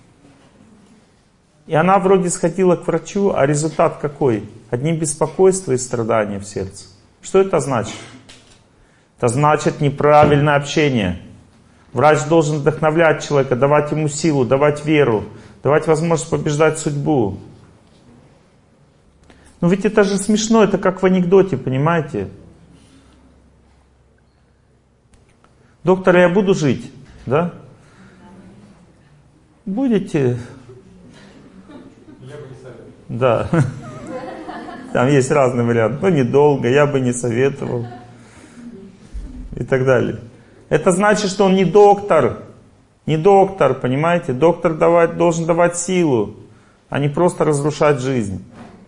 Speaker 2: И она вроде сходила к врачу, а результат какой? Одни беспокойства и страдания в сердце. Что это значит? Это значит неправильное общение. Врач должен вдохновлять человека, давать ему силу, давать веру, давать возможность побеждать судьбу. Ну ведь это же смешно, это как в анекдоте, понимаете? Доктор, я буду жить, да? Будете? Да. Там есть разные варианты. Ну, недолго, я бы не советовал. И так далее. Это значит, что он не доктор. Не доктор, понимаете? Доктор давать, должен давать силу, а не просто разрушать жизнь.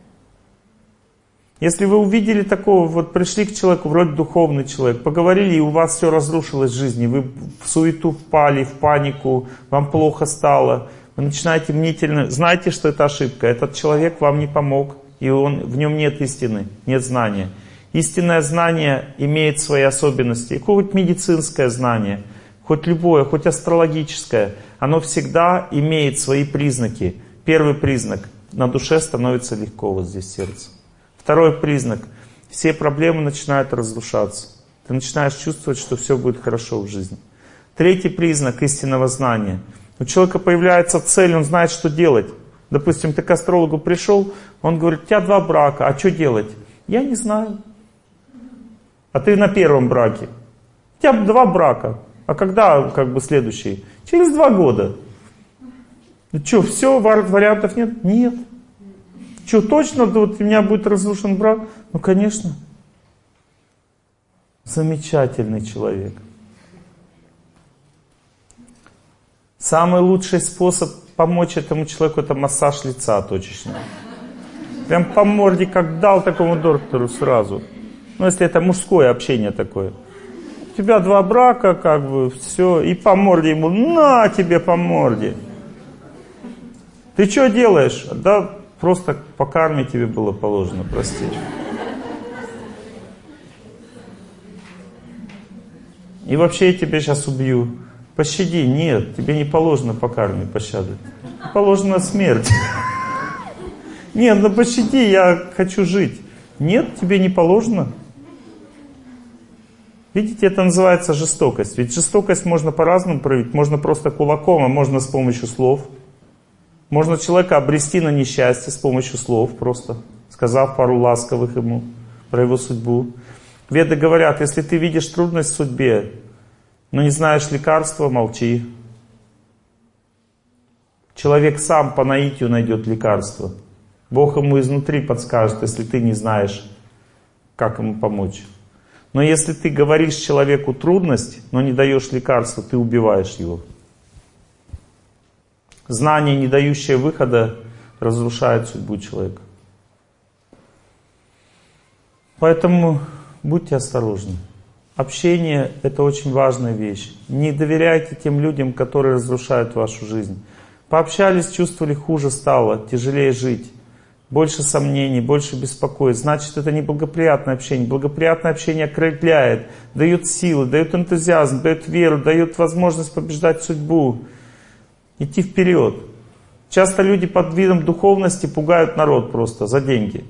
Speaker 2: Если вы увидели такого, вот пришли к человеку, вроде духовный человек, поговорили, и у вас все разрушилось в жизни, вы в суету впали, в панику, вам плохо стало, вы начинаете мнительно, знаете, что это ошибка, этот человек вам не помог, и он, в нем нет истины, нет знания. Истинное знание имеет свои особенности, хоть медицинское знание, хоть любое, хоть астрологическое, оно всегда имеет свои признаки. Первый признак — на душе становится легко вот здесь сердце. Второй признак — все проблемы начинают разрушаться. Ты начинаешь чувствовать, что все будет хорошо в жизни. Третий признак истинного знания. У человека появляется цель, он знает, что делать. Допустим, ты к астрологу пришел, он говорит, у тебя два брака, а что делать? Я не знаю. А ты на первом браке. У тебя два брака. А когда как бы следующий? Через два года. Ну что, все, вариантов нет? Нет. Что, точно вот у меня будет разрушен брак? Ну, конечно. Замечательный человек. Самый лучший способ помочь этому человеку — это массаж лица точечный. Прям по морде как дал такому доктору сразу. Ну, если это мужское общение такое. У тебя два брака, как бы, все, и по морде ему, на тебе по морде. Ты что делаешь? Да просто по карме тебе было положено, прости. И вообще я тебя сейчас убью. Пощади. Нет, тебе не положено по карме пощады. Положена смерть. Нет, ну пощади, я хочу жить. Нет, тебе не положено. Видите, это называется жестокость. Ведь жестокость можно по-разному проявить. Можно просто кулаком, а можно с помощью слов. Можно человека обрести на несчастье с помощью слов просто, сказав пару ласковых ему про его судьбу. Веды говорят, если ты видишь трудность в судьбе, но не знаешь лекарства, молчи. Человек сам по наитию найдет лекарство. Бог ему изнутри подскажет, если ты не знаешь, как ему помочь. Но если ты говоришь человеку трудность, но не даешь лекарства, ты убиваешь его. Знание, не дающее выхода, разрушает судьбу человека. Поэтому будьте осторожны. Общение — это очень важная вещь. Не доверяйте тем людям, которые разрушают вашу жизнь. Пообщались, чувствовали, хуже стало, тяжелее жить. Больше сомнений, больше беспокойств. Значит, это не благоприятное общение. Благоприятное общение окрыляет, дает силы, дает энтузиазм, дает веру, дает возможность побеждать судьбу. Идти вперед. Часто люди под видом духовности пугают народ просто за деньги.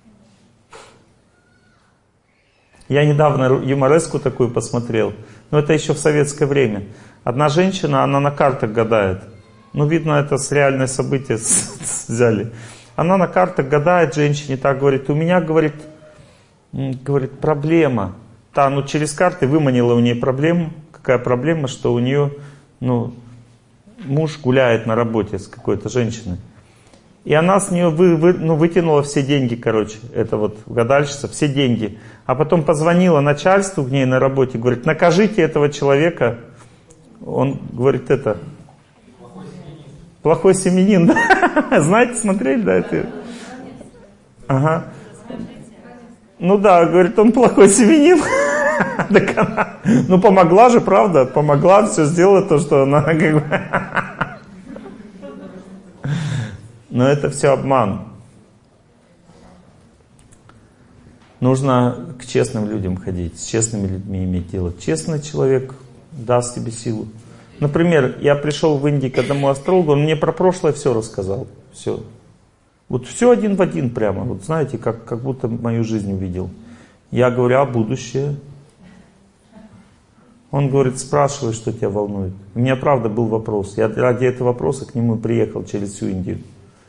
Speaker 2: Я недавно юмореску такую посмотрел, но это еще в советское время. Одна женщина, она на картах гадает. Ну, видно, это с реальное событие взяли. Она на картах гадает женщине, так говорит, у меня, говорит, говорит, проблема. Та, ну, через карты выманила у нее проблему. Какая проблема, что у нее, ну, муж гуляет на работе с какой-то женщиной. И она с нее вы, вы, ну, вытянула все деньги, короче, это вот гадальщица, все деньги. А потом позвонила начальству к ней на работе, говорит, накажите этого человека. Он говорит, это... Плохой семьянин. Знаете, смотрели, да, это? Ага. Ну да, говорит, он плохой семьянин. Так она, ну помогла же, правда? Помогла, все сделала то, что она как бы... Но это все обман. Нужно к честным людям ходить, с честными людьми иметь дело. Честный человек даст тебе силу. Например, я пришел в Индию к одному астрологу, он мне про прошлое все рассказал. Все. Вот все один в один прямо. Вот знаете, как, как будто мою жизнь увидел. Я говорю, а будущее? Он говорит, спрашивай, что тебя волнует. У меня правда был вопрос. Я ради этого вопроса к нему приехал через всю Индию.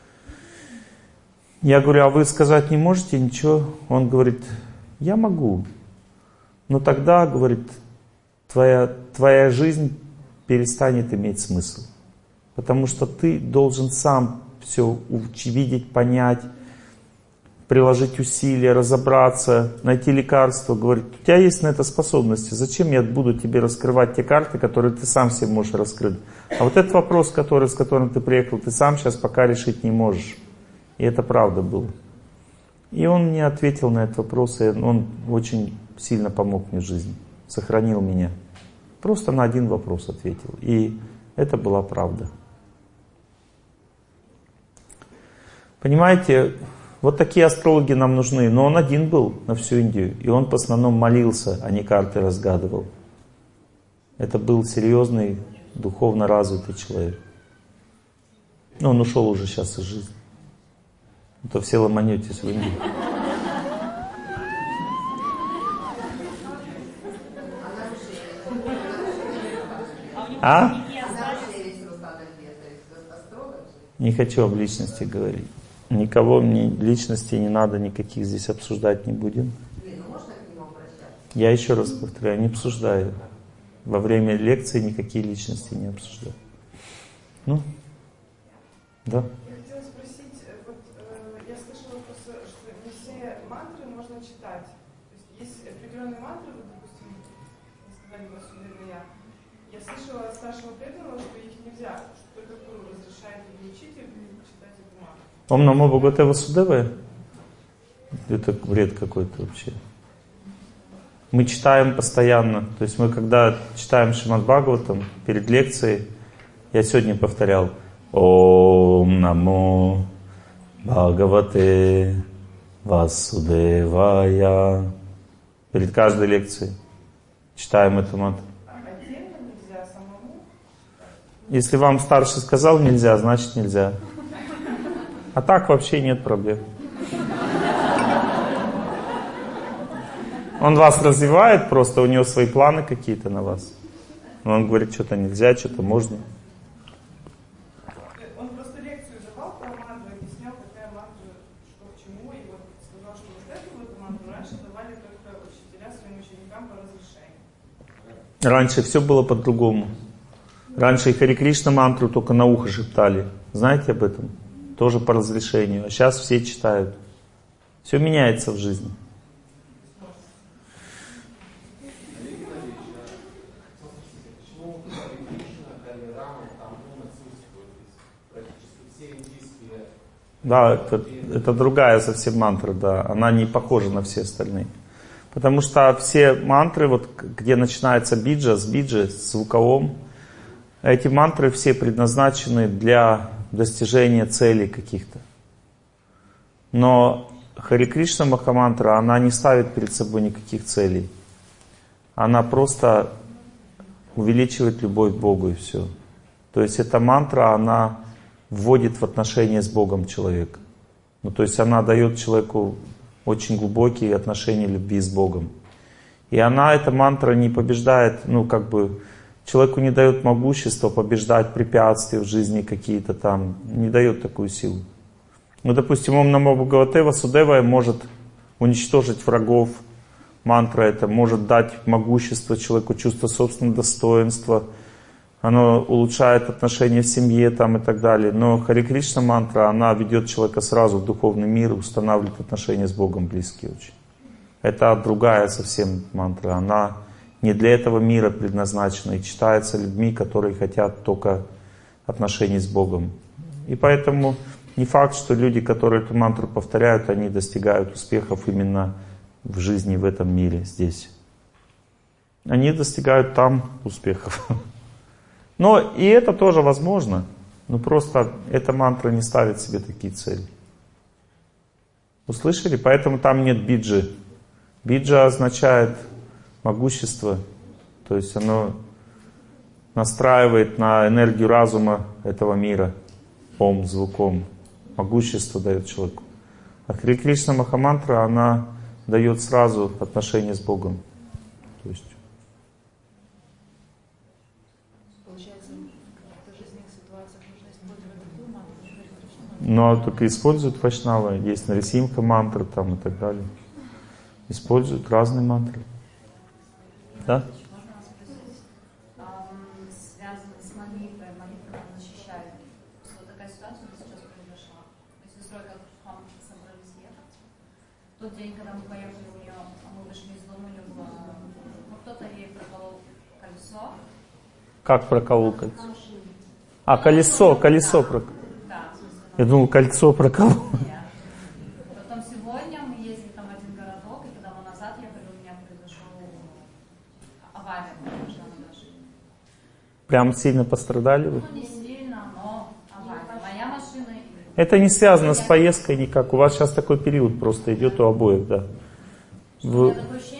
Speaker 2: Я говорю, а вы сказать не можете ничего? Он говорит, я могу. Но тогда, говорит, твоя, твоя жизнь перестанет иметь смысл. Потому что ты должен сам все видеть, понять, приложить усилия, разобраться, найти лекарство. Говорит, у тебя есть на это способности. Зачем я буду тебе раскрывать те карты, которые ты сам себе можешь раскрыть? А вот этот вопрос, который, с которым ты приехал, ты сам сейчас пока решить не можешь. И это правда было. И он мне ответил на этот вопрос, и он очень сильно помог мне в жизни. Сохранил меня. Просто на один вопрос ответил. И это была правда. Понимаете, вот такие астрологи нам нужны. Но он один был на всю Индию. И он в основном молился, а не карты разгадывал. Это был серьезный, духовно развитый человек. Но он ушел уже сейчас из жизни. А то все ломанетесь в Индию. А? Не хочу об личности говорить. Никого мне личности не надо, никаких здесь обсуждать не будем. Я еще раз повторяю, не обсуждаю. Во время лекции никакие личности не обсуждаю. Ну, да.
Speaker 6: Я хотела спросить, вот э, я слышала, что не все мантры можно читать. То есть есть определенные мантры, вот, допустим, вы сказали Васудева, я слышала от старшего преданного, что их нельзя, что только гуру разрешает или учить, или читать эту мантру.
Speaker 2: Ом намо Бхагавате Васудевая? Это бред какой-то вообще. Мы читаем постоянно. То есть мы когда читаем Шримад Бхагаватам перед лекцией, я сегодня повторял Ом намо Бхагавате Васудевая. Перед каждой лекцией читаем эту мантру. Если вам старший сказал нельзя, значит нельзя. А так вообще нет проблем. Он вас развивает, просто у него свои планы какие-то на вас. Но он говорит, что-то нельзя, что-то можно.
Speaker 6: Он просто лекцию давал про мантру, объяснял, какая мантра, что к чему, и вот сказал, что вот эту вот мантру раньше давали только учителя своим ученикам по разрешению.
Speaker 2: Раньше все было по-другому. Раньше и Хари Кришна мантру только на ухо шептали. Знаете об этом? Тоже по разрешению. А сейчас все читают. Все меняется в жизни. Да, это, это другая совсем мантра, да. Она не похожа на все остальные. Потому что все мантры, вот где начинается биджа, с биджи, с звуковым, эти мантры все предназначены для достижения целей каких-то. Но Хари Кришна Махамантра, она не ставит перед собой никаких целей. Она просто увеличивает любовь к Богу и все. То есть эта мантра, она вводит в отношения с Богом человека. Ну, то есть она дает человеку очень глубокие отношения любви с Богом. И она, эта мантра, не побеждает, ну, как бы, человеку не дает могущества побеждать препятствия в жизни какие-то там, не дает такую силу. Ну, допустим, Ом намо Бхагавате Васудевая может уничтожить врагов. Мантра это может дать могущество человеку, чувство собственного достоинства. Оно улучшает отношения в семье там и так далее. Но Хари Кришна мантра, она ведет человека сразу в духовный мир, устанавливает отношения с Богом близкие очень. Это другая совсем мантра. Она не для этого мира предназначена и читается людьми, которые хотят только отношений с Богом. И поэтому не факт, что люди, которые эту мантру повторяют, они достигают успехов именно в жизни в этом мире, здесь. они достигают там успехов. Но и это тоже возможно. Но просто эта мантра не ставит себе такие цели. Услышали? Поэтому там нет биджи. Биджа означает могущество. То есть оно настраивает на энергию разума этого мира. Ом, звуком. Могущество дает человеку. А Харе Кришна Махамантра, она дает сразу отношения с Богом. То есть но только используют вайшнавы, есть Нарисимха мантра там и так далее. Используют разные мантры. Да?
Speaker 17: Связано с молитвой, молитва защищает. Вот такая ситуация сейчас произошла. Мы с сестрой как хам собрались ехать. Тот день, когда мы поехали у нее, мы вышли из дома, у нее было, ну, кто-то ей проколол колесо.
Speaker 2: Как проколол кольцо? А, колесо, колесо проколол. Я думал, кольцо проколол.
Speaker 17: Потом сегодня мы ездили там в один городок, и когда мы назад ехали, у меня произошла авария.
Speaker 2: Прям сильно пострадали вы?
Speaker 17: Ну, не сильно, но авария. Моя машина...
Speaker 2: Это не связано с поездкой никак. У вас сейчас такой период просто идет у обоих, да. Вы...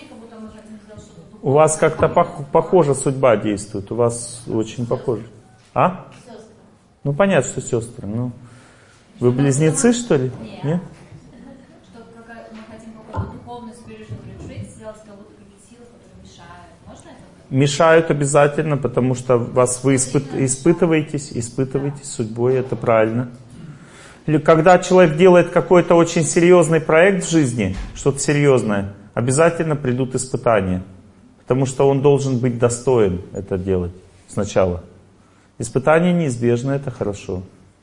Speaker 2: У вас как-то пох- похожа судьба действует. У вас очень похоже. А? Ну, понятно, что сестры. Ну... Вы близнецы, что ли?
Speaker 17: Нет.
Speaker 2: Нет?
Speaker 17: Что мы хотим какой-то духовный spiritual retreat сделать, как будто какие-то силы, которые мешают. Можно это?
Speaker 2: Мешают обязательно, потому что вас вы испыт, испытываетесь, испытываетесь судьбой, это правильно. Или когда человек делает какой-то очень серьезный проект в жизни, что-то серьезное, обязательно придут испытания. Потому что он должен быть достоин это делать сначала. Испытания неизбежны, это хорошо.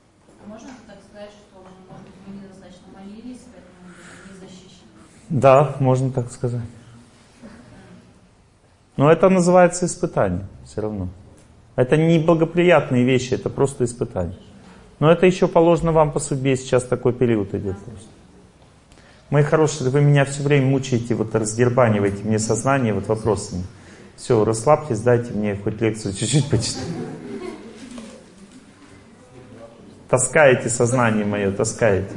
Speaker 2: Да, можно так сказать. Но это называется испытание все равно. Это не благоприятные вещи, это просто испытание. Но это еще положено вам по судьбе, сейчас такой период идет просто. Мои хорошие, вы меня все время мучаете, вот раздербаниваете мне сознание вот вопросами. Все, расслабьтесь, дайте мне хоть лекцию чуть-чуть почитать. Таскаете сознание мое, таскаете.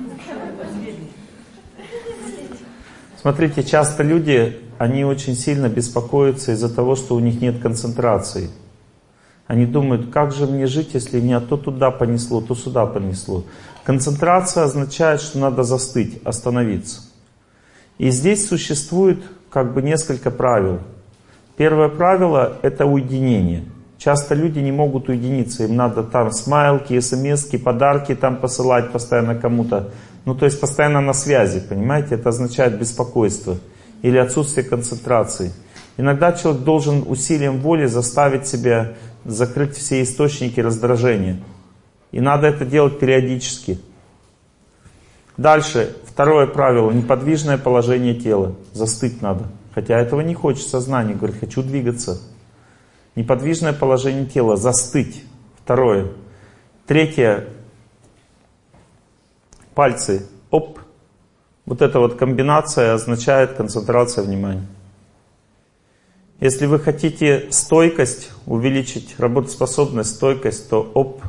Speaker 2: Смотрите, часто люди, они очень сильно беспокоятся из-за того, что у них нет концентрации. Они думают, как же мне жить, если меня то туда понесло, то сюда понесло. Концентрация означает, что надо застыть, остановиться. И здесь существует как бы несколько правил. Первое правило — это уединение. Часто люди не могут уединиться, им надо там смайлки, смски, подарки там посылать постоянно кому-то. Ну, то есть постоянно на связи, понимаете? Это означает беспокойство или отсутствие концентрации. Иногда человек должен усилием воли заставить себя закрыть все источники раздражения. И надо это делать периодически. Дальше, второе правило, неподвижное положение тела. Застыть надо. Хотя этого не хочет сознание, говорит, хочу двигаться. Неподвижное положение тела, застыть. Второе. Третье. Пальцы, оп. Вот эта вот комбинация означает концентрация внимания. Если вы хотите стойкость, увеличить работоспособность, стойкость, то оп.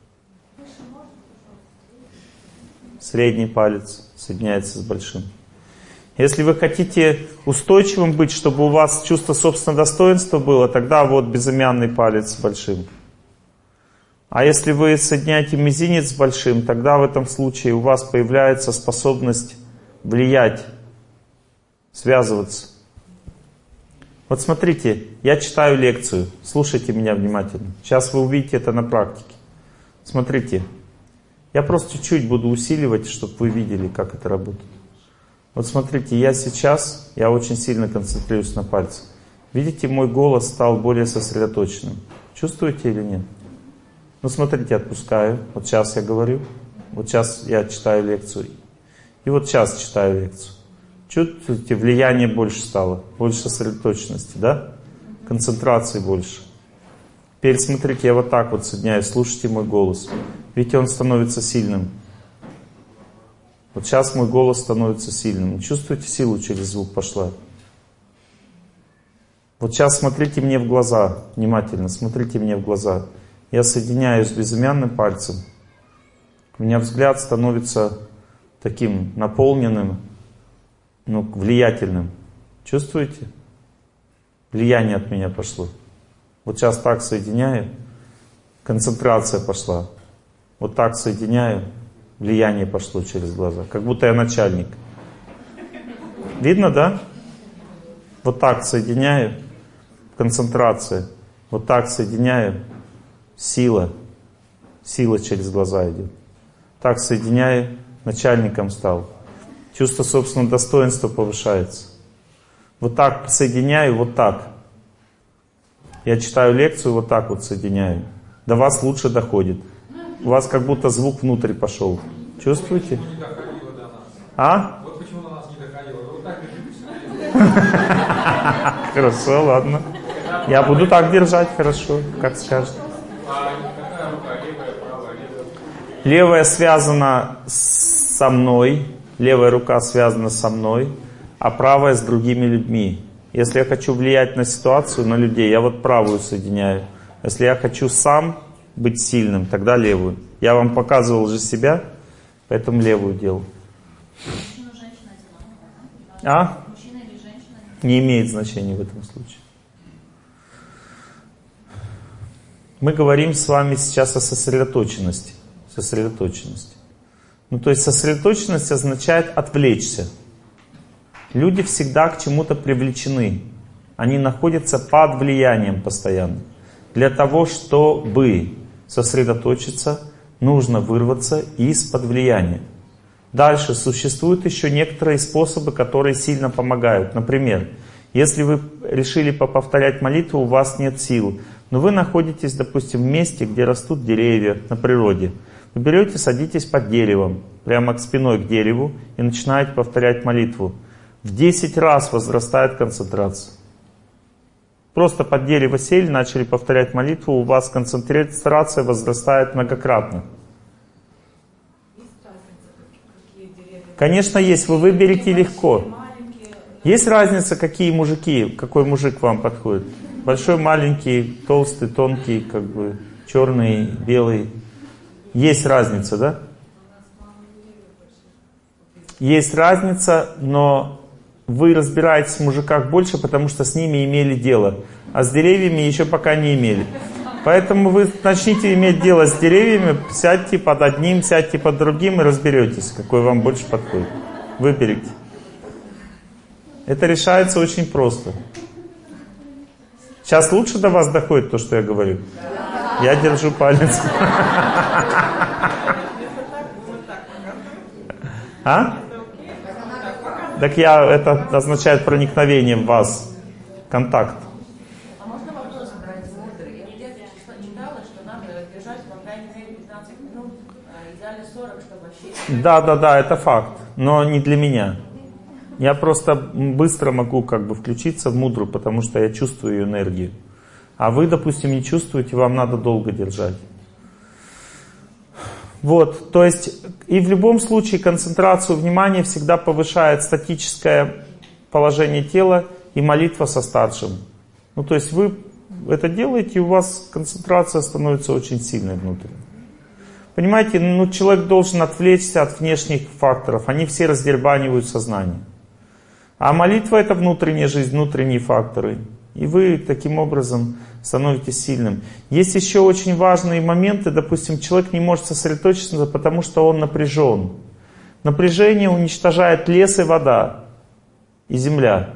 Speaker 2: Средний палец соединяется с большим. Если вы хотите устойчивым быть, чтобы у вас чувство собственного достоинства было, тогда вот безымянный палец с большим. А если вы соединяете мизинец с большим, тогда в этом случае у вас появляется способность влиять, связываться. Вот смотрите, я читаю лекцию, слушайте меня внимательно. Сейчас вы увидите это на практике. Смотрите, я просто чуть-чуть буду усиливать, чтобы вы видели, как это работает. Вот смотрите, я сейчас, я очень сильно концентрируюсь на пальцах. Видите, мой голос стал более сосредоточенным. Чувствуете или нет? Ну, смотрите, отпускаю. Вот сейчас я говорю. Вот сейчас я читаю лекцию. И вот сейчас читаю лекцию. Чувствуете, влияние больше стало. Больше сосредоточенности, да? Концентрации больше. Теперь смотрите, я вот так вот соединяю. Слушайте мой голос. Видите, он становится сильным. Вот сейчас мой голос становится сильным. Чувствуете, силу через звук пошла? Вот сейчас смотрите мне в глаза, внимательно, смотрите мне в глаза. Я соединяюсь с безымянным пальцем. У меня взгляд становится таким наполненным, ну, влиятельным. Чувствуете? Влияние от меня пошло. Вот сейчас так соединяю, концентрация пошла. Вот так соединяю, влияние пошло через глаза. Как будто я начальник. Видно, да? Вот так соединяю, концентрация. Вот так соединяю, сила. Сила через глаза идет. Так соединяю, начальником стал. Чувство собственного достоинства повышается. Вот так соединяю, вот так. Я читаю лекцию, вот так вот соединяю. До вас лучше доходит. У вас как будто звук внутрь пошел. Чувствуете?
Speaker 11: Почему не доходило до нас?
Speaker 2: А?
Speaker 11: Вот почему до нас не доходило. Вы вот так держите.
Speaker 2: Хорошо, ладно. Я буду так держать, хорошо, как скажете.
Speaker 11: А какая рука? Левая, правая, левая?
Speaker 2: Левая связана со мной, левая рука связана со мной, а правая с другими людьми. Если я хочу влиять на ситуацию, на людей, я вот правую соединяю. Если я хочу сам быть сильным, тогда левую. Я вам показывал же себя, поэтому левую делал. А? Не имеет значения в этом случае. Мы говорим с вами сейчас о сосредоточенности. Сосредоточенности. Ну, то есть сосредоточенность означает отвлечься. Люди всегда к чему-то привлечены. Они находятся под влиянием постоянно. Для того, чтобы сосредоточиться, нужно вырваться из-под влияния. Дальше существуют еще некоторые способы, которые сильно помогают. Например, если вы решили поповторять молитву, у вас нет сил, но вы находитесь, допустим, в месте, где растут деревья на природе. Вы берете, садитесь под деревом, прямо к спиной к дереву и начинаете повторять молитву. В десять раз возрастает концентрация. Просто под дерево сели, начали повторять молитву, у вас концентрация возрастает многократно. Конечно, есть. Вы выберете легко. Есть разница, какие мужики, какой мужик вам подходит? Большой, маленький, толстый, тонкий, как бы черный, белый. Есть разница, да? Есть разница, но вы разбираетесь в мужиках больше, потому что с ними имели дело. А с деревьями еще пока не имели. Поэтому вы начните иметь дело с деревьями, сядьте под одним, сядьте под другим и разберетесь, какой вам больше подходит. Выберите. Это решается очень просто. Сейчас лучше до вас доходит то, что я говорю? Я держу палец. А? Так я, это означает проникновение в вас. Контакт.
Speaker 18: А можно вопрос брать мудрый? Я где-то читала, что надо держать, по крайней мере, пятнадцать минут, идеально сорок, чтобы вообще...
Speaker 2: Да, да, да, это факт. Но не для меня. Я просто быстро могу как бы включиться в мудру, потому что я чувствую ее энергию. А вы, допустим, не чувствуете, вам надо долго держать. Вот, то есть и в любом случае концентрацию внимания всегда повышает статическое положение тела и молитва со старшим. Ну, то есть вы это делаете, и у вас концентрация становится очень сильной внутри. Понимаете, ну, человек должен отвлечься от внешних факторов, они все раздербанивают сознание. А молитва — это внутренняя жизнь, внутренние факторы. И вы таким образом становитесь сильным. Есть еще очень важные моменты. Допустим, человек не может сосредоточиться, потому что он напряжен. Напряжение уничтожает лес и вода, и земля.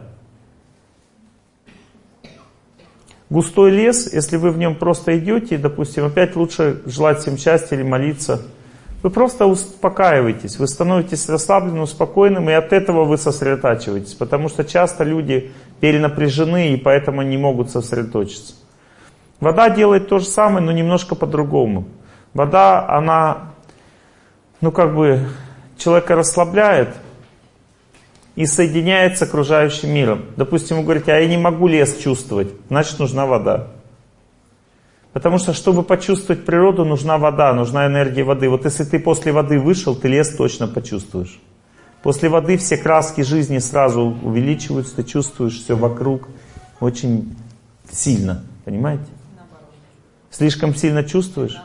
Speaker 2: Густой лес, если вы в нем просто идете, допустим, опять лучше желать всем счастья или молиться. Вы просто успокаиваетесь, вы становитесь расслабленным, спокойным, и от этого вы сосредотачиваетесь. Потому что часто люди перенапряжены, и поэтому не могут сосредоточиться. Вода делает то же самое, но немножко по-другому. Вода, она, ну как бы, человека расслабляет и соединяет с окружающим миром. Допустим, вы говорите, а я не могу лес чувствовать, значит нужна вода. Потому что, чтобы почувствовать природу, нужна вода, нужна энергия воды. Вот если ты после воды вышел, ты лес точно почувствуешь. После воды все краски жизни сразу увеличиваются, ты чувствуешь все вокруг. очень сильно, понимаете? Слишком сильно чувствуешь?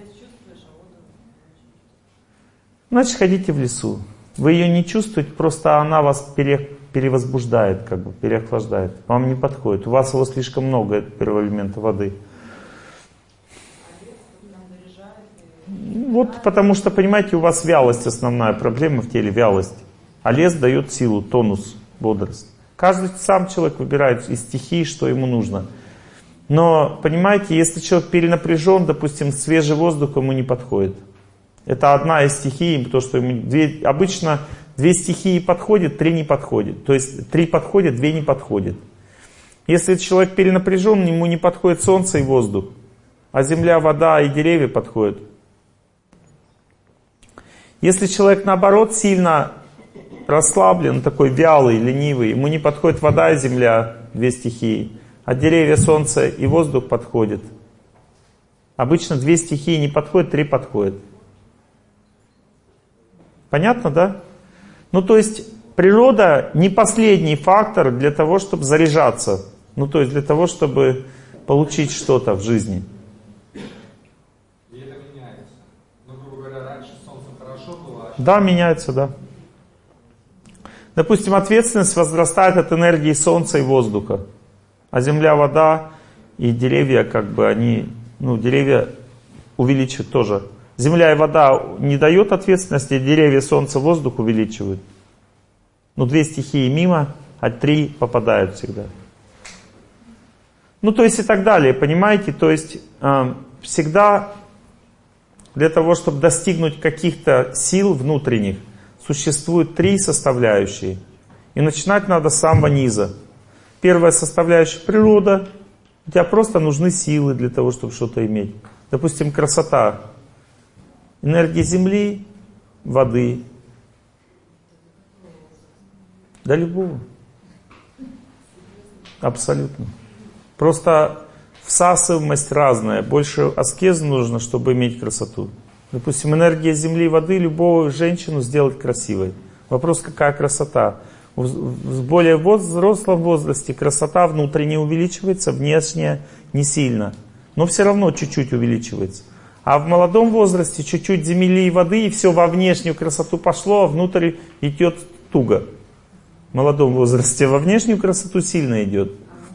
Speaker 2: Значит, ходите в лесу. Вы ее не чувствуете, просто она вас пере, перевозбуждает, как бы, переохлаждает. Вам не подходит. У вас его слишком много, первого элемента воды. Вот потому что, понимаете, у вас вялость основная проблема в теле, вялость. А лес дает силу, тонус, бодрость. Каждый сам человек выбирает из стихий, что ему нужно. Но, понимаете, если человек перенапряжен, допустим, свежий воздух ему не подходит. Это одна из стихий, то, что ему две, обычно две стихии подходят, три не подходят. То есть три подходят, две не подходят. Если человек перенапряжен, ему не подходит солнце и воздух, а земля, вода и деревья подходят. Если человек, наоборот, сильно расслаблен, такой вялый, ленивый, ему не подходит вода и земля, две стихии, а деревья, солнце и воздух подходят. Обычно две стихии не подходят, три подходят. Понятно, да? Ну, то есть, природа не последний фактор для того, чтобы заряжаться. Ну, то есть, для того, чтобы получить что-то в жизни.
Speaker 11: И это меняется. Ну, грубо говоря, раньше солнце хорошо было, а сейчас...
Speaker 2: Да, меняется, да. Допустим, ответственность возрастает от энергии солнца и воздуха. А земля, вода и деревья, как бы, они... Ну, деревья увеличивают тоже. Земля и вода не дает ответственности, деревья, солнце, воздух увеличивают. Ну, две стихии мимо, а три попадают всегда. Ну, то есть и так далее, понимаете? То есть э, всегда для того, чтобы достигнуть каких-то сил внутренних, существует три составляющие. И начинать надо с самого низа. Первая составляющая — природа. У тебя просто нужны силы для того, чтобы что-то иметь. Допустим, красота. Энергия земли, воды. Да любого. Абсолютно. Просто всасываемость разная. Больше аскезы нужно, чтобы иметь красоту. Допустим, энергия земли и воды любую женщину сделать красивой. Вопрос, какая красота. В более взрослом возрасте красота внутренне увеличивается, внешне не сильно. Но все равно чуть-чуть увеличивается. А в молодом возрасте чуть-чуть земли и воды, и все во внешнюю красоту пошло, а внутрь идет туго. В молодом возрасте во внешнюю красоту сильно идет.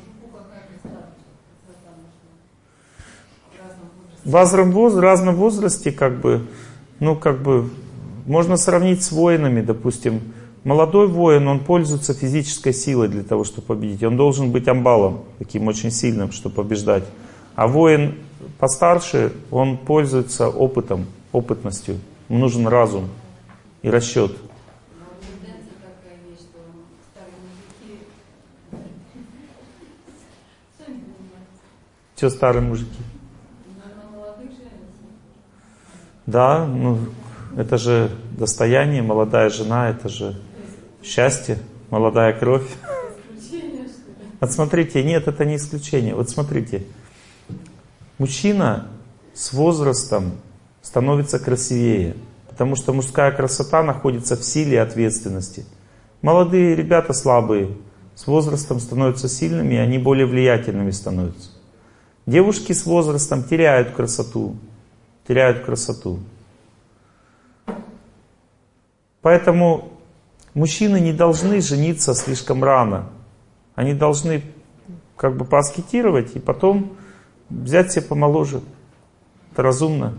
Speaker 2: В разном возрасте, как бы, ну, как бы, можно сравнить с воинами, допустим. Молодой воин, он пользуется физической силой для того, чтобы победить. Он должен быть амбалом, таким очень сильным, чтобы побеждать. А воин постарше, он пользуется опытом, опытностью. Ему нужен разум и расчет. Что старые мужики? Да, ну, это же достояние, молодая жена, это же счастье, молодая кровь. Вот смотрите, нет, это не исключение. Вот смотрите, мужчина с возрастом становится красивее, потому что мужская красота находится в силе и ответственности. Молодые ребята слабые, с возрастом становятся сильными, и они более влиятельными становятся. Девушки с возрастом теряют красоту, теряют красоту. Поэтому мужчины не должны жениться слишком рано. Они должны как бы пооскетировать и потом взять себе помоложе. Это разумно.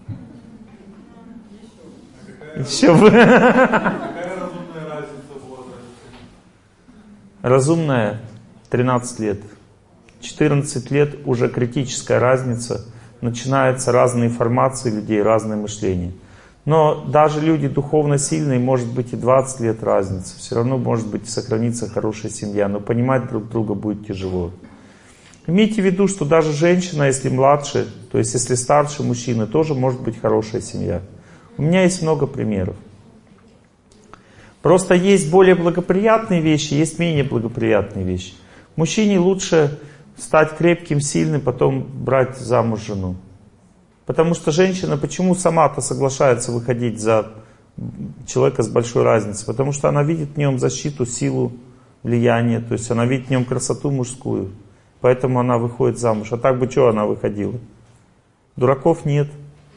Speaker 2: Еще бы.
Speaker 9: Какая разумная разница в возрасте?
Speaker 2: Разумная тринадцать лет. четырнадцать лет уже критическая разница. Начинаются разные формации людей, разное мышление. Но даже люди духовно сильные, может быть и двадцать лет разница. Все равно может быть сохранится хорошая семья. Но понимать друг друга будет тяжело. Имейте в виду, что даже женщина, если младше, то есть если старше мужчины, тоже может быть хорошая семья. У меня есть много примеров. Просто есть более благоприятные вещи, есть менее благоприятные вещи. Мужчине лучше стать крепким, сильным, потом брать замуж жену. Потому что женщина почему сама-то соглашается выходить за человека с большой разницей? Потому что она видит в нем защиту, силу, влияние, то есть она видит в нем красоту мужскую, поэтому она выходит замуж. А так бы что она выходила? Дураков нет.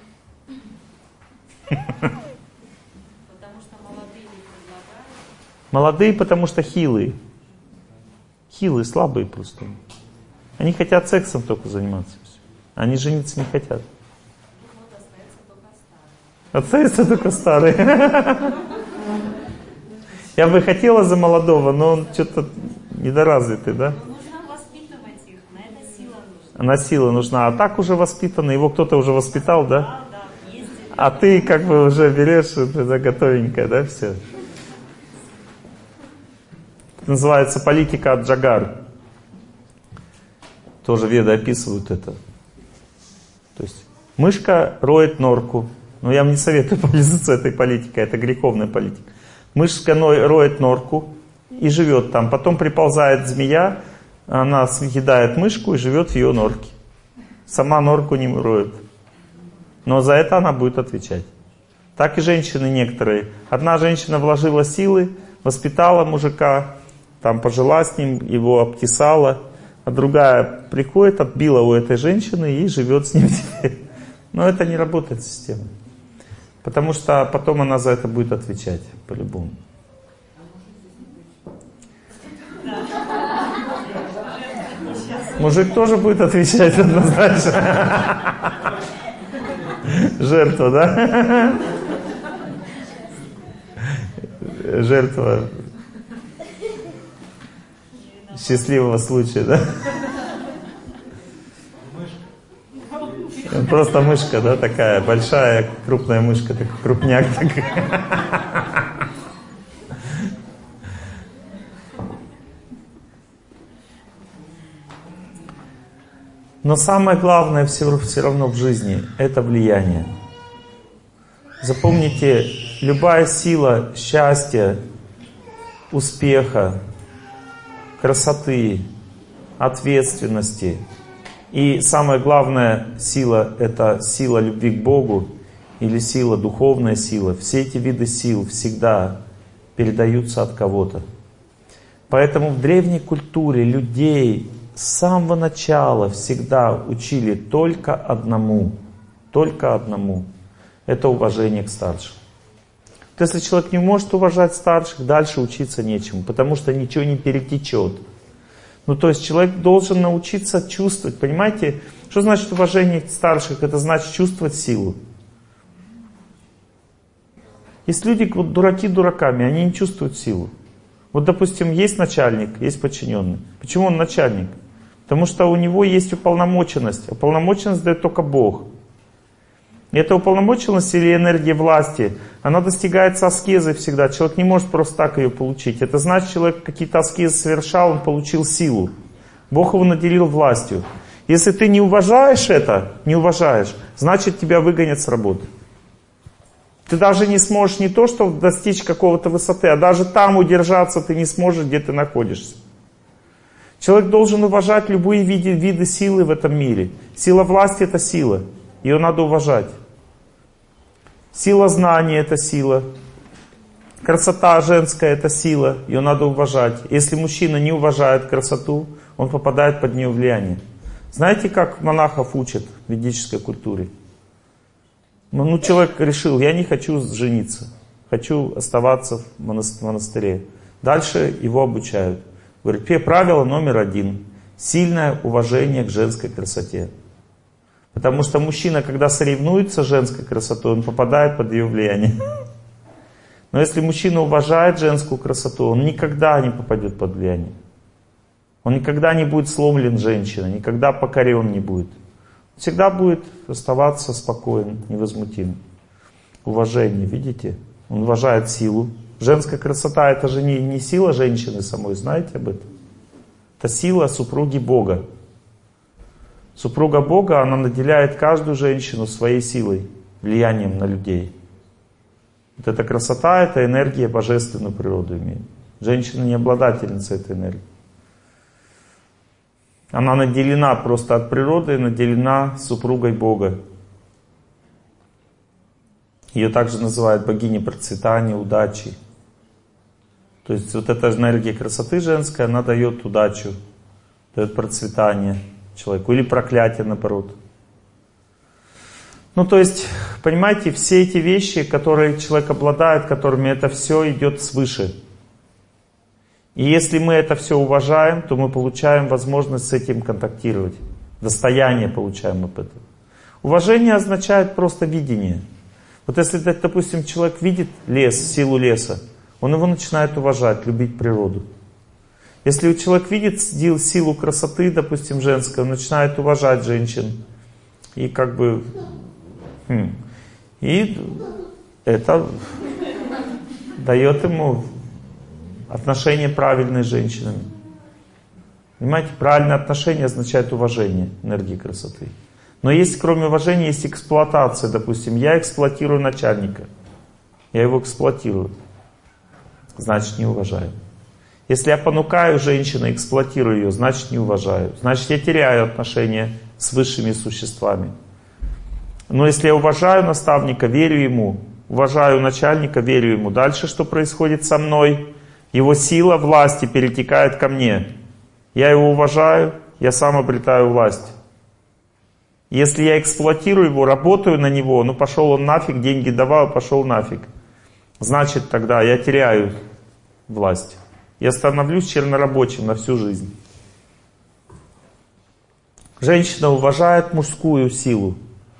Speaker 2: Молодые, потому что хилые. Хилые, слабые просто. Они хотят сексом только заниматься. Они жениться не хотят. Остаются только старые. Я бы хотела за молодого, но он что-то недоразвитый, да?
Speaker 17: Нужно воспитывать их, на это сила нужна.
Speaker 2: Она сила нужна. А так уже воспитанный, его кто-то уже воспитал, да? А ты как бы уже берешь, это готовенькое, да, все? Это называется политика от Джагар. Тоже веды описывают это. То есть мышка роет норку. Но я вам не советую пользоваться этой политикой, это греховная политика. Мышка роет норку и живет там. Потом приползает змея, она съедает мышку и живет в ее норке. Сама норку не роет. Но за это она будет отвечать. Так и женщины некоторые. Одна женщина вложила силы, воспитала мужика, там пожила с ним, его обтесала. А другая приходит, отбила у этой женщины и живет с ним теперь. Но это не работает система. Потому что потом она за это будет отвечать, по-любому. Мужик тоже будет отвечать однозначно. Жертва, да? Жертва счастливого случая, да? Просто мышка, да, такая большая, крупная мышка, такой крупняк такой. Но самое главное все, все равно в жизни — это влияние. Запомните, любая сила счастья, успеха, красоты, ответственности и самая главная сила — это сила любви к Богу или сила, духовная сила. Все эти виды сил всегда передаются от кого-то. Поэтому в древней культуре людей с самого начала всегда учили только одному, только одному. Это уважение к старшим. Вот если человек не может уважать старших, дальше учиться нечему, потому что ничего не перетечет. Ну, то есть человек должен научиться чувствовать, понимаете? Что значит уважение к старших? Это значит чувствовать силу. Есть люди, вот дураки дураками, они не чувствуют силу. Вот, допустим, есть начальник, есть подчиненный. Почему он начальник? Потому что у него есть уполномоченность. Уполномоченность дает только Бог. И эта уполномоченность или энергия власти, она достигается аскезой всегда. Человек не может просто так ее получить. Это значит, человек какие-то аскезы совершал, он получил силу. Бог его наделил властью. Если ты не уважаешь это, не уважаешь, значит тебя выгонят с работы. Ты даже не сможешь не то, что достичь какого-то высоты, а даже там удержаться ты не сможешь, где ты находишься. Человек должен уважать любые виды, виды силы в этом мире. Сила власти — это сила. Ее надо уважать. Сила знания — это сила. Красота женская — это сила. Ее надо уважать. Если мужчина не уважает красоту, он попадает под нее влияние. Знаете, как монахов учат в ведической культуре? Ну, человек решил: я не хочу жениться. Хочу оставаться в монастыре. Дальше его обучают. Говорит, правило номер один. Сильное уважение к женской красоте. Потому что мужчина, когда соревнуется с женской красотой, он попадает под ее влияние. Но если мужчина уважает женскую красоту, он никогда не попадет под влияние. Он никогда не будет сломлен женщиной, никогда покорен не будет. Всегда будет оставаться спокоен, невозмутим. Уважение, видите? Он уважает силу. Женская красота — это же не, не сила женщины самой, знаете об этом? Это сила супруги Бога. Супруга Бога, она наделяет каждую женщину своей силой, влиянием на людей. Вот эта красота — это энергия божественную природу имеет. Женщина не обладательница этой энергии. Она наделена просто от природы, наделена супругой Бога. Ее также называют богиней процветания, удачи. То есть вот эта энергия красоты женская, она дает удачу, дает процветание человеку. Или проклятие, наоборот. Ну, то есть, понимаете, все эти вещи, которые человек обладает, которыми это все идет свыше. И если мы это все уважаем, то мы получаем возможность с этим контактировать. Достояние получаем об этом. Уважение означает просто видение. Вот если, допустим, человек видит лес, силу леса, он его начинает уважать, любить природу. Если человек видит силу красоты, допустим, женской, он начинает уважать женщин. И как бы... Хм, и это дает ему отношения правильные с женщинами. Понимаете, правильное отношение означает уважение энергии красоты. Но есть, кроме уважения, есть эксплуатация. Допустим, я эксплуатирую начальника. Я его эксплуатирую. Значит, не уважаю. Если я понукаю женщину, эксплуатирую ее, значит, не уважаю. Значит, я теряю отношения с высшими существами. Но если я уважаю наставника, верю ему, уважаю начальника, верю ему, дальше что происходит со мной? Его сила власти перетекает ко мне. Я его уважаю, я сам обретаю власть. Если я эксплуатирую его, работаю на него, ну пошел он нафиг, деньги давал, пошел нафиг. Значит, тогда я теряю власть. Я становлюсь чернорабочим на всю жизнь. Женщина уважает мужскую силу.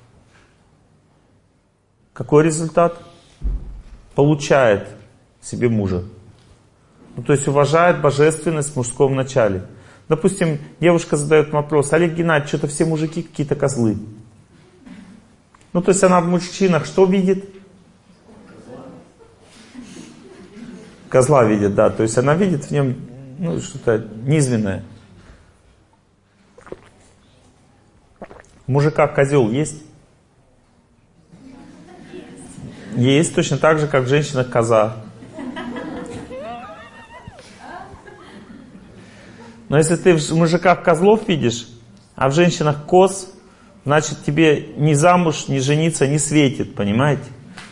Speaker 2: Какой результат? Получает себе мужа. Ну, то есть уважает божественность в мужском начале. Допустим, девушка задает вопрос: Олег Геннадьевич, что-то все мужики какие-то козлы. Ну, то есть она в мужчинах что видит? Козла видит, да. То есть она видит в нем, ну, что-то низменное. В мужиках козел есть? Есть, точно так же, как в женщинах коза. Но если ты в мужиках козлов видишь, а в женщинах коз, значит тебе ни замуж, ни жениться не светит, понимаете?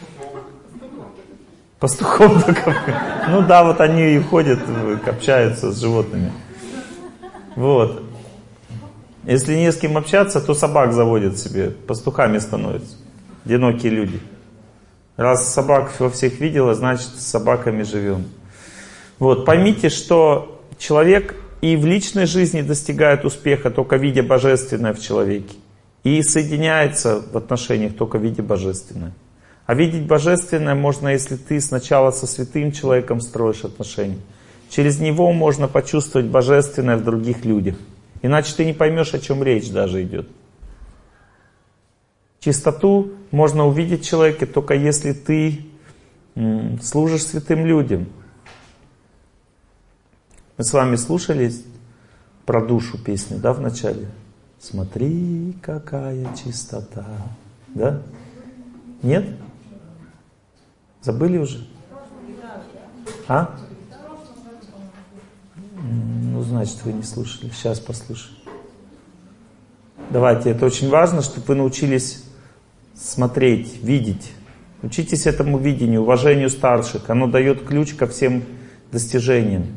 Speaker 2: Пастухом только. Ну да, вот они и ходят, общаются с животными. Вот. Если не с кем общаться, то собак заводят себе, пастухами становятся. Одинокие люди. Раз собак во всех видела, значит с собаками живем. Вот, поймите, что человек и в личной жизни достигает успеха, только видя божественное в человеке. И соединяется в отношениях, только видя божественное. А видеть божественное можно, если ты сначала со святым человеком строишь отношения. Через него можно почувствовать божественное в других людях. Иначе ты не поймешь, о чем речь даже идет. Чистоту можно увидеть в человеке, только если ты м, служишь святым людям. Мы с вами слушали про душу песню, да, в начале? Смотри, какая чистота. Да? Нет? Забыли уже? А? Ну, значит, вы не слушали. Сейчас послушаем. Давайте, это очень важно, чтобы вы научились смотреть, видеть. Учитесь этому видению, уважению старших. Оно дает ключ ко всем достижениям.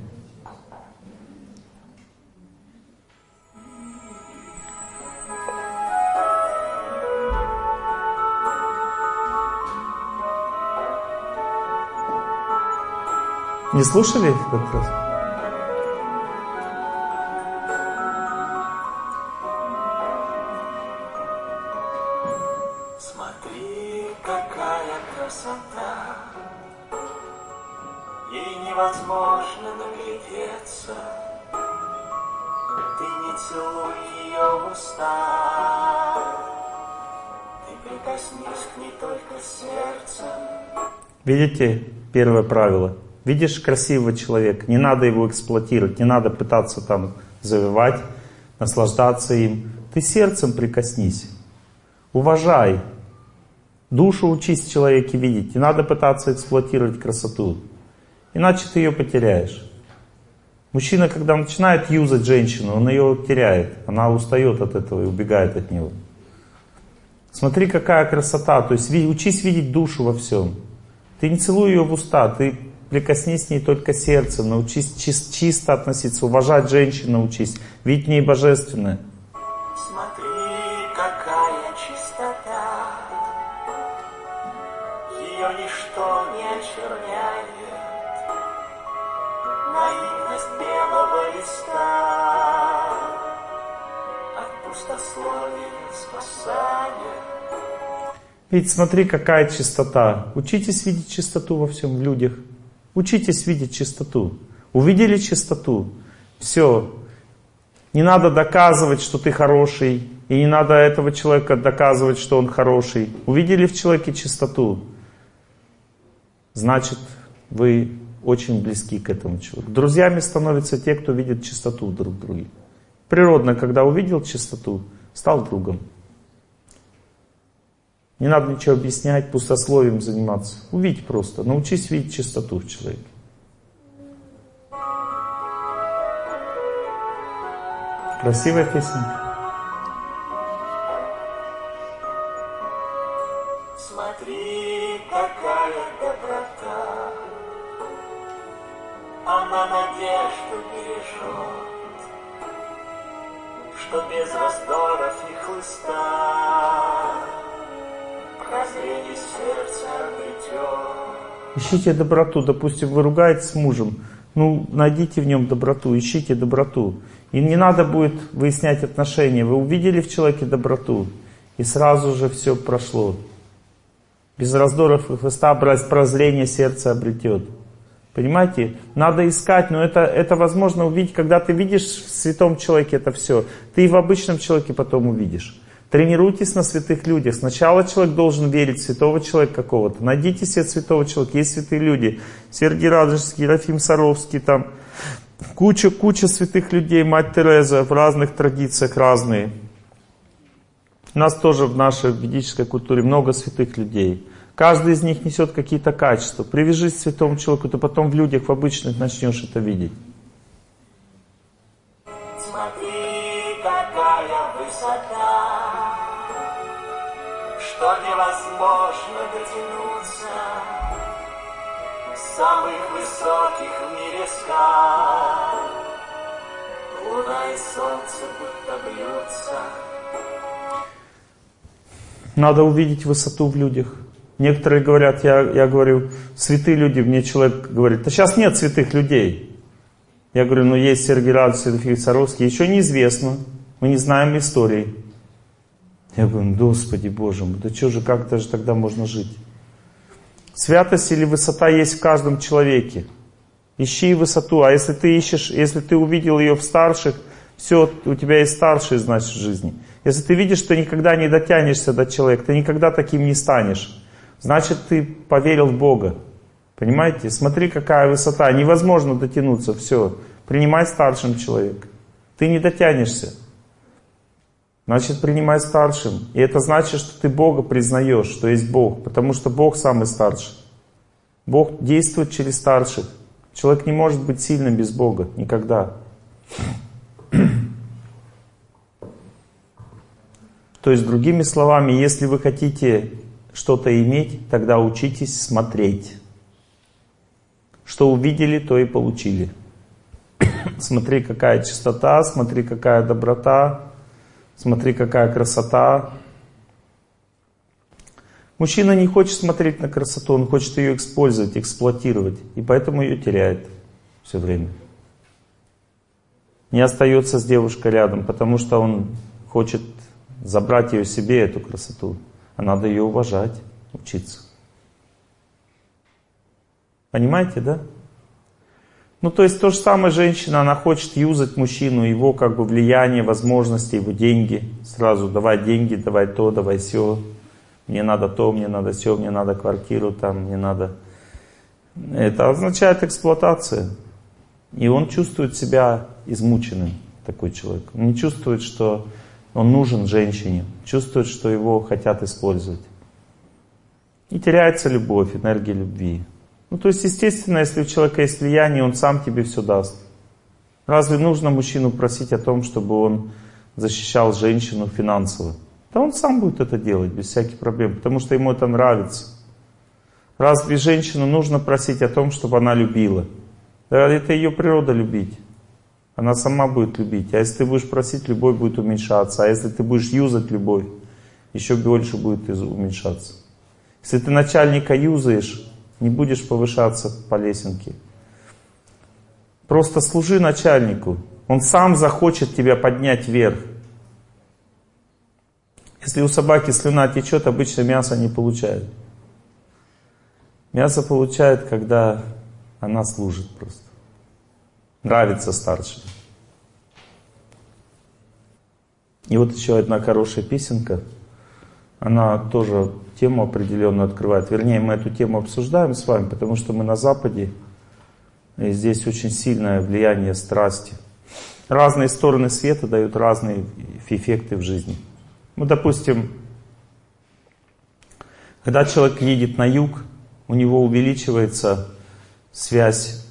Speaker 2: Не слушали в этот раз?
Speaker 4: Смотри, какая красота, ей невозможно наглядеться. Ты не целуй ее в уста, ты прикоснись к ней только сердцем.
Speaker 2: Видите, первое правило. Видишь красивого человека, не надо его эксплуатировать, не надо пытаться там завоевать, наслаждаться им. Ты сердцем прикоснись, уважай. Душу учись в человеке видеть, не надо пытаться эксплуатировать красоту, иначе ты ее потеряешь. Мужчина, когда начинает юзать женщину, он ее теряет, она устает от этого и убегает от него. Смотри, какая красота, то есть учись видеть душу во всем. Ты не целуй ее в уста, ты прикоснись к ней только сердцем, научись чис- чисто относиться, уважать женщин научись, видеть в ней божественное.
Speaker 4: Смотри, какая чистота, ее ничто не очерняет, наивность белого листа от пустословия спасает.
Speaker 2: Ведь смотри, какая чистота. Учитесь видеть чистоту во всем, в людях. Учитесь видеть чистоту. Увидели чистоту? Все. Не надо доказывать, что ты хороший. И не надо этого человека доказывать, что он хороший. Увидели в человеке чистоту? Значит, вы очень близки к этому человеку. Друзьями становятся те, кто видит чистоту друг в друге. Природно, когда увидел чистоту, стал другом. Не надо ничего объяснять, пустословием заниматься. Увидь просто, научись видеть чистоту в человеке. Красивая песня.
Speaker 4: Смотри, какая доброта, она надежду бережет, что без раздоров и хлыста прозрение сердца обретет.
Speaker 2: Ищите доброту. Допустим, вы ругаетесь с мужем. Ну, найдите в нем доброту, ищите доброту. И не надо будет выяснять отношения. Вы увидели в человеке доброту, и сразу же все прошло. Без раздоров и хвоста прозрение сердца обретет. Понимаете? Надо искать, но это, это возможно увидеть, когда ты видишь в святом человеке это все. Ты и в обычном человеке потом увидишь. Тренируйтесь на святых людях. Сначала человек должен верить в святого человека какого-то. Найдите себе святого человека. Есть святые люди. Сергий Радонежский, Ерофим Саровский, там куча, куча святых людей. Мать Тереза в разных традициях разные. У нас тоже в нашей ведической культуре много святых людей. Каждый из них несет какие-то качества. Привяжись к святому человеку, ты потом в людях, в обычных начнешь это видеть.
Speaker 4: Смотри, какая высота, что невозможно дотянуться с самых высоких в мире скал. Луна и солнце будто бьются.
Speaker 2: Надо увидеть высоту в людях. Некоторые говорят, я, я говорю, святые люди, мне человек говорит, да сейчас нет святых людей. Я говорю, ну есть Сергий Радонежский, Ерофим Саровский, еще неизвестно, мы не знаем истории. Я говорю, Господи Боже мой, да что же, как даже тогда можно жить? Святость или высота есть в каждом человеке. Ищи высоту, а если ты ищешь, если ты увидел ее в старших, все, у тебя есть старшие, значит, в жизни. Если ты видишь, что никогда не дотянешься до человека, ты никогда таким не станешь, значит, ты поверил в Бога. Понимаете? Смотри, какая высота. Невозможно дотянуться. Все. Принимай старшим человека. Ты не дотянешься. Значит, принимай старшим. И это значит, что ты Бога признаешь, что есть Бог. Потому что Бог самый старший. Бог действует через старших. Человек не может быть сильным без Бога. Никогда. То есть, другими словами, если вы хотите что-то иметь, тогда учитесь смотреть. Что увидели, то и получили. Смотри, какая чистота, смотри, какая доброта, смотри, какая красота. Мужчина не хочет смотреть на красоту, он хочет ее использовать, эксплуатировать, и поэтому ее теряет все время. Не остается с девушкой рядом, потому что он хочет забрать ее себе, эту красоту. А надо ее уважать, учиться. Понимаете, да? Ну, то есть, то же самое женщина, она хочет юзать мужчину, его как бы влияние, возможности, его деньги. Сразу давай деньги, давай то, давай сё. Мне надо то, мне надо сё, мне надо квартиру там, мне надо... Это означает эксплуатация. И он чувствует себя измученным, такой человек. Он не чувствует, что он нужен женщине. Чувствует, что его хотят использовать. И теряется любовь, энергия любви. Ну, то есть, естественно, если у человека есть влияние, он сам тебе все даст. Разве нужно мужчину просить о том, чтобы он защищал женщину финансово? Да он сам будет это делать, без всяких проблем, потому что ему это нравится. Разве женщину нужно просить о том, чтобы она любила? Да, это ее природа любить. Она сама будет любить. А если ты будешь просить, любовь будет уменьшаться. А если ты будешь юзать любовь, еще больше будет уменьшаться. Если ты начальника юзаешь, не будешь повышаться по лесенке. Просто служи начальнику. Он сам захочет тебя поднять вверх. Если у собаки слюна течет, обычно мясо не получает. Мясо получает, когда она служит просто. Нравится старшим. И вот еще одна хорошая песенка. Она тоже тему определенную открывает. Вернее, мы эту тему обсуждаем с вами, потому что мы на Западе. И здесь очень сильное влияние страсти. Разные стороны света дают разные эффекты в жизни. Ну, допустим, когда человек едет на юг, у него увеличивается связь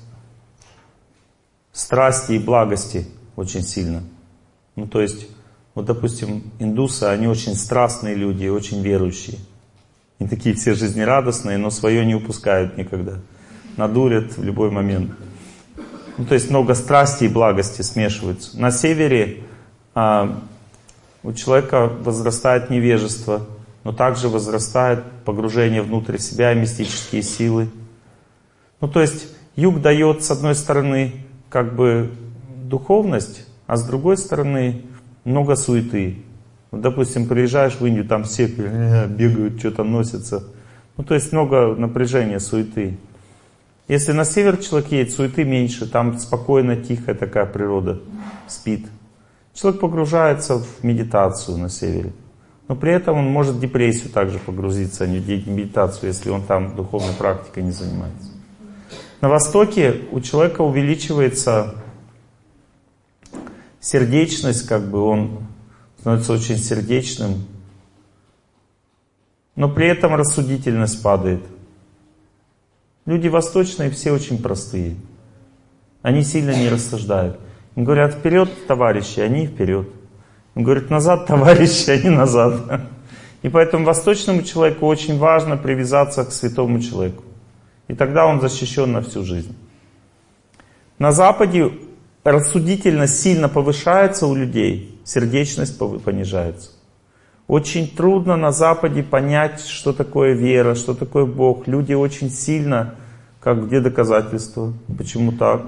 Speaker 2: страсти и благости очень сильно. Ну, то есть, вот, допустим, индусы, они очень страстные люди, очень верующие. Они такие все жизнерадостные, но свое не упускают никогда. Надурят в любой момент. Ну, то есть много страсти и благости смешиваются. На севере а, у человека возрастает невежество, но также возрастает погружение внутрь себя, мистические силы. Ну, то есть юг дает, с одной стороны, как бы духовность, а с другой стороны, много суеты. Вот, допустим, приезжаешь в Индию, там все бегают, что-то носятся. Ну, то есть много напряжения, суеты. Если на север человек едет, суеты меньше, там спокойно, тихая такая природа, спит. Человек погружается в медитацию на севере. Но при этом он может в депрессию также погрузиться, а не в медитацию, если он там духовной практикой не занимается. На востоке у человека увеличивается сердечность, как бы он становится очень сердечным, но при этом рассудительность падает. Люди восточные все очень простые. Они сильно не рассуждают. Им говорят: вперед, товарищи, они вперед. Им говорят: назад, товарищи, они назад. И поэтому восточному человеку очень важно привязаться к святому человеку. И тогда он защищен на всю жизнь. На Западе рассудительность сильно повышается у людей, сердечность понижается. Очень трудно на Западе понять, что такое вера, что такое Бог. Люди очень сильно, как где доказательства, почему так?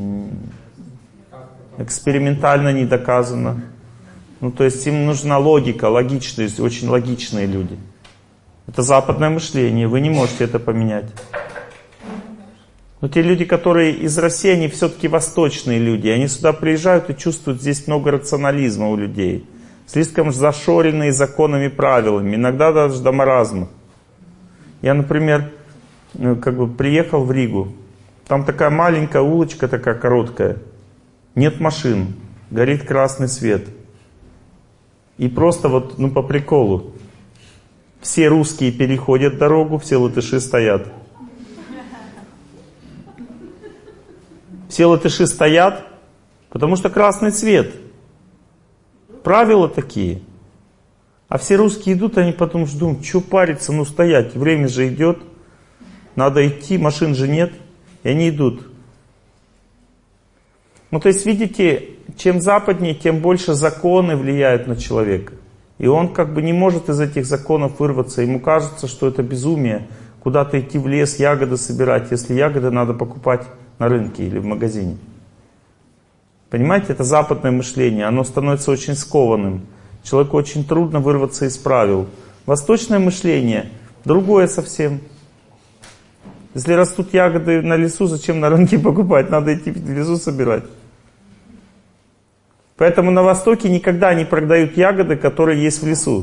Speaker 2: Экспериментально не доказано. Ну, то есть им нужна логика, логичность, очень логичные люди. Это западное мышление, вы не можете это поменять. Но те люди, которые из России, они все-таки восточные люди. Они сюда приезжают и чувствуют, здесь много рационализма у людей. Слишком зашоренные законами, правилами, иногда даже до маразма. Я, например, как бы приехал в Ригу. Там такая маленькая улочка, такая короткая. Нет машин, горит красный свет. И просто вот, ну по приколу. Все русские переходят дорогу, все латыши стоят. Все латыши стоят, потому что красный цвет. Правила такие. А все русские идут, они потом ждут, что париться, ну стоять, время же идет, надо идти, машин же нет, и они идут. Ну то есть видите, чем западнее, тем больше законы влияют на человека. И он как бы не может из этих законов вырваться, ему кажется, что это безумие, куда-то идти в лес, ягоды собирать, если ягоды надо покупать на рынке или в магазине. Понимаете, это западное мышление, оно становится очень скованным. Человеку очень трудно вырваться из правил. Восточное мышление другое совсем. Если растут ягоды на лесу, зачем на рынке покупать? Надо идти в лесу собирать. Поэтому на Востоке никогда не продают ягоды, которые есть в лесу.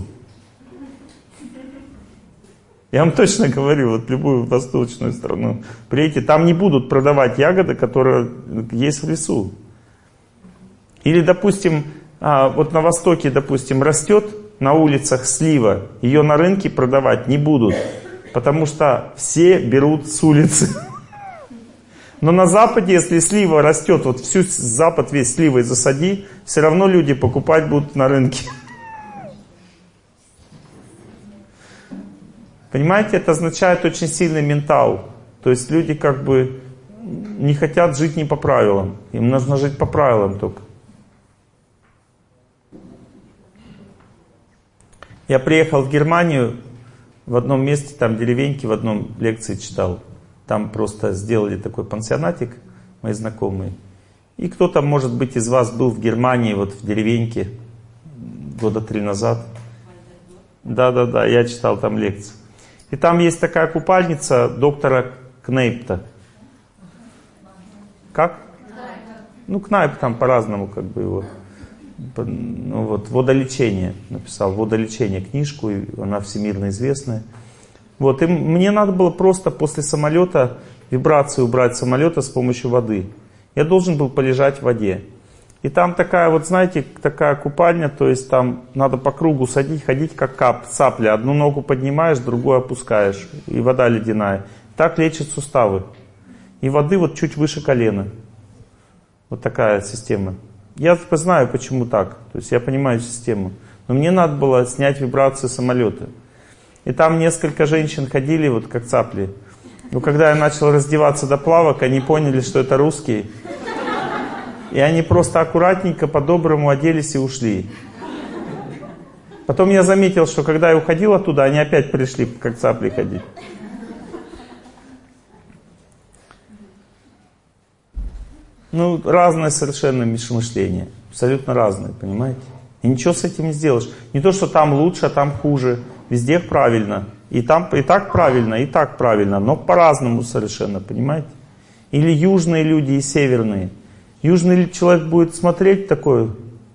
Speaker 2: Я вам точно говорю, вот любую восточную страну приедете, там не будут продавать ягоды, которые есть в лесу. Или, допустим, вот на Востоке, допустим, растет на улицах слива, ее на рынке продавать не будут, потому что все берут с улицы. Но на Западе, если слива растет, вот всю Запад весь сливой засади, все равно люди покупать будут на рынке. Понимаете, это означает очень сильный ментал. То есть люди как бы не хотят жить не по правилам. Им нужно жить по правилам только. Я приехал в Германию, в одном месте, там деревеньки, в одном лекции читал. Там просто сделали такой пансионатик, мои знакомые. И кто-то, может быть, из вас был в Германии, вот в деревеньке, года три назад. Да-да-да, я читал там лекции. И там есть такая купальница доктора Кнейпта. Как? Ну, Кнайп там по-разному как бы его. Ну, вот, «Водолечение» написал, «Водолечение» книжку, и она всемирно известная. Вот, и мне надо было просто после самолета вибрацию убрать с самолета с помощью воды. Я должен был полежать в воде. И там такая вот, знаете, такая купальня, то есть там надо по кругу садить, ходить как кап, цапля. Одну ногу поднимаешь, другую опускаешь, и вода ледяная. Так лечат суставы. И воды вот чуть выше колена. Вот такая система. Я знаю, почему так. То есть я понимаю систему. Но мне надо было снять вибрацию самолета. И там несколько женщин ходили, вот как цапли. Но когда я начал раздеваться до плавок, они поняли, что это русские. И они просто аккуратненько, по-доброму оделись и ушли. Потом я заметил, что когда я уходил оттуда, они опять пришли, как цапли, ходить. Ну, разное совершенно мышление. Абсолютно разное, понимаете? И ничего с этим не сделаешь. Не то, что там лучше, а там хуже. Везде правильно. И там и так правильно, и так правильно. Но по-разному совершенно, понимаете? Или южные люди и северные. Южный человек будет смотреть такой,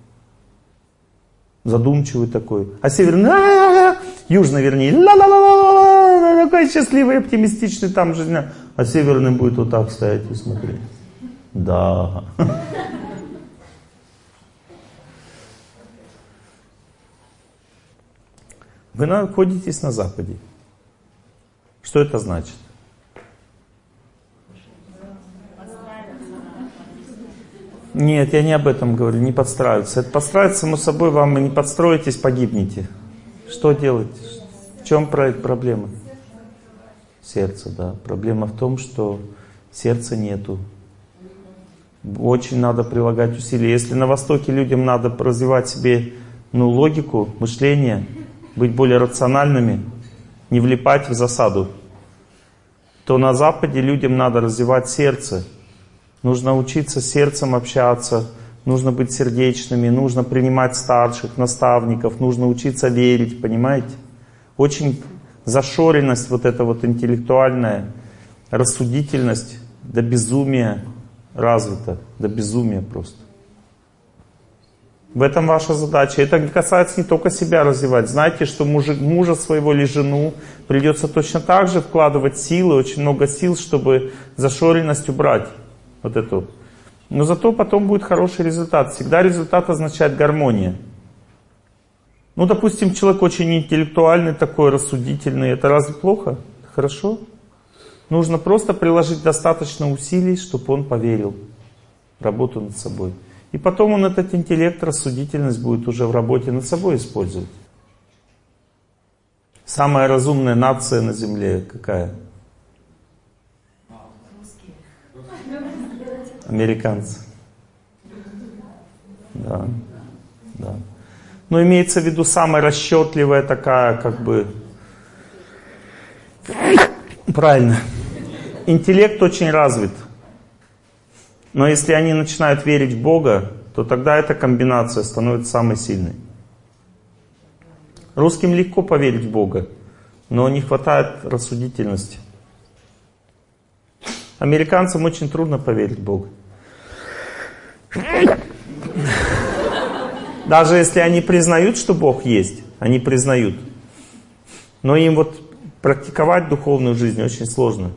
Speaker 2: задумчивый такой. А северный, южный, вернее, такой счастливый, оптимистичный там жизнь. А северный будет вот так стоять и смотреть. Да. Вы находитесь на Западе. Что это значит? Нет, я не об этом говорю, не подстраиваться. Это подстраиваться, само собой, вам и не подстроитесь, погибнете. Что делать? В чем проблема? Сердце, да. Проблема в том, что сердца нету. Очень надо прилагать усилия. Если на Востоке людям надо развивать себе ну, логику, мышление, быть более рациональными, не влипать в засаду, то на Западе людям надо развивать сердце. Нужно учиться сердцем общаться, нужно быть сердечными, нужно принимать старших, наставников, нужно учиться верить, понимаете? Очень зашоренность вот эта вот интеллектуальная, рассудительность до безумия развита, до безумия просто. В этом ваша задача. Это касается не только себя развивать. Знаете, что мужа, мужа своего или жену придется точно так же вкладывать силы, очень много сил, чтобы зашоренность убрать. Вот эту. Но зато потом будет хороший результат. Всегда результат означает гармония. Ну, допустим, человек очень интеллектуальный, такой рассудительный. Это разве плохо? Хорошо? Нужно просто приложить достаточно усилий, чтобы он поверил в работу над собой. И потом он этот интеллект, рассудительность будет уже в работе над собой использовать. Самая разумная нация на Земле какая? Американцы. Да, да. Но имеется в виду самая расчетливая такая, как бы... Правильно. Интеллект очень развит. Но если они начинают верить в Бога, то тогда эта комбинация становится самой сильной. Русским легко поверить в Бога, но не хватает рассудительности. Американцам очень трудно поверить в Бога. Даже если они признают, что Бог есть, они признают. Но им вот практиковать духовную жизнь очень сложно.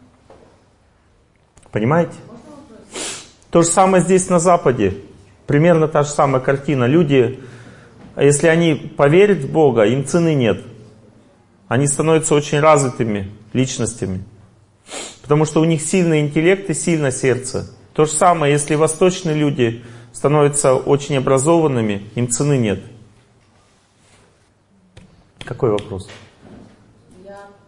Speaker 2: Понимаете? То же самое здесь на Западе. Примерно та же самая картина. Люди, если они поверят в Бога, им цены нет. Они становятся очень развитыми личностями. Потому что у них сильный интеллект и сильное сердце. То же самое, если восточные люди становятся очень образованными, им цены нет. Какой вопрос?
Speaker 17: Я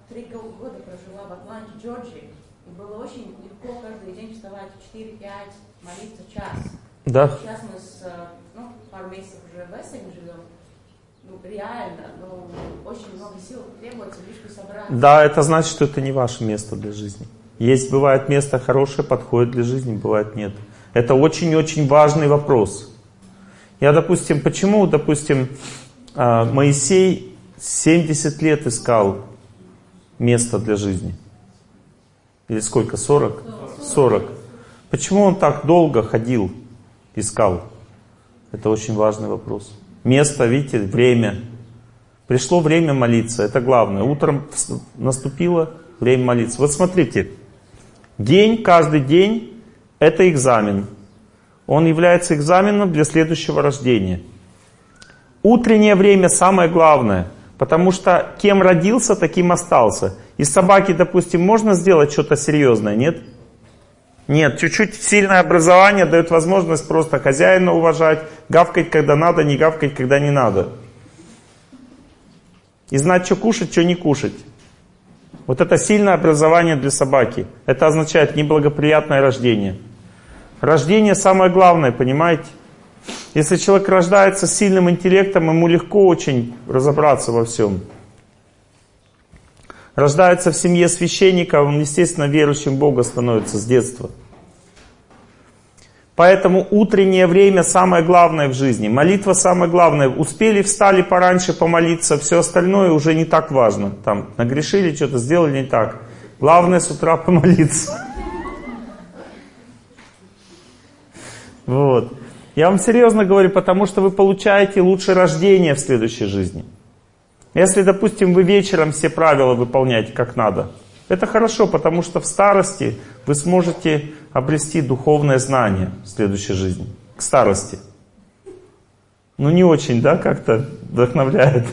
Speaker 18: в Атланте, Джорджии, и было очень легко каждый день вставать в четыре-пять, молиться час.
Speaker 2: Да.
Speaker 18: Сейчас мы с, ну, пару месяцев уже в Эссене живем. Ну, реально, ну, очень много сил требуется, лишь бы собраться.
Speaker 2: Да, это значит, что это не ваше место для жизни. Есть, бывает, место хорошее, подходит для жизни, бывает, нет. Это очень-очень важный вопрос. Я, допустим, почему, допустим, Моисей семьдесят лет искал место для жизни? Или сколько? сорок? сорок. Почему он так долго ходил, искал? Это очень важный вопрос. Место, видите, время. Пришло время молиться, это главное. Утром наступило время молиться. Вот смотрите, день, каждый день — это экзамен. Он является экзаменом для следующего рождения. Утреннее время самое главное, потому что кем родился, таким остался. Из собаки, допустим, можно сделать что-то серьезное, нет? Нет, чуть-чуть сильное образование дает возможность просто хозяина уважать, гавкать, когда надо, не гавкать, когда не надо. И знать, что кушать, что не кушать. Вот это сильное образование для собаки. Это означает неблагоприятное рождение. Рождение самое главное, понимаете? Если человек рождается с сильным интеллектом, ему легко очень разобраться во всем. Рождается в семье священника, он, естественно, верующим в Бога становится с детства. Поэтому утреннее время самое главное в жизни. Молитва самое главное. Успели, встали пораньше помолиться, все остальное уже не так важно. Там нагрешили, что-то сделали не так. Главное с утра помолиться. Вот. Я вам серьезно говорю, потому что вы получаете лучшее рождение в следующей жизни. Если, допустим, вы вечером все правила выполняете как надо, это хорошо, потому что в старости вы сможете обрести духовное знание в следующей жизни. К старости. Ну не очень, да, как-то вдохновляет.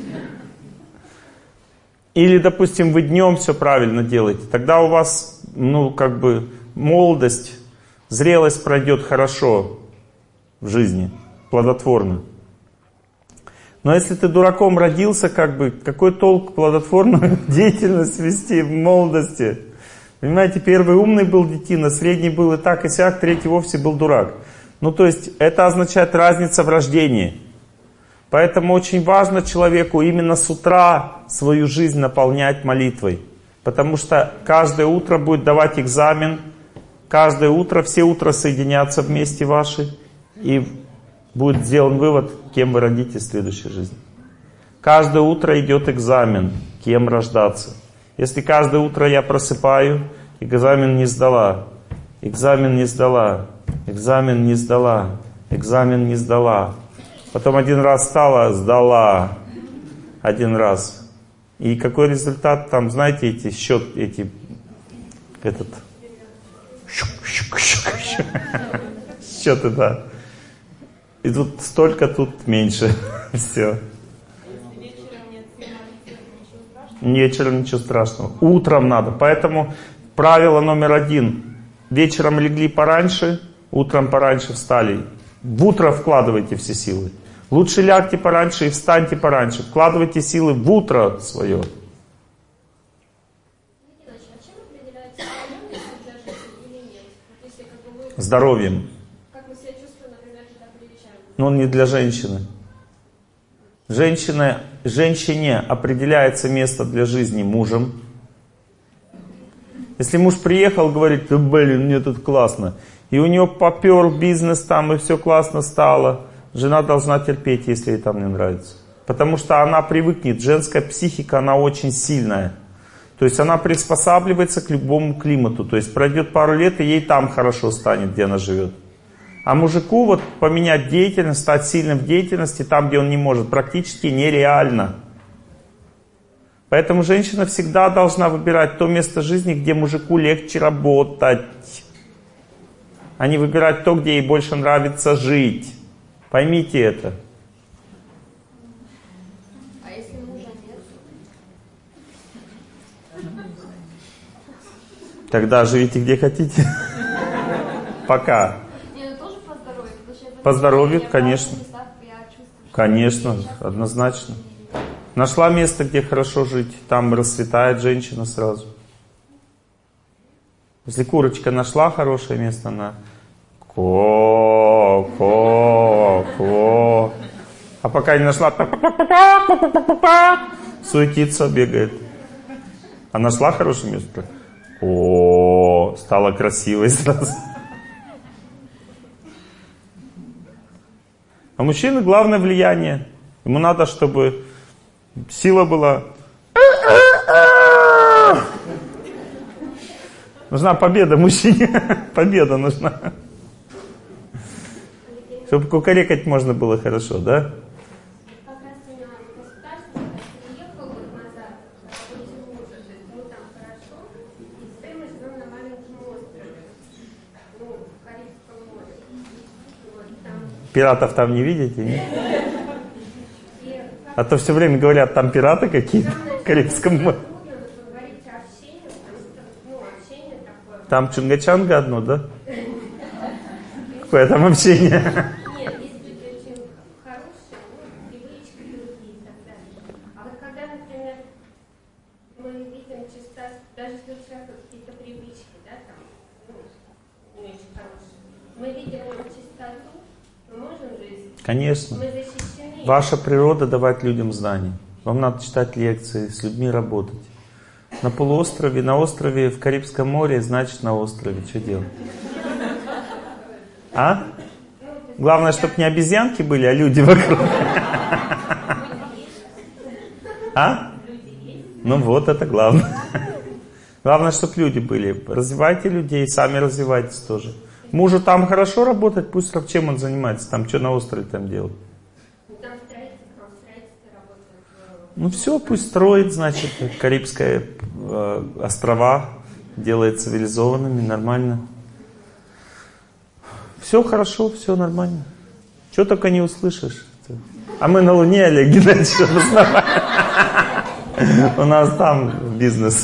Speaker 2: Или, допустим, вы днем все правильно делаете, тогда у вас, ну, как бы, молодость, зрелость пройдет хорошо в жизни, плодотворно. Но если ты дураком родился, как бы, какой толк плодотворную деятельность вести в молодости? Понимаете, первый умный был детина, средний был и так, и сяк, третий вовсе был дурак. Ну, то есть, это означает разница в рождении. Поэтому очень важно человеку именно с утра свою жизнь наполнять молитвой. Потому что каждое утро будет давать экзамен, каждое утро, все утра соединятся вместе ваши, и будет сделан вывод, кем вы родитесь в следующей жизни. Каждое утро идет экзамен, кем рождаться. Если каждое утро я просыпаю, экзамен не сдала, экзамен не сдала, экзамен не сдала, экзамен не сдала. Потом один раз стала, сдала. Один раз. И какой результат там, знаете, эти счет, эти, этот, счеты, да. И тут столько, тут меньше. Все. Вечером ничего страшного. Утром надо. Поэтому правило номер один. Вечером легли пораньше, утром пораньше встали. В утро вкладывайте все силы. Лучше лягте пораньше и встаньте пораньше. Вкладывайте силы в утро свое. Здоровьем. Но он не для женщины. Женщина, женщине определяется место для жизни мужем. Если муж приехал, говорит, да блин, мне тут классно. И у него попер бизнес там, и все классно стало. Жена должна терпеть, если ей там не нравится. Потому что она привыкнет. Женская психика, она очень сильная. То есть она приспосабливается к любому климату. То есть пройдет пару лет, и ей там хорошо станет, где она живет. А мужику вот поменять деятельность, стать сильным в деятельности, там, где он не может, практически нереально. Поэтому женщина всегда должна выбирать то место жизни, где мужику легче работать. А не выбирать то, где ей больше нравится жить. Поймите это.
Speaker 5: А если мужа нет?
Speaker 2: Тогда живите где хотите. Пока. По здоровью, конечно. Конечно, однозначно. Нашла место, где хорошо жить, там расцветает женщина сразу. Если курочка нашла хорошее место, она ко, ко, ко. А пока не нашла, суетится, бегает. А нашла хорошее место, о, стала красивой сразу. А мужчины главное влияние. Ему надо, чтобы сила была. Нужна победа мужчине. Победа нужна. Чтобы кукарекать можно было хорошо, да? Пиратов там не видите, нет? А то все время говорят, там пираты какие-то в Карибском море. Там чунга-чанга одно, да? Какое там общение?
Speaker 1: Нет, есть люди очень хорошие, ну, привычки другие и так далее. А вот когда, например, мы видим часто, даже если у человека какие-то привычки, да, там, ну, не очень хорошие, мы видим его чистоту, мы можем жить.
Speaker 2: Конечно.
Speaker 1: Мы защищены.
Speaker 2: Ваша природа давать людям знания. Вам надо читать лекции, с людьми работать. На полуострове, на острове в Карибском море, значит на острове. Что делать? А? Главное, чтобы не обезьянки были, а люди вокруг. А? Ну вот, это главное. Главное, чтобы люди были. Развивайте людей, сами развивайтесь тоже. Мужу там хорошо работать, пусть чем он занимается, там что на острове там делать. Ну все, пусть строит, значит, Карибские э, острова, делает цивилизованными, нормально. Все хорошо, все нормально. Что только не услышишь. А мы на Луне, Олег Геннадьевич, у нас там бизнес.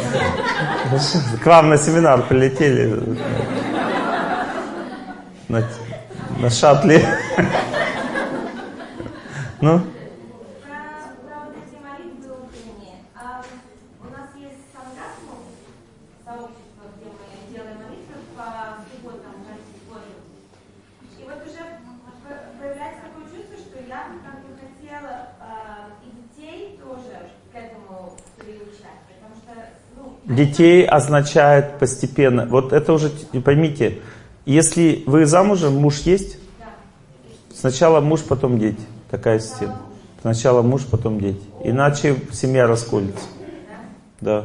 Speaker 2: К вам на семинар прилетели на, на шаттле. Ну? Детей означает постепенно. Вот это уже, поймите, если вы замужем, муж есть? Сначала муж, потом дети. Такая система. Сначала муж, потом дети. Иначе семья расколется. Да.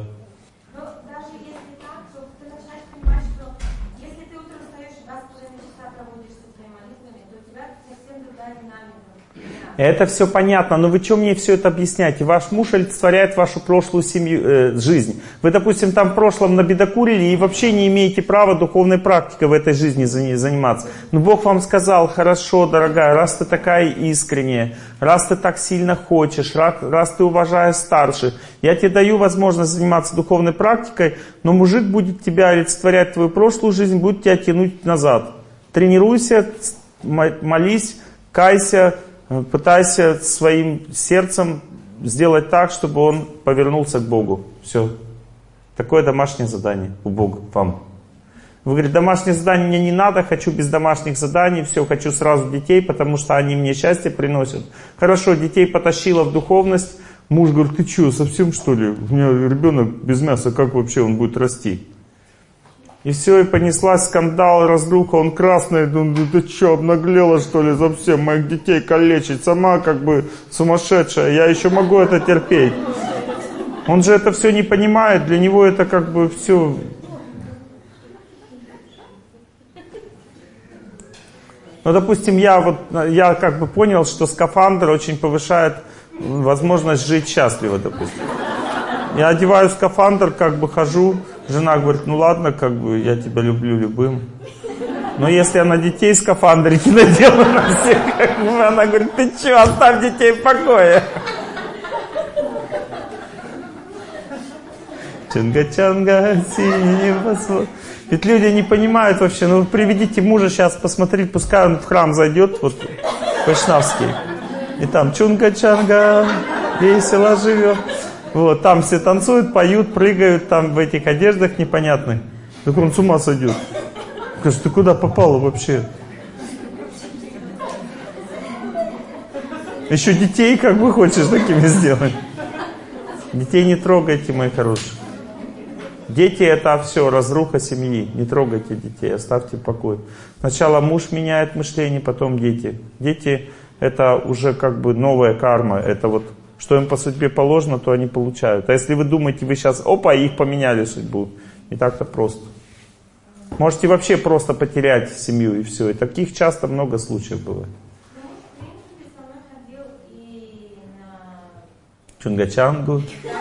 Speaker 2: Это все понятно, но вы что мне все это объясняете? Ваш муж олицетворяет вашу прошлую семью, э, жизнь. Вы, допустим, там в прошлом набедокурили и вообще не имеете права духовной практикой в этой жизни заниматься. Но Бог вам сказал: хорошо, дорогая, раз ты такая искренняя, раз ты так сильно хочешь, раз, раз ты уважаешь старших, я тебе даю возможность заниматься духовной практикой, но мужик будет тебя олицетворять твою прошлую жизнь, будет тебя тянуть назад. Тренируйся, молись, кайся, пытайся своим сердцем сделать так, чтобы он повернулся к Богу. Все. Такое домашнее задание у Бога вам. Вы говорите: домашнее задание мне не надо, хочу без домашних заданий, все, хочу сразу детей, потому что они мне счастье приносят. Хорошо, детей потащила в духовность. Муж говорит: ты что, совсем что ли? У меня ребенок без мяса, как вообще он будет расти? И все, и понеслась скандал, разруха, он красный, думаю: ты что, обнаглела что ли совсем, моих детей калечить, сама как бы сумасшедшая, я еще могу это терпеть. Он же это все не понимает, для него это как бы все... Ну, допустим, я вот, я как бы понял, что скафандр очень повышает возможность жить счастливо, допустим. Я одеваю скафандр, как бы хожу, жена говорит: ну ладно, как бы я тебя люблю любым. Но если я на детей скафандрики надела на всех, как бы, она говорит: ты что, оставь детей в покое. Чунга-чанга, синий небосвод. Ведь люди не понимают вообще. Ну приведите мужа сейчас посмотреть, пускай он в храм зайдет, вот вайшнавский. И там чунга-чанга, весело живет. Вот, там все танцуют, поют, прыгают, там в этих одеждах непонятных. Так он с ума сойдет. Скажет, ты куда попала вообще? Еще детей как бы хочешь такими сделать? Детей не трогайте, мои хорошие. Дети — это все, разруха семьи. Не трогайте детей, оставьте в покое. Сначала муж меняет мышление, потом дети. Дети — это уже как бы новая карма. Это вот, что им по судьбе положено, то они получают. А если вы думаете, вы сейчас, опа, их поменяли судьбу. Не так-то просто. Можете вообще просто потерять семью и все. И таких часто много случаев бывает. Чунгачангу.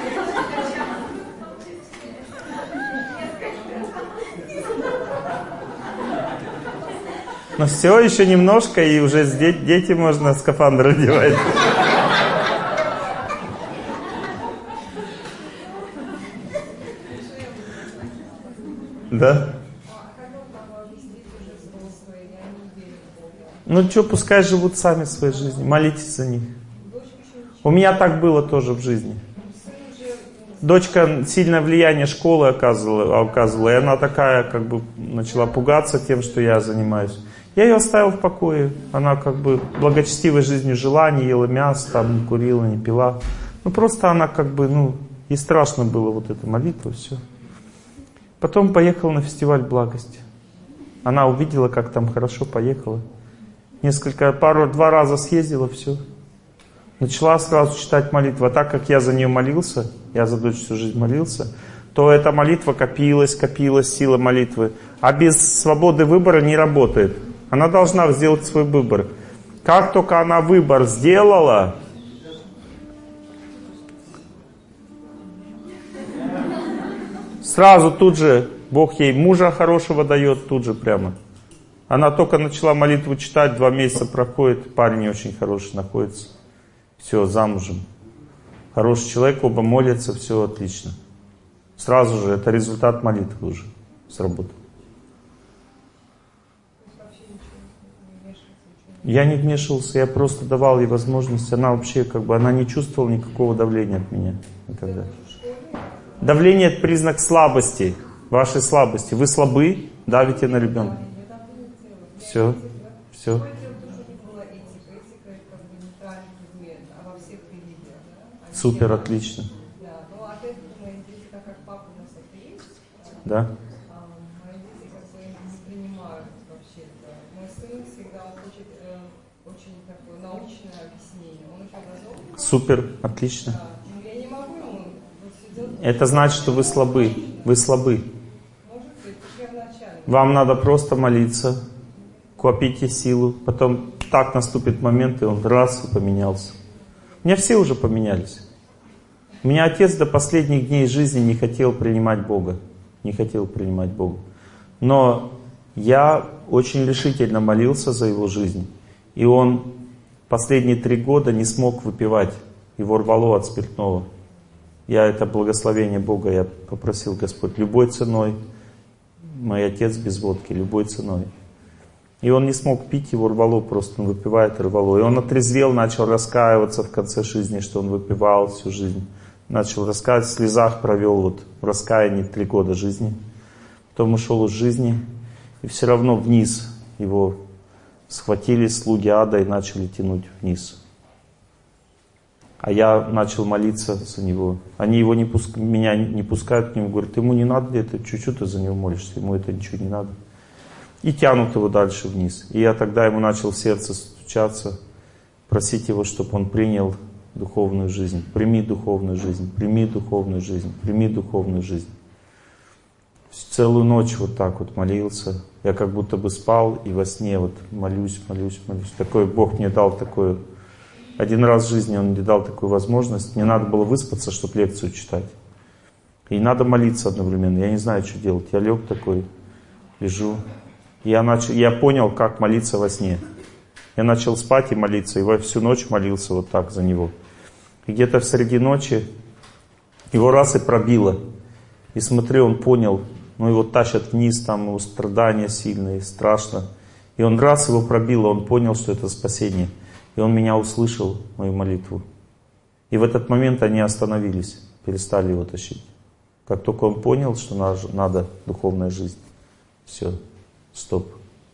Speaker 2: Но все, еще немножко, и уже дети можно скафандр одевать. Да? Ну что, пускай живут сами своей жизнью. Молитесь за них. У меня так было тоже в жизни. Дочка сильное влияние школы оказывала, оказывала, и она такая, как бы, начала пугаться тем, что я занимаюсь. Я ее оставил в покое. Она как бы благочестивой жизнью жила, не ела мясо, там, не курила, не пила. Ну просто она как бы, ну, ей страшно было вот эта молитва, все. Потом поехала на фестиваль благости. Она увидела, как там хорошо, поехала. Несколько, пару, два раза съездила, все. Начала сразу читать молитву. А так как я за нее молился, я за дочь всю жизнь молился, то эта молитва копилась, копилась, сила молитвы. А без свободы выбора не работает. Она должна сделать свой выбор. Как только она выбор сделала, сразу тут же Бог ей мужа хорошего дает, тут же прямо. Она только начала молитву читать, два месяца проходит, парень очень хороший находится. Все, замужем. Хороший человек, оба молятся, все отлично. Сразу же, это результат молитвы уже сработал. Я не вмешивался, я просто давал ей возможность. Она вообще, как бы, она не чувствовала никакого давления от меня никогда. Давление — это признак слабости, вашей слабости. Вы слабы, давите на ребенка. Все, все. Супер, отлично. Да. Супер, отлично. Это значит, что вы слабы. Вы слабы. Вам надо просто молиться, копите силу, потом так наступит момент, и он раз и поменялся. У меня все уже поменялись. У меня отец до последних дней жизни не хотел принимать Бога. Не хотел принимать Бога. Но я очень решительно молился за его жизнь. И он последние три года не смог выпивать. Его рвало от спиртного. Я это благословение Бога, я попросил Господь любой ценой. Мой отец без водки, любой ценой. И он не смог пить, его рвало, просто он выпивает и рвало. И он отрезвел, начал раскаиваться в конце жизни, что он выпивал всю жизнь. Начал раскаиваться, в слезах провел вот в раскаянии три года жизни. Потом ушел из жизни, и все равно вниз его схватили слуги ада и начали тянуть вниз. А я начал молиться за него. Они его не пуск... меня не пускают к нему, говорят, ему не надо это, чуть-чуть ты за него молишься, ему это ничего не надо. И тянут его дальше вниз. И я тогда ему начал в сердце стучаться, просить его, чтобы он принял духовную жизнь. Прими духовную жизнь, прими духовную жизнь, прими духовную жизнь. Целую ночь вот так вот молился. Я как будто бы спал и во сне вот молюсь, молюсь, молюсь. Такой Бог мне дал такое. Один раз в жизни Он мне дал такую возможность. Мне надо было выспаться, чтобы лекцию читать. И надо молиться одновременно. Я не знаю, что делать. Я лег такой, лежу. Я, начал, я понял, как молиться во сне. Я начал спать и молиться. И всю ночь молился вот так за него. И где-то в среди ночи его раз и пробило. И смотрю, он понял. Ну его тащат вниз, там его страдания сильные, страшно. И он раз его пробило, он понял, что это спасение. И он меня услышал, мою молитву. И в этот момент они остановились, перестали его тащить. Как только он понял, что надо, надо духовная жизнь, все, стоп.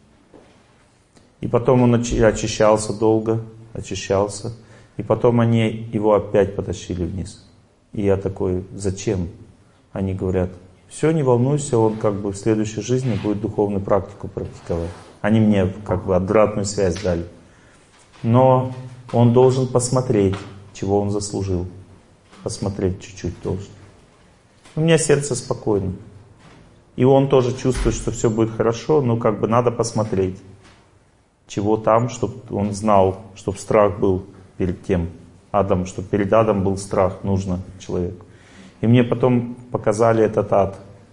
Speaker 2: И потом он очищался долго, очищался. И потом они его опять потащили вниз. И я такой, зачем? Они говорят, все, не волнуйся, он как бы в следующей жизни будет духовную практику практиковать. Они мне как бы обратную связь дали. Но он должен посмотреть, чего он заслужил. Посмотреть чуть-чуть должен. У меня сердце спокойно. И он тоже чувствует, что все будет хорошо, но как бы надо посмотреть, чего там, чтобы он знал, чтобы страх был перед тем адом, чтобы перед адом был страх, нужно человеку. И мне потом показали этот ад.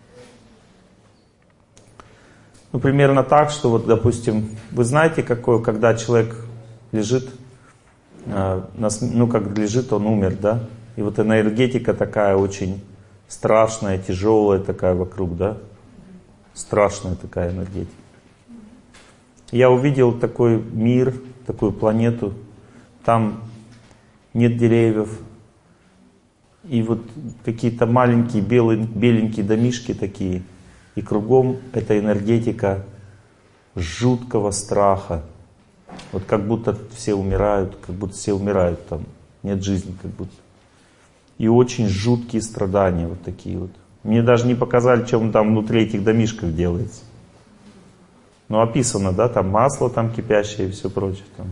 Speaker 2: Ну, примерно так, что вот, допустим, вы знаете, какое, когда человек лежит, э, ну, как лежит, он умер, да? И вот энергетика такая очень страшная, тяжелая такая вокруг, да? Страшная такая энергетика. Я увидел такой мир, такую планету, там нет деревьев, и вот какие-то маленькие белые, беленькие домишки такие, и кругом эта энергетика жуткого страха. Вот как будто все умирают, как будто все умирают там, нет жизни как будто. И очень жуткие страдания вот такие вот. Мне даже не показали, что там внутри этих домишков делается. Ну, описано, да, там масло там кипящее и все прочее там.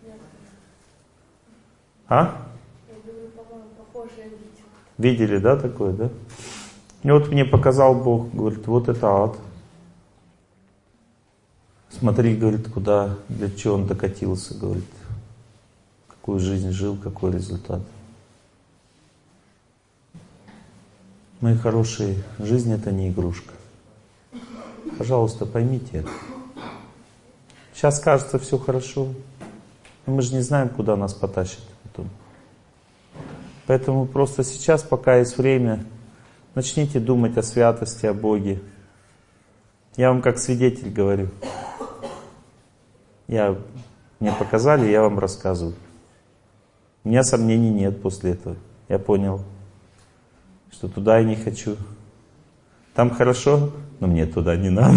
Speaker 2: А? Видели, да, такое, да? И вот мне показал Бог, говорит, вот это ад. Смотри, говорит, куда, для чего он докатился, говорит. Какую жизнь жил, какой результат. Мои хорошие, жизнь это не игрушка. Пожалуйста, поймите это. Сейчас кажется все хорошо, но мы же не знаем, куда нас потащит потом. Поэтому просто сейчас, пока есть время, начните думать о святости, о Боге. Я вам как свидетель говорю. Я, мне показали, я вам рассказываю. У меня сомнений нет после этого. Я понял, что туда я не хочу. Там хорошо, но мне туда не надо.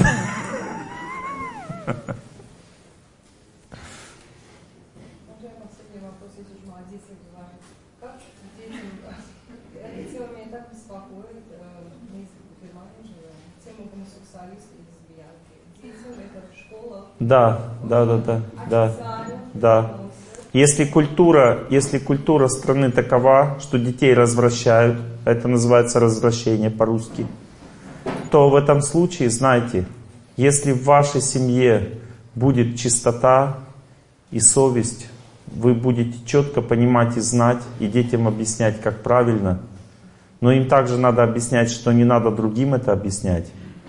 Speaker 2: Да, да, да, да, да, да. Если культура, если культура страны такова, что детей развращают, это называется развращение по-русски, то в этом случае, знайте, если в вашей семье будет чистота и совесть, вы будете четко понимать и знать, и детям объяснять, как правильно, но им также надо объяснять, что не надо другим это объяснять.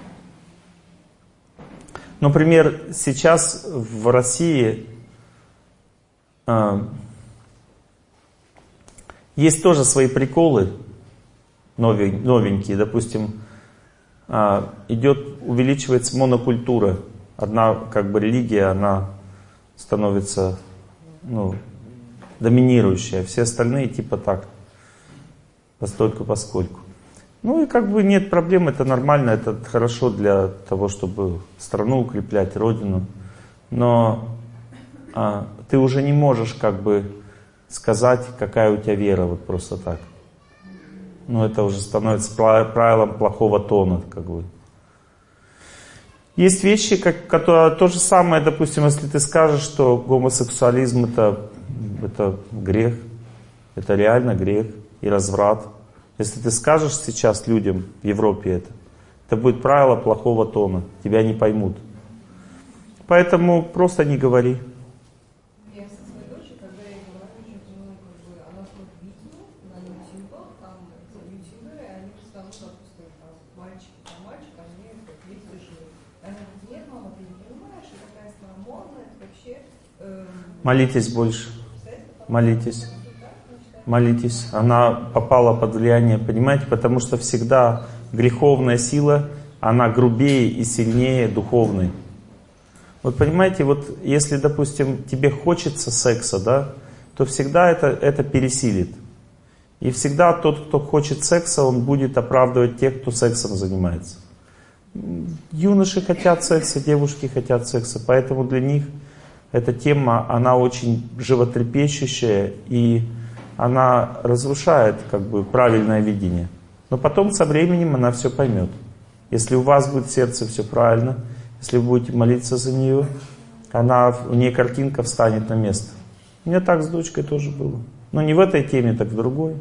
Speaker 2: Например, сейчас в России э, есть тоже свои приколы новенькие. Допустим, э, идет, увеличивается монокультура. Одна как бы религия, она становится ну, доминирующая. Все остальные типа так, постольку-поскольку. Ну и как бы нет проблем, это нормально, это хорошо для того, чтобы страну укреплять, родину. Но а, ты уже не можешь как бы сказать, какая у тебя вера, вот просто так. Ну это уже становится правилом плохого тона, как бы. Есть вещи, как, которые то же самое, допустим, если ты скажешь, что гомосексуализм это, это грех, это реально грех и разврат. Если ты скажешь сейчас людям в Европе это, это будет правило плохого тона, тебя не поймут. Поэтому просто не говори.
Speaker 18: Я со своей дочерью, когда я говорю, что ну, как бы, она смотрит видео на YouTube, там ютуберы, они представляют, допустим, там, мальчики, там мальчик, они как видео живут. Она говорит, нет, мама, ты не понимаешь, это такая старомодная, это вообще... Э,
Speaker 2: Молитесь больше. Молитесь. Молитесь. Она попала под влияние, понимаете, потому что всегда греховная сила, она грубее и сильнее духовной. Вот понимаете, вот если, допустим, тебе хочется секса, да, то всегда это, это пересилит. И всегда тот, кто хочет секса, он будет оправдывать тех, кто сексом занимается. Юноши хотят секса, девушки хотят секса, поэтому для них эта тема, она очень животрепещущая, и она разрушает как бы правильное видение. Но потом со временем она все поймет. Если у вас будет в сердце все правильно, если вы будете молиться за нее, она, у нее картинка встанет на место. У меня так с дочкой тоже было. Но не в этой теме, так в другой.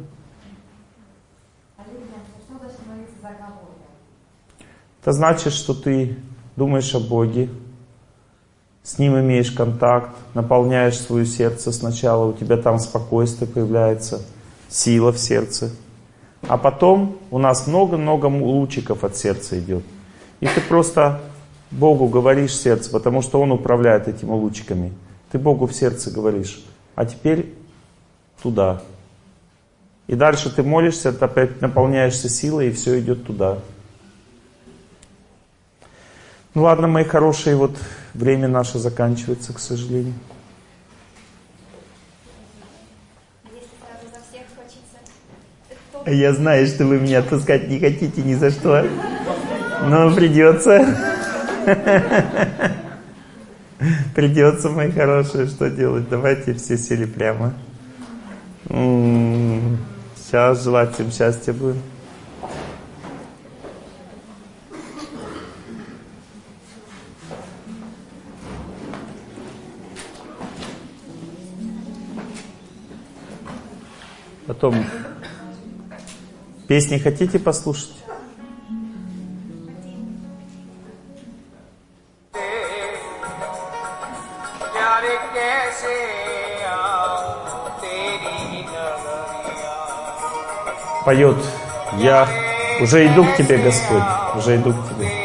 Speaker 2: Это значит, что ты думаешь о Боге, с Ним имеешь контакт, наполняешь свое сердце сначала, у тебя там спокойствие появляется, сила в сердце. А потом у нас много-много лучиков от сердца идет. И ты просто Богу говоришь в сердце, потому что Он управляет этими лучиками. Ты Богу в сердце говоришь, а теперь туда. И дальше ты молишься, ты опять наполняешься силой, и все идет туда. Ну ладно, мои хорошие, вот время наше заканчивается, к сожалению. Я знаю, что вы меня отпускать не хотите ни за что, но придется. Придется, мои хорошие, что делать? Давайте все сели прямо. Сейчас желать всем счастья будет. Потом, песни хотите послушать? Поет: я уже иду к тебе, Господь, уже иду к тебе.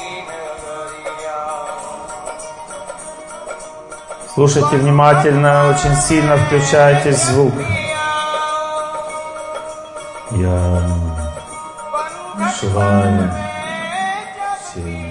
Speaker 2: Слушайте внимательно, очень сильно включайте звук. Я желаю всем